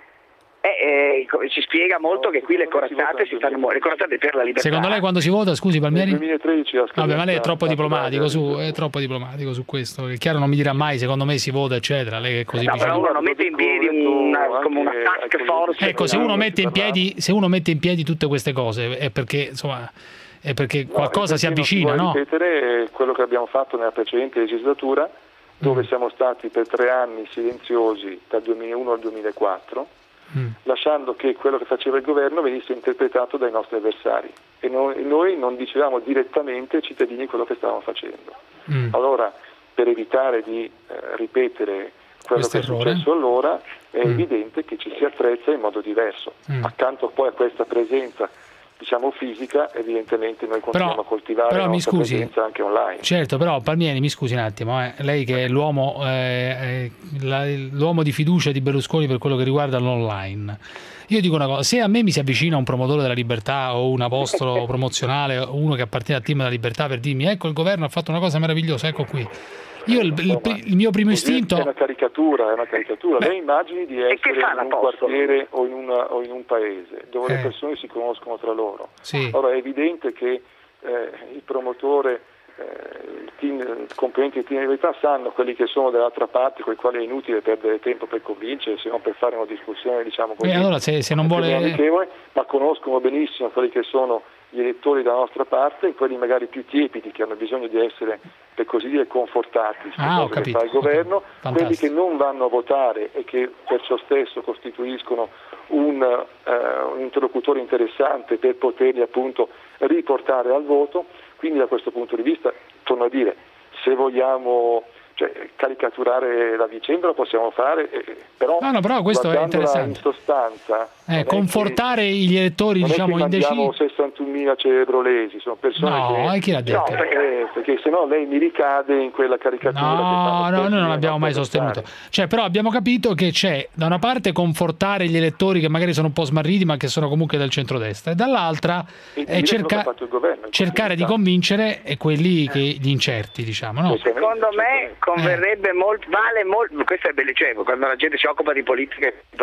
eh, eh, ci spiega molto che qui le corazzate si fanno muovere, le corazzate per la libertà.
Secondo lei quando si vota, scusi Palmieri?
Nel duemilatredici la
Vabbè, ma lei è troppo
scadenza
diplomatico su,
naturale.
è troppo diplomatico su questo. È chiaro, non mi dirà mai secondo me si vota, eccetera. Lei che è così
No, però
vicino.
uno non mette in piedi una, come una task force.
Ecco, se uno mette in piedi, se uno mette in piedi tutte queste cose è perché, insomma, è perché qualcosa si avvicina, no?
Ripetere quello che abbiamo fatto nella precedente legislatura, dove
Mm.
siamo stati per tre anni silenziosi dal duemilauno al duemilaquattro,
Mm.
lasciando che quello che faceva il governo venisse interpretato dai nostri avversari e noi, e noi non dicevamo direttamente ai cittadini quello che stavamo facendo.
Mm.
Allora, per evitare di eh, ripetere quello
Questo
che è
errore.
successo allora, è
Mm.
evidente che ci si attrezza in modo diverso.
Mm.
Accanto poi a questa presenza diciamo fisica, evidentemente noi continuiamo
Però-
a coltivare
però
la
mi
nostra
scusi.
presenza anche online.
Certo, però Palmieri, mi scusi un attimo, eh. Lei che è l'uomo, eh, eh, la- l'uomo di fiducia di Berlusconi per quello che riguarda l'online. Io dico una cosa, se a me mi si avvicina un promotore della libertà o un apostolo promozionale, o uno che appartiene al team della libertà per dirmi ecco il governo ha fatto una cosa meravigliosa, ecco qui. Io il, il- il mio primo
Così
istinto...
È una caricatura, è una caricatura.
Beh.
Lei immagini di
che
essere
fa
in un
l'apostolo?
quartiere o in, una- o in un paese dove
Eh.
le persone si conoscono tra loro.
Sì.
Allora è evidente che eh, il promotore, eh, il, team, il componente del team di verità sanno quelli che sono dall'altra parte, con i quali è inutile perdere tempo per convincere, se non per fare una discussione diciamo così.
Eh, allora se, se non
più
vuole...
amichevole, ma conoscono benissimo quelli che sono gli elettori dalla nostra parte e quelli magari più tiepidi che hanun bisogno di essere, per così dire, confortati su
Ah, ho
cosa che
capito.
fa il governo,
Fantastico.
quelli che non vanno a votare e che perciò stesso costituiscono un, eh, un interlocutore interessante per poterli appunto riportare al voto. Quindi da questo punto di vista, torno a dire, se vogliamo cioè, caricaturare la vicenda lo possiamo fare, eh, però,
No, no, però questo è
guardandola
interessante.
in sostanza non
Eh,
è
confortare gli elettori,
che,
diciamo,
non è che
indecisi.
mandiamo sessantunomila cerebrolesi, sono persone
No,
che
e chi l'ha detto?
No, perché, perché se no lei mi ricade in quella caricatura che
No,
fanno
no, noi non
spesso
l'abbiamo mai
i nostri
sostenuto. Cioè, però abbiamo capito che c'è da una parte confortare gli elettori che magari sono un po' smarriti ma che sono comunque del centrodestra e dall'altra
E
è
dire quello che ha
cerca-
fatto il governo, in
cercare di
continuità.
convincere e quelli che gli incerti, diciamo, no?
Secondo me converrebbe molto, vale molto, questo è bello, cioè, quando la gente si occupa di politica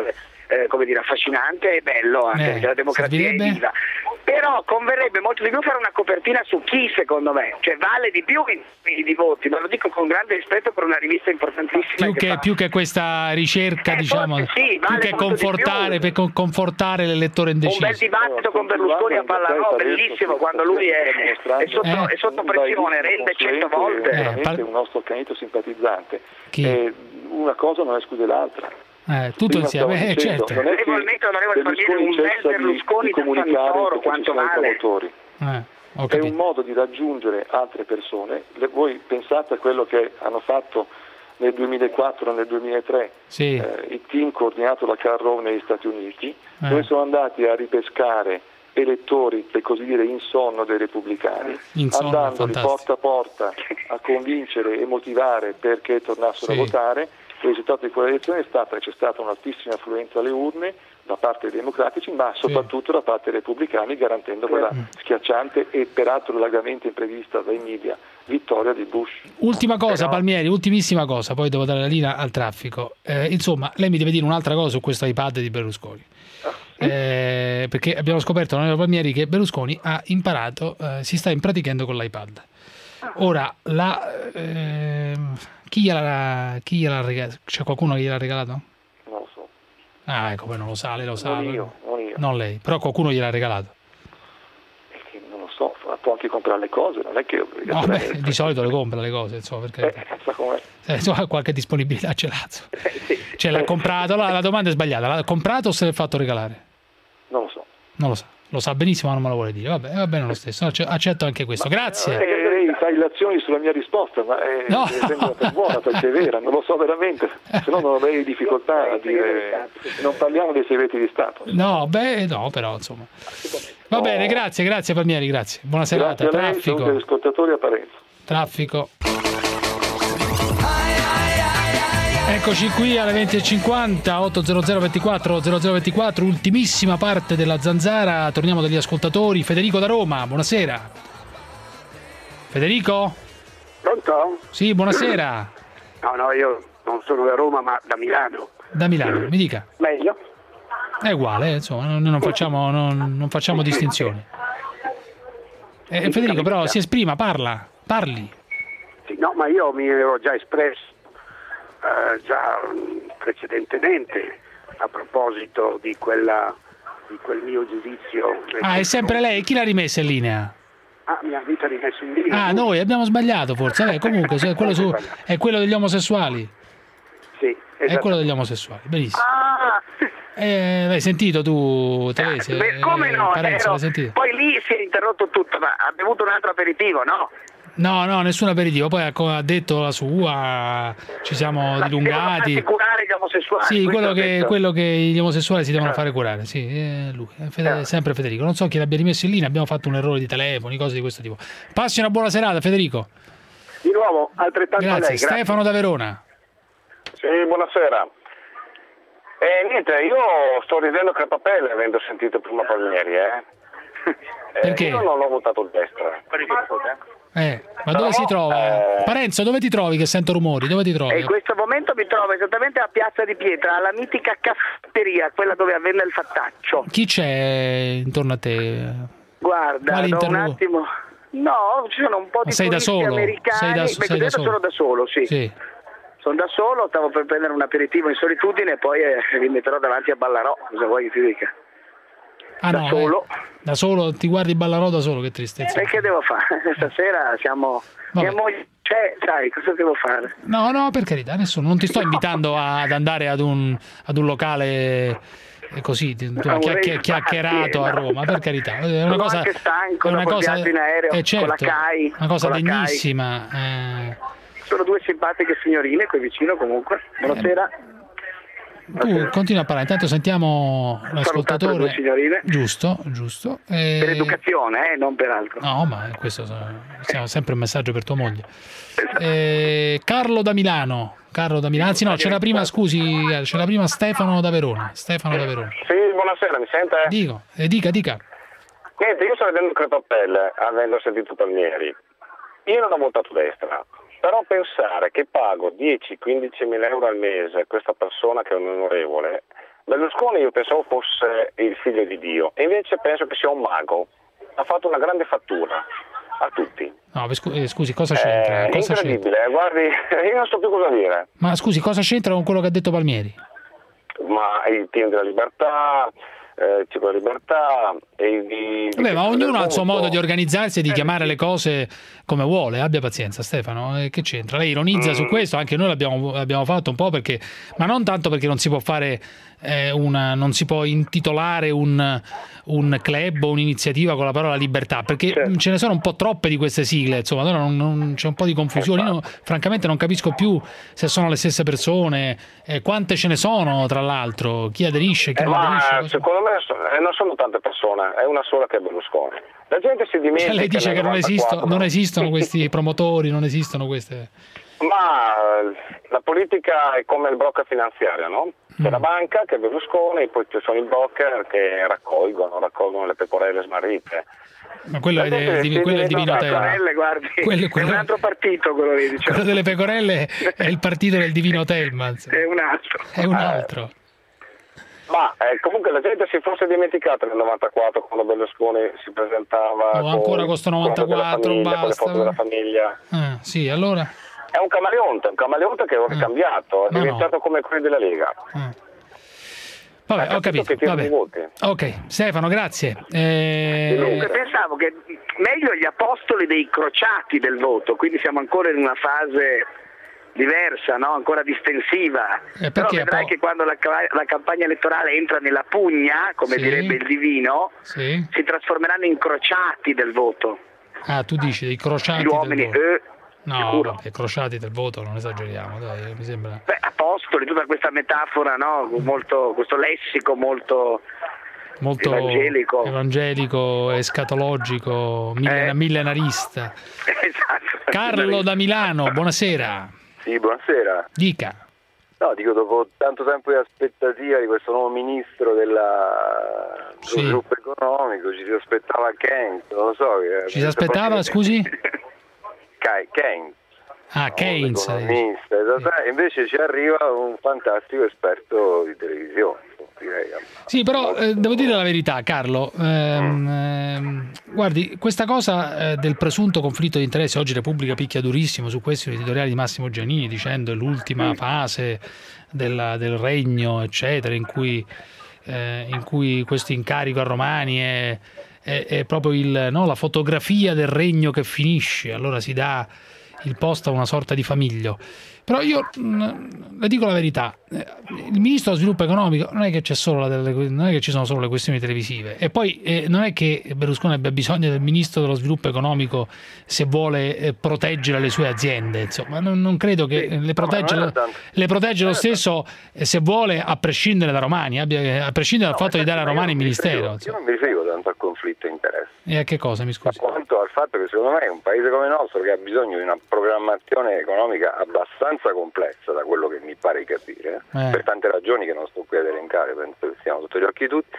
eh, come dire, affascinante e bello anche,
Eh,
perché la democrazia è
servirebbe?
viva. Però converrebbe molto di più fare una copertina su chi, secondo me, cioè vale di più in termini di voti, ma lo dico con grande rispetto per una rivista importantissima.
Più
che
che,
fa-
più che questa ricerca,
Eh,
diciamo,
forse sì,
più
vale
che
molto di
confortare,
più.
per con- confortare l'elettore
Un bel
indeciso.
dibattito con Berlusconi a Pallarò, bellissimo, quando lui è, è sotto, è sotto pressione, rende cento volte.
È veramente un nostro accanito simpatizzante.
Chi?
E una cosa non esclude l'altra.
Eh, tutto
Prima
insieme,
stavo
eh,
dicendo,
certo.
non è che
Regolarmente, onorevole Palmieri, un bel
cessa di-
Berlusconi
di
da
comunicare
Santoro,
perché
quanto
ci sono i
vale?
promotori.
Eh, ho
È
capito.
un modo di raggiungere altre persone. Le- voi pensate a quello che hanno fatto nel duemilaquattro, nel duemilatré,
Sì.
eh, il team coordinato da Karl Rove negli Stati Uniti,
Eh.
dove sono andati a ripescare elettori, per così dire, in sonno dei repubblicani,
In sonno,
andandoli
fantastico.
porta a porta a convincere e motivare perché tornassero
Sì.
a votare. Il risultato di quella elezione è stato che c'è stata un'altissima affluenza alle urne da parte dei democratici, ma soprattutto da parte dei repubblicani, garantendo quella schiacciante e peraltro largamente imprevista dai media vittoria di Bush.
Ultima cosa,
Però-
Palmieri, ultimissima cosa, poi devo dare la linea al traffico. Eh, insomma, lei mi deve dire un'altra cosa su questo iPad di Berlusconi. Eh, perché abbiamo scoperto, onorevole Palmieri, che Berlusconi ha imparato, eh, si sta impraticando con l'iPad. Ora, la, ehm, chi gliel'ha, chi gliel'ha regalato? C'è qualcuno che gliel'ha regalato?
Non lo so.
Ah, ecco, poi non lo sa, lei lo sa.
Non io, non io.
Non lei, però qualcuno gliel'ha regalato.
Che non lo so, può anche comprare le cose, non è che...
No, beh, di solito le compra le cose, insomma, perché
Eh, sa com'è.
eh, insomma, qualche disponibilità ce l'ha. insomma. Cioè, l'ha comprato, la, la domanda è sbagliata, l'ha comprato o se l'è fatto regalare?
Non lo so.
Non lo sa, lo sa benissimo ma non me lo vuole dire. Vabbè, va bene lo stesso, acc- accetto anche questo. Grazie.
Eh, lei fa illazioni sulla mia risposta, ma è,
No.
mi sembra per buona perché è vera, non lo so veramente, se no non avrei difficoltà a dire, non parliamo dei segreti di Stato.
No, beh, no, però insomma. Va bene, grazie, grazie Palmieri, grazie. Buona serata.
Grazie a lei, saluti agli
Traffico.
ascoltatori a Parenzo.
Traffico. Eccoci qui alle venti e cinquanta, otto zero zero ventiquattro zero zero ventiquattro, ultimissima parte della Zanzara. Torniamo dagli ascoltatori. Federico da Roma, buonasera. Federico?
Pronto?
Sì, buonasera.
No, no, io non sono da Roma, ma da Milano.
Da Milano, mi dica.
Meglio?
È uguale, eh, insomma, noi non facciamo, non, non facciamo distinzioni. Eh, Federico, però si esprima, parla, parli.
Sì, no, ma io mi ero già espresso eh, già mh, precedentemente a proposito di quella di quel mio giudizio.
Ah, è sempre lei? Chi l'ha rimessa in linea?
Ah, mi ha vita rimesso in linea.
Ah, noi abbiamo sbagliato forse. Vabbè, comunque se è quello, su, è quello degli omosessuali.
Sì,
È quello degli omosessuali, benissimo.
Ah,
Eh, l'hai sentito tu, Teresa?
beh, come no?
Parenzo,
ero-
l'hai sentito?
Poi lì si è interrotto tutto, ma ha bevuto un altro aperitivo, no?
No, no, nessun aperitivo. Poi ha co- ha detto la sua, ci siamo dilungati.
Devono curare gli omosessuali.
Sì,
questo
quello
ha
che,
detto.
quello che gli omosessuali si devono fare curare, sì, è lui, è Fede- sempre Federico. Non so chi l'abbia rimesso in linea, abbiamo fatto un errore di telefoni, cose di questo tipo. Passi una buona serata, Federico.
Di nuovo, altrettanto a
Grazie.
lei. Grazie.
Stefano da Verona.
Sì, buonasera. Eh, niente, io sto ridendo crepapelle avendo sentito prima Palmieri, eh. Eh,
Perché?
Io non ho votato destra.
Eh, ma dove si trova? Parenzo, dove ti trovi che sento rumori? Dove ti
E
trovi?
in questo momento mi trovo esattamente a Piazza di Pietra, alla mitica caffetteria, quella dove avvenne il fattaccio.
Chi c'è intorno a te?
Guarda,
Quali
da un
interlo-
attimo. No, ci sono un po' di
Sei da
turisti
solo?
americani.
Sei da-
Beh,
sei
cos'è
da
che
solo?
sono da solo, sì.
Sì.
Sono da solo, stavo per prendere un aperitivo in solitudine e poi eh, mi metterò davanti a Ballarò, cosa vuoi che ti dica?
Ah,
da
no,
solo.
eh, da solo, ti guardi Ballarò da solo, che tristezza.
E che devo fare? Stasera siamo...
Vabbè.
Mia moglie c'è, sai, cosa devo fare?
No, no, per carità, nessuno. Non ti sto invitando ad andare ad un, ad un locale eh, così, di- insomma,
un
chiacchi-
rave
chiacchierato a
party,
Roma, per carità. È una
Sono
cosa,
anche stanco
è una
dopo il
cosa,
viaggio in aereo,
eh, certo,
con la CAI,
una cosa
con la CAI.
degnissima. eh.
Sono due simpatiche signorine qui vicino comunque. Buonasera.
Tu continua a parlare, intanto sentiamo
Salutato le
l'ascoltatore.
due signorine.
Giusto, giusto. Eh,
Per educazione, eh, non per altro.
No, ma questo è sempre un messaggio per tua moglie. Eh, Carlo da Milano. Carlo da Milano. Anzi no, c'è la prima, scusi, eh, c'è la prima Stefano da Verona. Stefano da Verona.
Sì, buonasera, mi sente?
Dico, eh, dica, dica.
Niente, io sto vedendo crepapelle avendo sentito Palmieri. Io non ho votato destra, però pensare che pago dieci quindici mila euro al mese a questa persona che è un onorevole Berlusconi io pensavo fosse il figlio di Dio e invece penso che sia un mago, ha fatto una grande fattura a tutti.
No, scusi, cosa c'entra?
È
cosa
incredibile,
c'entra?
guardi, io non so più cosa dire.
Ma scusi, cosa c'entra con quello che ha detto Palmieri?
Ma il team della libertà, eh, tipo la libertà e di,
Vabbè, ma ognuno ha il suo modo di organizzarsi e di
eh,
chiamare le cose come vuole. Abbia pazienza, Stefano, eh, che c'entra? Lei ironizza mm. su questo, anche noi l'abbiamo abbiamo fatto un po', perché, ma non tanto perché non si può fare eh, una, non si può intitolare un, un club o un'iniziativa con la parola libertà, perché certo. ce ne sono un po' troppe di queste sigle, insomma, allora non, non, c'è un po' di confusione. Io francamente non capisco più se sono le stesse persone, eh, quante ce ne sono tra l'altro, chi aderisce, chi
eh,
non
ma
aderisce.
Secondo me eh, non sono tante persone, è una sola che è Berlusconi. La gente si dimentica.
Cioè, lei dice che non, esisto, non esistono questi promotori, non esistono queste.
Ma la politica è come il broker finanziario, no? C'è mm. la banca che è Berlusconi, poi ci sono i broker che raccolgono, raccolgono le pecorelle smarrite.
Ma quello è, de, di, quello è il Divino Telma.
Guardi,
quello, quello,
è un altro partito quello lì, diciamo.
Quello delle pecorelle è il partito del Divino Telma.
È un altro.
È un altro.
Eh. Ma eh, comunque la gente si fosse dimenticata nel novantaquattro quando Berlusconi si presentava
no, ancora con questo novantaquattro
famiglia,
basta.
con le foto della famiglia.
Ah, sì, allora
è un camaleonte, un camaleonte che ora è cambiato, è diventato no. come quelli della Lega.
Ah. Vabbè, ho capito. Vabbè. Ok, Stefano, grazie. Eh...
Comunque pensavo che meglio gli apostoli dei crociati del voto, quindi siamo ancora in una fase diversa, no? Ancora distensiva.
Eh,
però vedrai po- che quando la, la campagna elettorale entra nella pugna, come sì. direbbe il Divino,
sì.
si trasformeranno in crociati del voto.
Ah, tu dici dei crociati
gli uomini,
del voto.
Eh,
no, vabbè, crociati del voto, non esageriamo, dai, mi sembra.
Beh, apostoli, tutta questa metafora, no? Molto, questo lessico molto
molto evangelico, evangelico escatologico, millen- eh. millenarista.
Esatto.
Carlo da Milano, buonasera.
Sì, buonasera.
Dica.
No, dico, dopo tanto tempo di aspettativa di questo nuovo ministro della... dello sì. sviluppo economico, ci si aspettava Keynes, non lo so.
Ci si aspettava, proprio... scusi?
Keynes.
Ah, Keynes.
No, economista, esatto. Invece ci arriva un fantastico esperto di televisione. Direi.
Sì, però eh, devo dire la verità, Carlo. Ehm, ehm, guardi, questa cosa eh, del presunto conflitto di interesse, oggi Repubblica picchia durissimo su questo, editoriali di Massimo Giannini, dicendo è l'ultima fase della, del regno, eccetera, in cui, eh, in cui questo incarico a Romani è, è, è proprio il, no, la fotografia del regno che finisce, allora si dà il posto a una sorta di famiglio. Però io mh, le dico la verità, il ministro dello sviluppo economico non è che c'è solo la delle, non è che ci sono solo le questioni televisive, e poi eh, non è che Berlusconi abbia bisogno del ministro dello sviluppo economico se vuole eh, proteggere le sue aziende, insomma non, non credo che sì, le protegge, no, lo, le protegge lo stesso eh, se vuole, a prescindere da Romani, abbia, a prescindere dal no, fatto di dare a Romani il ministero.
Io non mi riferivo tanto al conflitto di interesse.
E a che cosa, mi scusi?
Ma quanto al fatto che secondo me un paese come il nostro, che ha bisogno di una programmazione economica abbastanza complessa, da quello che mi pare di capire, eh. per tante ragioni che non sto qui ad elencare, penso che siano sotto gli occhi di tutti,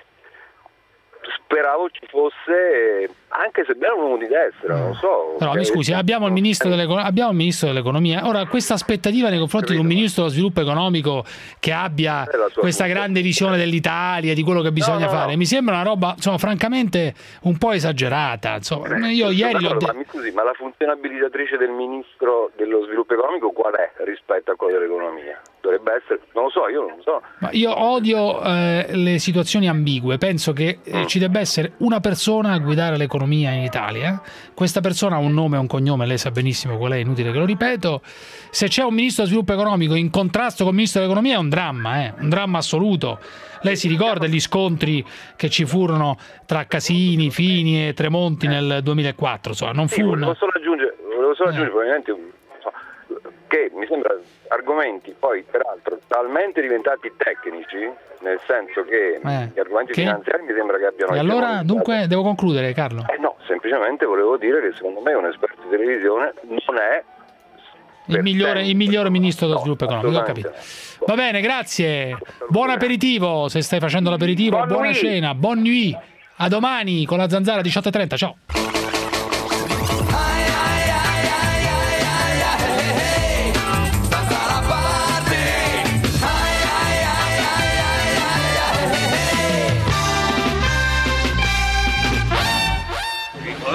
speravo ci fosse, anche se era un uomo di destra, non so.
Però mi scusi, abbiamo il ministro dell'economia, abbiamo il ministro dell'economia. Ora, questa aspettativa nei confronti di un ministro dello sviluppo economico che abbia questa grande visione dell'Italia, di quello che bisogna no, no, fare, no. mi sembra una roba, insomma, francamente un po' esagerata. Insomma, io ieri l'ho detto.
Ma mi scusi, ma la funzione abilitatrice del ministro dello sviluppo economico qual è rispetto a quella dell'economia? Dovrebbe essere, non lo so, io non lo so.
Ma io odio eh, le situazioni ambigue, penso che eh, ci debba essere una persona a guidare l'economia in Italia. Questa persona ha un nome e un cognome, lei sa benissimo qual è, inutile che lo ripeto. Se c'è un ministro dello sviluppo economico in contrasto con il ministro dell'economia è un dramma, eh, un dramma assoluto. Lei si ricorda gli scontri che ci furono tra Casini, Fini e Tremonti nel duemilaquattro, insomma, non fu
sì,
un...
volevo solo aggiungere, volevo solo aggiungere eh. probabilmente che mi sembra argomenti poi peraltro talmente diventati tecnici, nel senso che eh, gli argomenti che? finanziari mi sembra che abbiano...
E allora dunque devo concludere, Carlo?
Eh no, semplicemente volevo dire che secondo me un esperto di televisione non è
il migliore, il migliore ministro dello no, sviluppo economico, ho capito. Va bene, grazie, buon aperitivo se stai facendo l'aperitivo, bon buona nuit. Cena, buon nuit, a domani con la Zanzara diciotto e trenta, ciao.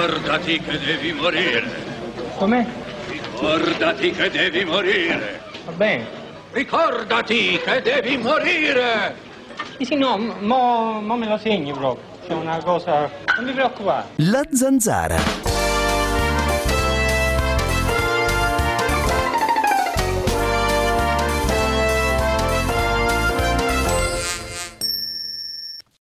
Ricordati che devi morire.
Com'è?
Ricordati che devi morire.
Va bene.
Ricordati che devi morire.
Sì, sì, no, mo, mo me lo segni proprio. C'è una cosa... Non mi preoccupare.
La Zanzara.